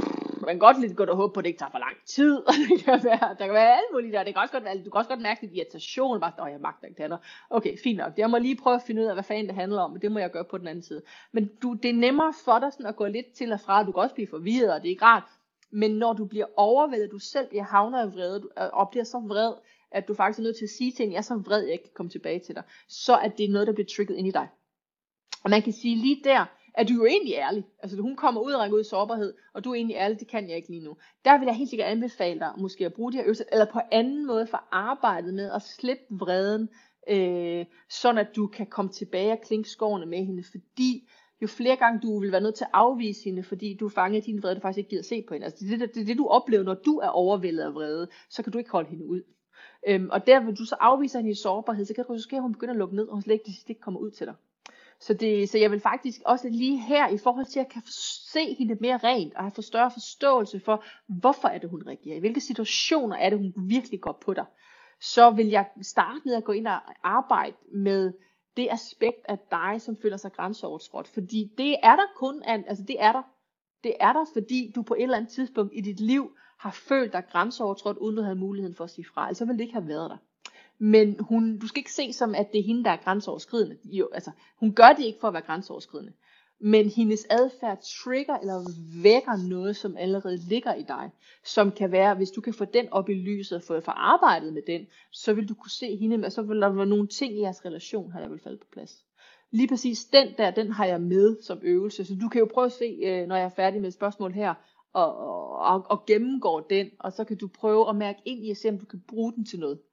man kan godt lidt godt og håbe på, at det ikke tager for lang tid, og det kan være, der kan være alt muligt der, det kan også godt være, du kan også godt mærke lidt irritation, bare, åh, jeg magter ikke det andet. Okay, fint nok, jeg må lige prøve at finde ud af, hvad fanden det handler om, men det må jeg gøre på den anden side. Men du, det er nemmere for dig sådan at gå lidt til og fra, du kan også blive forvirret, og det er ikke rart, men når du bliver overvældet, du selv bliver havner i vrede, du, og bliver så vred, at du faktisk er nødt til at sige ting, jeg er så vred, jeg ikke kan komme tilbage til dig, så er det noget, der bliver trigget ind i dig. Og man kan sige lige der, at du jo egentlig ærlig. Altså hun kommer ud og rækker ud i sårbarhed, og du er egentlig ærlig, det kan jeg ikke lige nu. Der vil jeg helt sikkert anbefale dig måske at bruge de her øvelser, eller på anden måde for arbejdet med at slippe vreden, øh, sådan at du kan komme tilbage og klinke skårene med hende, fordi jo flere gange du vil være nødt til at afvise hende, fordi du fanger din vrede, du faktisk ikke gider se på hende. Altså det er det, det, det du oplever, når du er overvældet af vrede, så kan du ikke holde hende ud. Øhm, og der vil du så afvise hende i sårbarhed, så kan du risikere, at hun begynder at lukke ned, og hun slet ikke, det sidste ikke kommer ud til dig. Så, det, så jeg vil faktisk også lige her, i forhold til at kan se hende mere rent, og have for større forståelse for, hvorfor er det, hun reagerer, i hvilke situationer er det, hun virkelig går på dig, så vil jeg starte med at gå ind og arbejde med det aspekt af dig, som føler sig grænseovertrådt. Fordi det er der kun, altså det er der, det er der, fordi du på et eller andet tidspunkt i dit liv har følt dig grænseovertrådt, uden du havde muligheden for at sige fra, altså ville det ikke have været der. Men hun, du skal ikke se som, at det er hende, der er grænseoverskridende. Jo, altså, hun gør det ikke for at være grænseoverskridende. Men hendes adfærd trigger eller vækker noget, som allerede ligger i dig. Som kan være, hvis du kan få den op i lyset og få arbejdet med den, så vil du kunne se hende, og så vil der være nogle ting i jeres relation, her der vil falde på plads. Lige præcis den der, den har jeg med som øvelse. Så du kan jo prøve at se, når jeg er færdig med et spørgsmål her, og, og, og gennemgå den, og så kan du prøve at mærke ind i at se, om du kan bruge den til noget.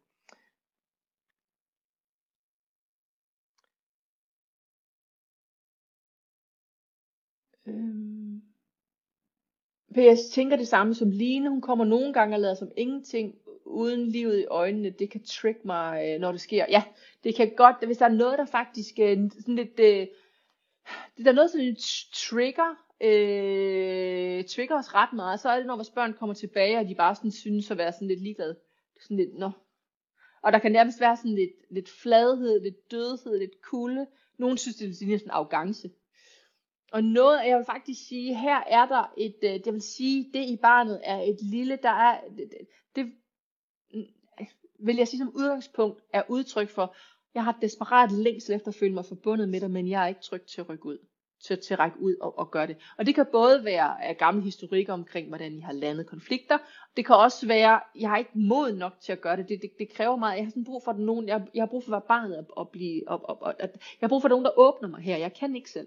Øhm. Jeg tænker det samme som Line. Hun kommer nogle gange og lader som ingenting uden livet i øjnene. Det kan trigge mig, når det sker. Ja, det kan godt, hvis der er noget, der faktisk sådan lidt, øh, det der er noget, som lidt trigger, øh, trigger os ret meget, så er det, når vores børn kommer tilbage, og de bare sådan synes at være sådan lidt ligeglade. Sådan lidt, nå. Og der kan nærmest være sådan lidt, lidt fladhed, lidt dødhed, lidt kulde. Nogle synes, det er sådan en arrogance. Og noget, jeg vil faktisk sige, her er der et, det vil sige, det i barnet er et lille, der er, det, det vil jeg sige som udgangspunkt, er udtryk for, jeg har desperat længsel efter at føle mig forbundet med dig, men jeg er ikke tryg til at rykke ud, til, til at række ud og, og gøre det. Og det kan både være af gamle historikker omkring, hvordan I har landet konflikter, det kan også være, jeg har ikke mod nok til at gøre det, det, det, det kræver meget, jeg har sådan brug for nogen, jeg, jeg har brug for at være barnet, at, at blive, at, at, at, jeg har brug for nogen, der åbner mig her, jeg kan ikke selv.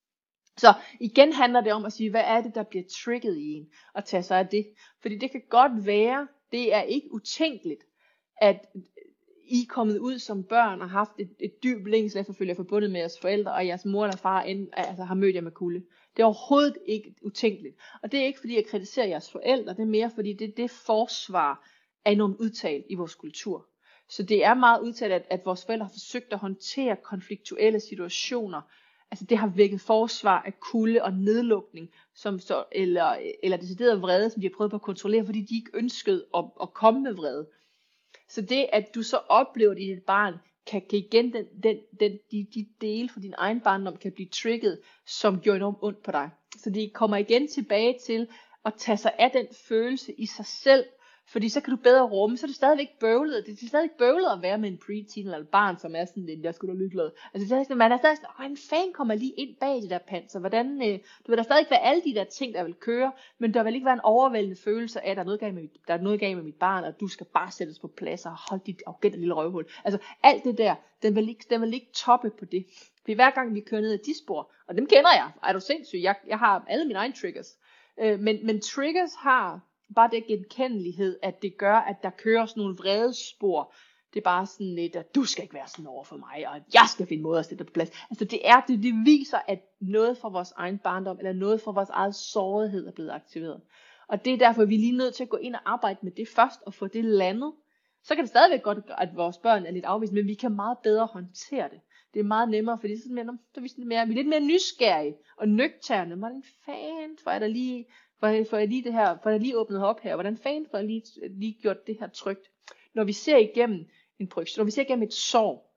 Så igen handler det om at sige, hvad er det, der bliver trigget i en, og tage sig af det. Fordi det kan godt være, det er ikke utænkeligt, at I er kommet ud som børn og har haft et, et dyb længsel efterfølgende forbundet med jeres forældre, og jeres mor eller far end, altså, har mødt jer med kulde. Det er overhovedet ikke utænkeligt. Og det er ikke fordi jeg kritiserer jeres forældre, det er mere fordi det, det forsvar er enormt udtalt i vores kultur. Så det er meget udtalt, at, at vores forældre har forsøgt at håndtere konfliktuelle situationer. Altså det har vækket forsvar af kulde og nedlukning, som så, eller, eller decideret vrede, som de har prøvet på at kontrollere, fordi de ikke ønskede at, at komme med vrede. Så det, at du så oplever det i dit barn, kan, kan igen den, den, den, de, de dele fra din egen barndom kan blive trigget, som gjorde enormt ondt på dig. Så det kommer igen tilbage til at tage sig af den følelse i sig selv, fordi så kan du bedre rumme, så er det stadigvæk bøvlet. Det er stadig bøvlet at være med en preteen eller et barn, som er sådan lidt, jeg skulle da lykkelig. Altså det er, man er stadig sådan, hvordan fanden kommer lige ind bag det der panser? Hvordan, øh, du vil der stadig være alle de der ting, der vil køre, men der vil ikke være en overvældende følelse af, at der er noget galt med mit, der er noget galt med mit barn, og du skal bare sættes på plads og holde dit arrogante lille røvhul. Altså alt det der, den vil ikke, den vil ikke toppe på det. For hver gang vi kører ned ad de spor, og dem kender jeg, er du sindssyg, jeg, jeg har alle mine egne triggers, øh, men, men triggers har bare det genkendelighed, at det gør, at der kører sådan nogle vredespor. Det er bare sådan lidt, at du skal ikke være sådan over for mig, og jeg skal finde måder at sætte dig på plads. Altså det er, det, det viser, at noget fra vores egen barndom, eller noget fra vores eget sårighed er blevet aktiveret. Og det er derfor, vi er lige nødt til at gå ind og arbejde med det først, og få det landet. Så kan det stadigvæk godt, at vores børn er lidt afvist, men vi kan meget bedre håndtere det. Det er meget nemmere, fordi så er vi, sådan mere, vi er lidt mere nysgerrige og nøgterne. Hvordan fanden får jeg da lige... For jeg lige det her, for jeg lige åbnet op her, hvordan fanden får jeg lige, lige gjort det her trygt? Når vi ser igennem en projektion, når vi ser igennem et sorg,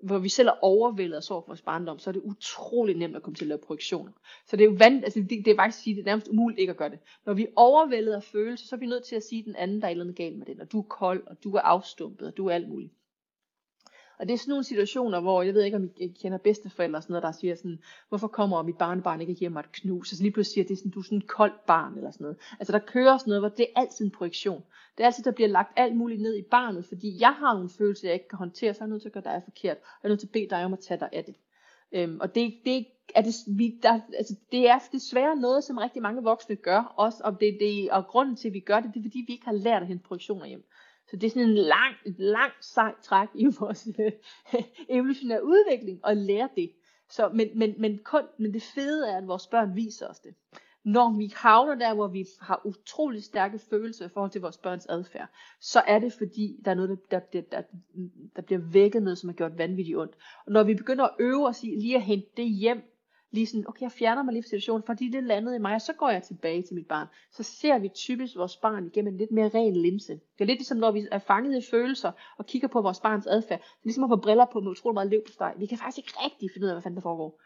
hvor vi selv er overvældet og sorg for vores barndom, så er det utrolig nemt at komme til at lave projektioner. Så det er jo vand, altså det, det er faktisk at sige, det er nærmest umuligt ikke at gøre det. Når vi er overvældet af følelser, så er vi nødt til at sige den anden, der er et eller andet galt med den, og du er kold, og du er afstumpet, og du er alt muligt. Og det er sådan nogle situationer, hvor jeg ved ikke, om I kender bedsteforældre og sådan noget, der siger sådan, hvorfor kommer mit barnebarn ikke og giver mig et knus? Og så lige pludselig siger, at det er sådan, du er sådan en kold barn eller sådan noget. Altså der kører sådan noget, hvor det er altid en projektion. Det er altid, der bliver lagt alt muligt ned i barnet, fordi jeg har nogle følelser, jeg ikke kan håndtere, så er jeg nødt til at gøre dig forkert. Jeg er nødt til at bede dig om at tage dig af det. Øhm, og det, det, er det, vi, der, altså, det er desværre noget, som rigtig mange voksne gør, også, og, det, det, og grunden til, at vi gør det, det er, fordi vi ikke har lært at hente projektioner hjem. Så det er sådan en lang, et langt sejt træk i vores evolutionære udvikling at lære det. Så, men, men, men, kun, men det fede er, at vores børn viser os det. Når vi havner der, hvor vi har utrolig stærke følelser i forhold til vores børns adfærd, så er det fordi, der er noget, der, der, der, der bliver vækket noget, som har gjort vanvittigt ondt. Og når vi begynder at øve os i lige at hente det hjem, lige sådan, okay, jeg fjerner mig lige fra situationen, fordi det landede i mig, og så går jeg tilbage til mit barn. Så ser vi typisk vores barn igennem en lidt mere ren linse. Det er lidt ligesom, når vi er fanget i følelser, og kigger på vores barns adfærd. Det er ligesom at få briller på med utrolig meget leverpostej. Vi kan faktisk ikke rigtig finde ud af, hvad fanden der foregår.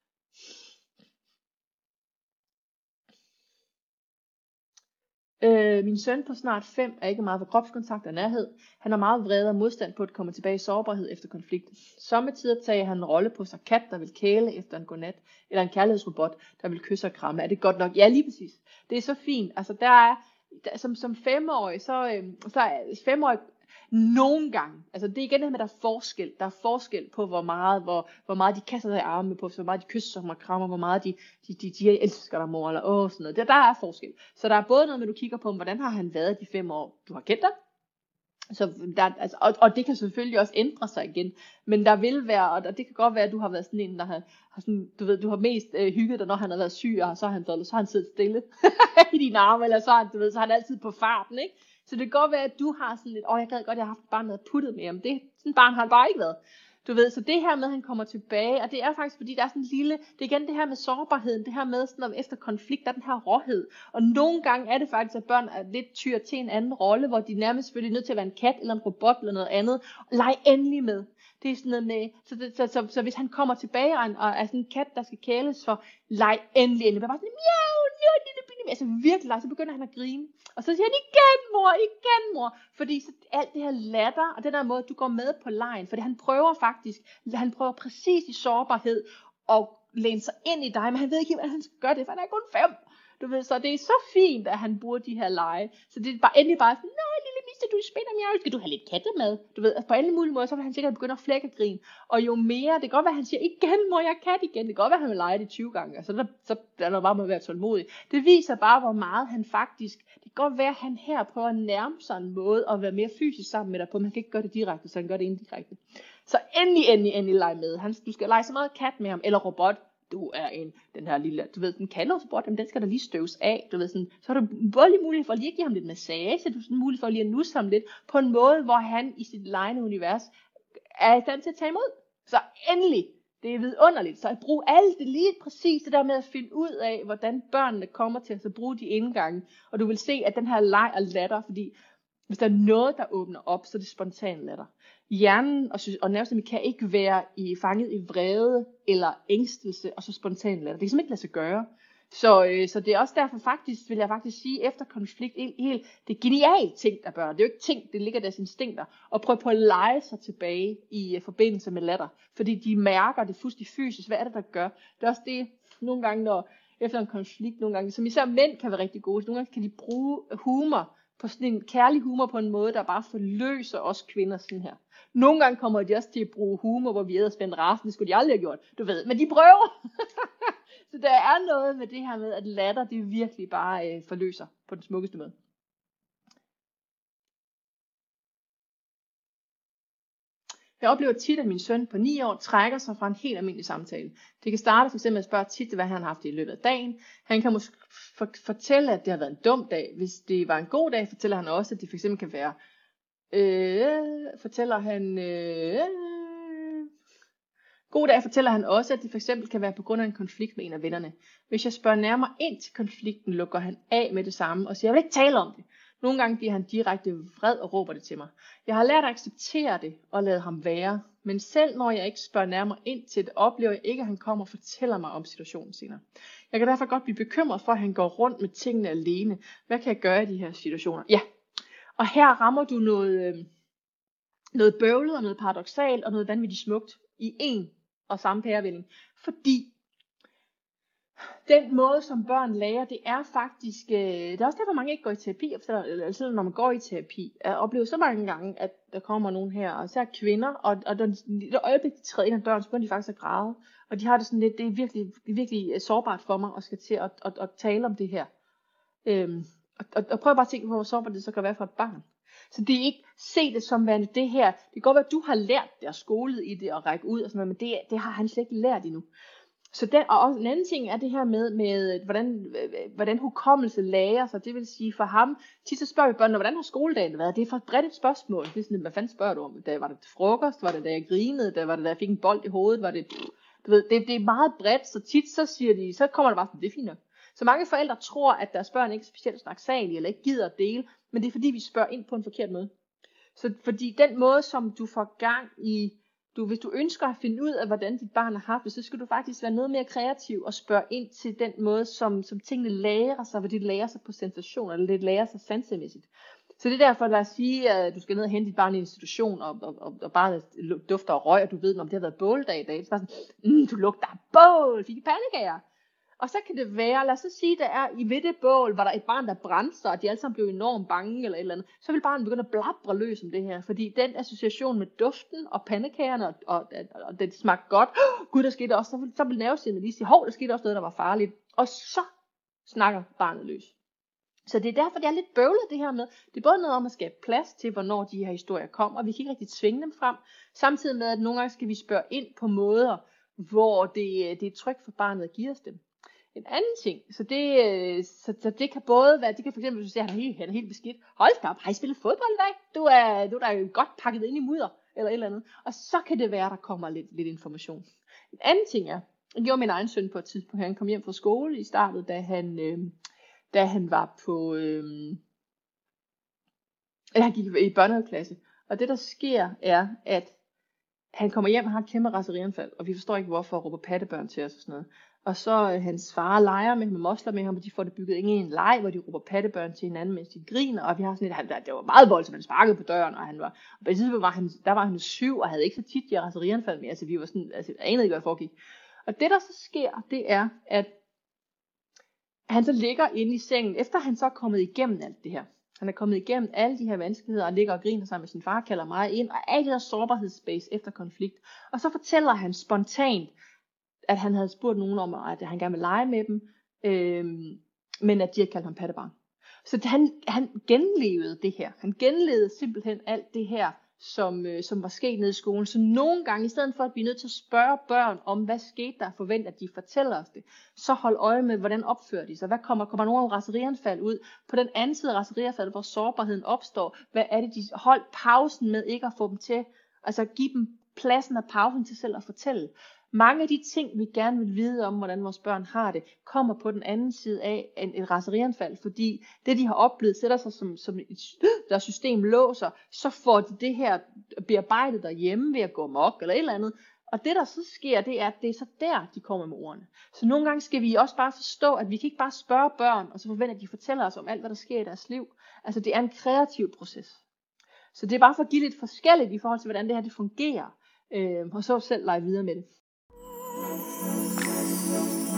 Øh, min søn på snart fem er ikke meget for kropskontakt og nærhed. Han er meget vred og modstand på at komme tilbage i sårbarhed efter konflikt. Sommetider tager han en rolle på sig kat, der vil kæle efter en godnat, eller en kærlighedsrobot, der vil kysse og kramme. Er det godt nok? Ja, lige præcis. Det er så fint. Altså der er, der, som, som femårig, så, øh, så er femårig nogle gange, altså det er igen det her med, der er forskel. Der er forskel på, hvor meget, hvor, hvor meget de kaster sig i armene på, hvor meget de kysser sig og krammer, hvor meget de, de, de, de elsker dig, mor, eller åh, sådan noget. Der, der er forskel. Så der er både noget med, du kigger på, hvordan har han været de fem år, du har kendt dig. Så der, altså, og, og det kan selvfølgelig også ændre sig igen, men der vil være, og det kan godt være, at du har været sådan en, der har, har sådan, du ved, du har mest øh, hygget dig, når han har været syg, og så har han, så har han siddet stille i dine arme, eller så har han, du ved, så har han altid på farten, ikke? Så det kan godt være, at du har sådan lidt, åh, jeg gad godt, jeg har haft et barn, der har puttet med ham. Det, sådan et barn har han bare ikke været. Du ved, så det her med, at han kommer tilbage, og det er faktisk, fordi der er sådan en lille, det er igen det her med sårbarheden, det her med, sådan, at efter konflikt, der er den her råhed. Og nogle gange er det faktisk, at børn er lidt tyr til en anden rolle, hvor de nærmest selvfølgelig er nødt til at være en kat, eller en robot, eller noget andet. Leg endelig med. Det er sådan noget med, så, det, så, så, så hvis han kommer tilbage, og, og er sådan en kat, der skal kæles for, leg endelig, endelig. Bare sådan, miau, miau, lille bitte, altså virkelig leg, så begynder han at grine. Og så siger han, igen mor, igen mor. Fordi så alt det her latter, og den der måde, du går med på lejen. Fordi han prøver faktisk, han prøver præcis i sårbarhed, og læne sig ind i dig, men han ved ikke, hvordan han skal gøre det, for han er kun fem. Du ved, så det er så fint, at han bruger de her lege. Så det er bare endelig bare sådan, nej lille mister, du spænder mig, skal du have lidt kattemad? Du ved, altså på alle mulige måder, så vil han sikkert begynde at flække og grine. Og jo mere, det kan godt være, at han siger, igen må jeg kat igen. Det kan godt være, at han vil lege det tyve gange. Altså, der, så der er der bare med at være tålmodig. Det viser bare, hvor meget han faktisk, det kan godt være, at han her prøver at nærme sig en måde, at være mere fysisk sammen med dig på. Man kan ikke gøre det direkte, så han gør det indirekte. Så endelig, endelig, endelig lege med. Han, du skal lege så meget kat med ham, eller robot. Du er en, den her lille, du ved, den kaldlåsrobot, den skal der lige støves af, du ved sådan, så har du både mulighed for lige at give ham lidt massage, du har sådan mulighed for lige at nusse ham lidt, på en måde, hvor han i sit legende univers er i stand til at tage imod. Så endelig, det er vidunderligt, så at bruge alt det lige præcis det der med at finde ud af, hvordan børnene kommer til at så bruge de indgange, og du vil se, at den her leg er latter, fordi hvis der er noget, der åbner op, så er det spontan latter. Hjernen og, og nervesystem kan ikke være i, fanget i vrede eller ængstelse og så spontan latter. Det kan simpelthen ikke lade sig gøre. Så, øh, så det er også derfor faktisk, vil jeg faktisk sige, efter konflikt, helt, helt, det er genialt ting, der børn. Det er jo ikke ting, det ligger deres instinkter. Og prøve på at lege sig tilbage i uh, forbindelse med latter. Fordi de mærker det fuldstændig fysisk. Hvad er det, der gør? Det er også det, nogle gange, når efter en konflikt, nogle gange, som især mænd kan være rigtig gode, så nogle gange kan de bruge humor, på sådan en kærlig humor på en måde, der bare forløser os kvinder sådan her. Nogle gange kommer de også til at bruge humor, hvor vi æder spændt rasen. Det skulle de aldrig have gjort, du ved. Men de prøver. Så der er noget med det her med, at latter, det virkelig bare øh, forløser på den smukkeste måde. Jeg oplever tit, at min søn på ni år trækker sig fra en helt almindelig samtale. Det kan starte for eksempel med at spørge tit, hvad han har haft i løbet af dagen. Han kan måske fortælle, at det har været en dum dag. Hvis det var en god dag, fortæller han også, at det for eksempel kan være, øh, fortæller han, øh, god dag fortæller han også, at det for eksempel kan være på grund af en konflikt med en af vennerne. Hvis jeg spørger nærmere ind til konflikten, lukker han af med det samme og siger, jeg vil ikke tale om det. Nogle gange bliver han direkte vred og råber det til mig. Jeg har lært at acceptere det og lade ham være. Men selv når jeg ikke spørger nærmere ind til det, oplever jeg ikke, at han kommer og fortæller mig om situationen senere. Jeg kan derfor godt blive bekymret for, at han går rundt med tingene alene. Hvad kan jeg gøre i de her situationer? Ja, og her rammer du noget, øh, noget bøvlet og noget paradoksalt og noget vanvittigt smukt i en og samme pærevælling. Fordi den måde, som børn lærer, det er faktisk, øh, det er også derfor, mange ikke går i terapi, eller selv når man går i terapi. Jeg oplever så mange gange, at der kommer nogen her, og især kvinder, og, og der, det øjeblik, de træder ind ad døren, så begynder de faktisk at græde. Og de har det sådan lidt, det er virkelig, det er virkelig sårbart for mig, at skal til at, at, at tale om det her. Øhm, og, og, og prøv bare at tænke på, hvor sårbart det så kan være for et barn. Så det er ikke, se det som værende det her. Det kan godt være, at du har lært det og skolet i det og række ud og sådan noget, men det, det har han slet ikke lært endnu. Så den, og også en anden ting er det her med, med hvordan, hvordan hukommelse lærer sig. Det vil sige for ham, tit så spørger vi børnene, hvordan har skoledagen været? Det er for et bredt et spørgsmål. Det er sådan, hvad fanden spørger du om? Da var det til frokost? Var det da jeg grinede? Da var det da jeg fik en bold i hovedet? Var det, du ved, det, det er meget bredt, så tit så siger de, så kommer der bare sådan, det er fint nok. Så mange forældre tror, at deres børn ikke er specielt snaksalige, eller ikke gider at dele, men det er fordi, vi spørger ind på en forkert måde. Så fordi den måde, som du får gang i, du, hvis du ønsker at finde ud af, hvordan dit barn har haft det, så skal du faktisk være noget mere kreativ og spørge ind til den måde, som, som tingene lærer sig, hvor de lærer sig på sensation, eller det lærer sig sansemæssigt. Så det er derfor, lad os sige, at du skal ned og hente dit barn i en institution, og, og, og, og barnet dufter og røg, og du ved, om det har været båldag i dag. Så bare sådan, mm, du lugter af bål, fik I pandekager? Og så kan det være, lad os så sige, der er i ved det bål, var der et barn, der brændte sig, og de alle sammen blev enormt bange eller et eller andet, så vil barnet begynde at blabre løs om det her, fordi den association med duften og pandekagerne, og, og, og, og det smagte godt, oh, gud, der skete også, så vil, så vil nervesindene lige sige, hov, der skete også noget, der var farligt, og så snakker barnet løs. Så det er derfor, det er lidt bøvlet det her med, det er både noget om at skabe plads til, hvornår de her historier kommer, og vi kan ikke rigtig tvinge dem frem, samtidig med, at nogle gange skal vi spørge ind på måder, hvor det, det er trygt for barnet at give os dem. En anden ting, så det, så, så det kan både være, det kan for eksempel, hvis du siger, at han er helt, han er helt beskidt. Hold da op, har I spillet fodbold i dag? Du er, du er da godt pakket ind i mudder, eller et eller andet. Og så kan det være, der kommer lidt, lidt information. En anden ting er, jeg gjorde min egen søn på et tidspunkt, han kom hjem fra skole i starten, da han, øh, da han var på, øh, eller han gik i børnehaveklasse. Og det der sker er, at han kommer hjem og har et kæmpe raserianfald, og vi forstår ikke hvorfor, råber pattebørn til os og sådan noget. Og så øh, hans far leger med ham, mosler med ham, og de får det bygget ind i en leg, hvor de råber pattebørn til hinanden, mens de griner. Og vi har sådan et, han, det var meget voldsomt, han sparkede på døren, og han var, og på det tidspunkt var han, der var han syv, og havde ikke så tit de raserianfald med, altså vi var sådan, altså anede ikke, hvad der foregik. Og det der så sker, det er, at han så ligger inde i sengen, efter han så er kommet igennem alt det her. Han er kommet igennem alle de her vanskeligheder, og ligger og griner sammen med sin far, kalder mig ind, og alt det der sårbarhedsspace efter konflikt. Og så fortæller han spontant, at han havde spurgt nogen om, at han gerne ville lege med dem, øhm, men at de havde kaldt ham pattebarn. Så han, han genlevede det her. Han genlevede simpelthen alt det her, som, øh, som var sket nede i skolen. Så nogle gange, i stedet for at vi er nødt til at spørge børn om, hvad skete der, forvent at de fortæller os det, så hold øje med, hvordan opfører de sig. Hvad kommer, kommer nogen raserianfald ud? På den anden side af raserianfald, hvor sårbarheden opstår, hvad er det, de hold pausen med ikke at få dem til, altså give dem pladsen og pausen til selv at fortælle. Mange af de ting, vi gerne vil vide om, hvordan vores børn har det, kommer på den anden side af en, et raserianfald, fordi det, de har oplevet, sætter sig som, som et, deres system låser, så får de det her bearbejdet derhjemme ved at gå amok eller et eller andet. Og det, der så sker, det er, at det er så der, de kommer med ordene. Så nogle gange skal vi også bare forstå, at vi kan ikke bare spørge børn, og så forvente, at de fortæller os om alt, hvad der sker i deres liv. Altså, det er en kreativ proces. Så det er bare for at give lidt forskelligt i forhold til, hvordan det her det fungerer. Øh, og så selv lege videre med det.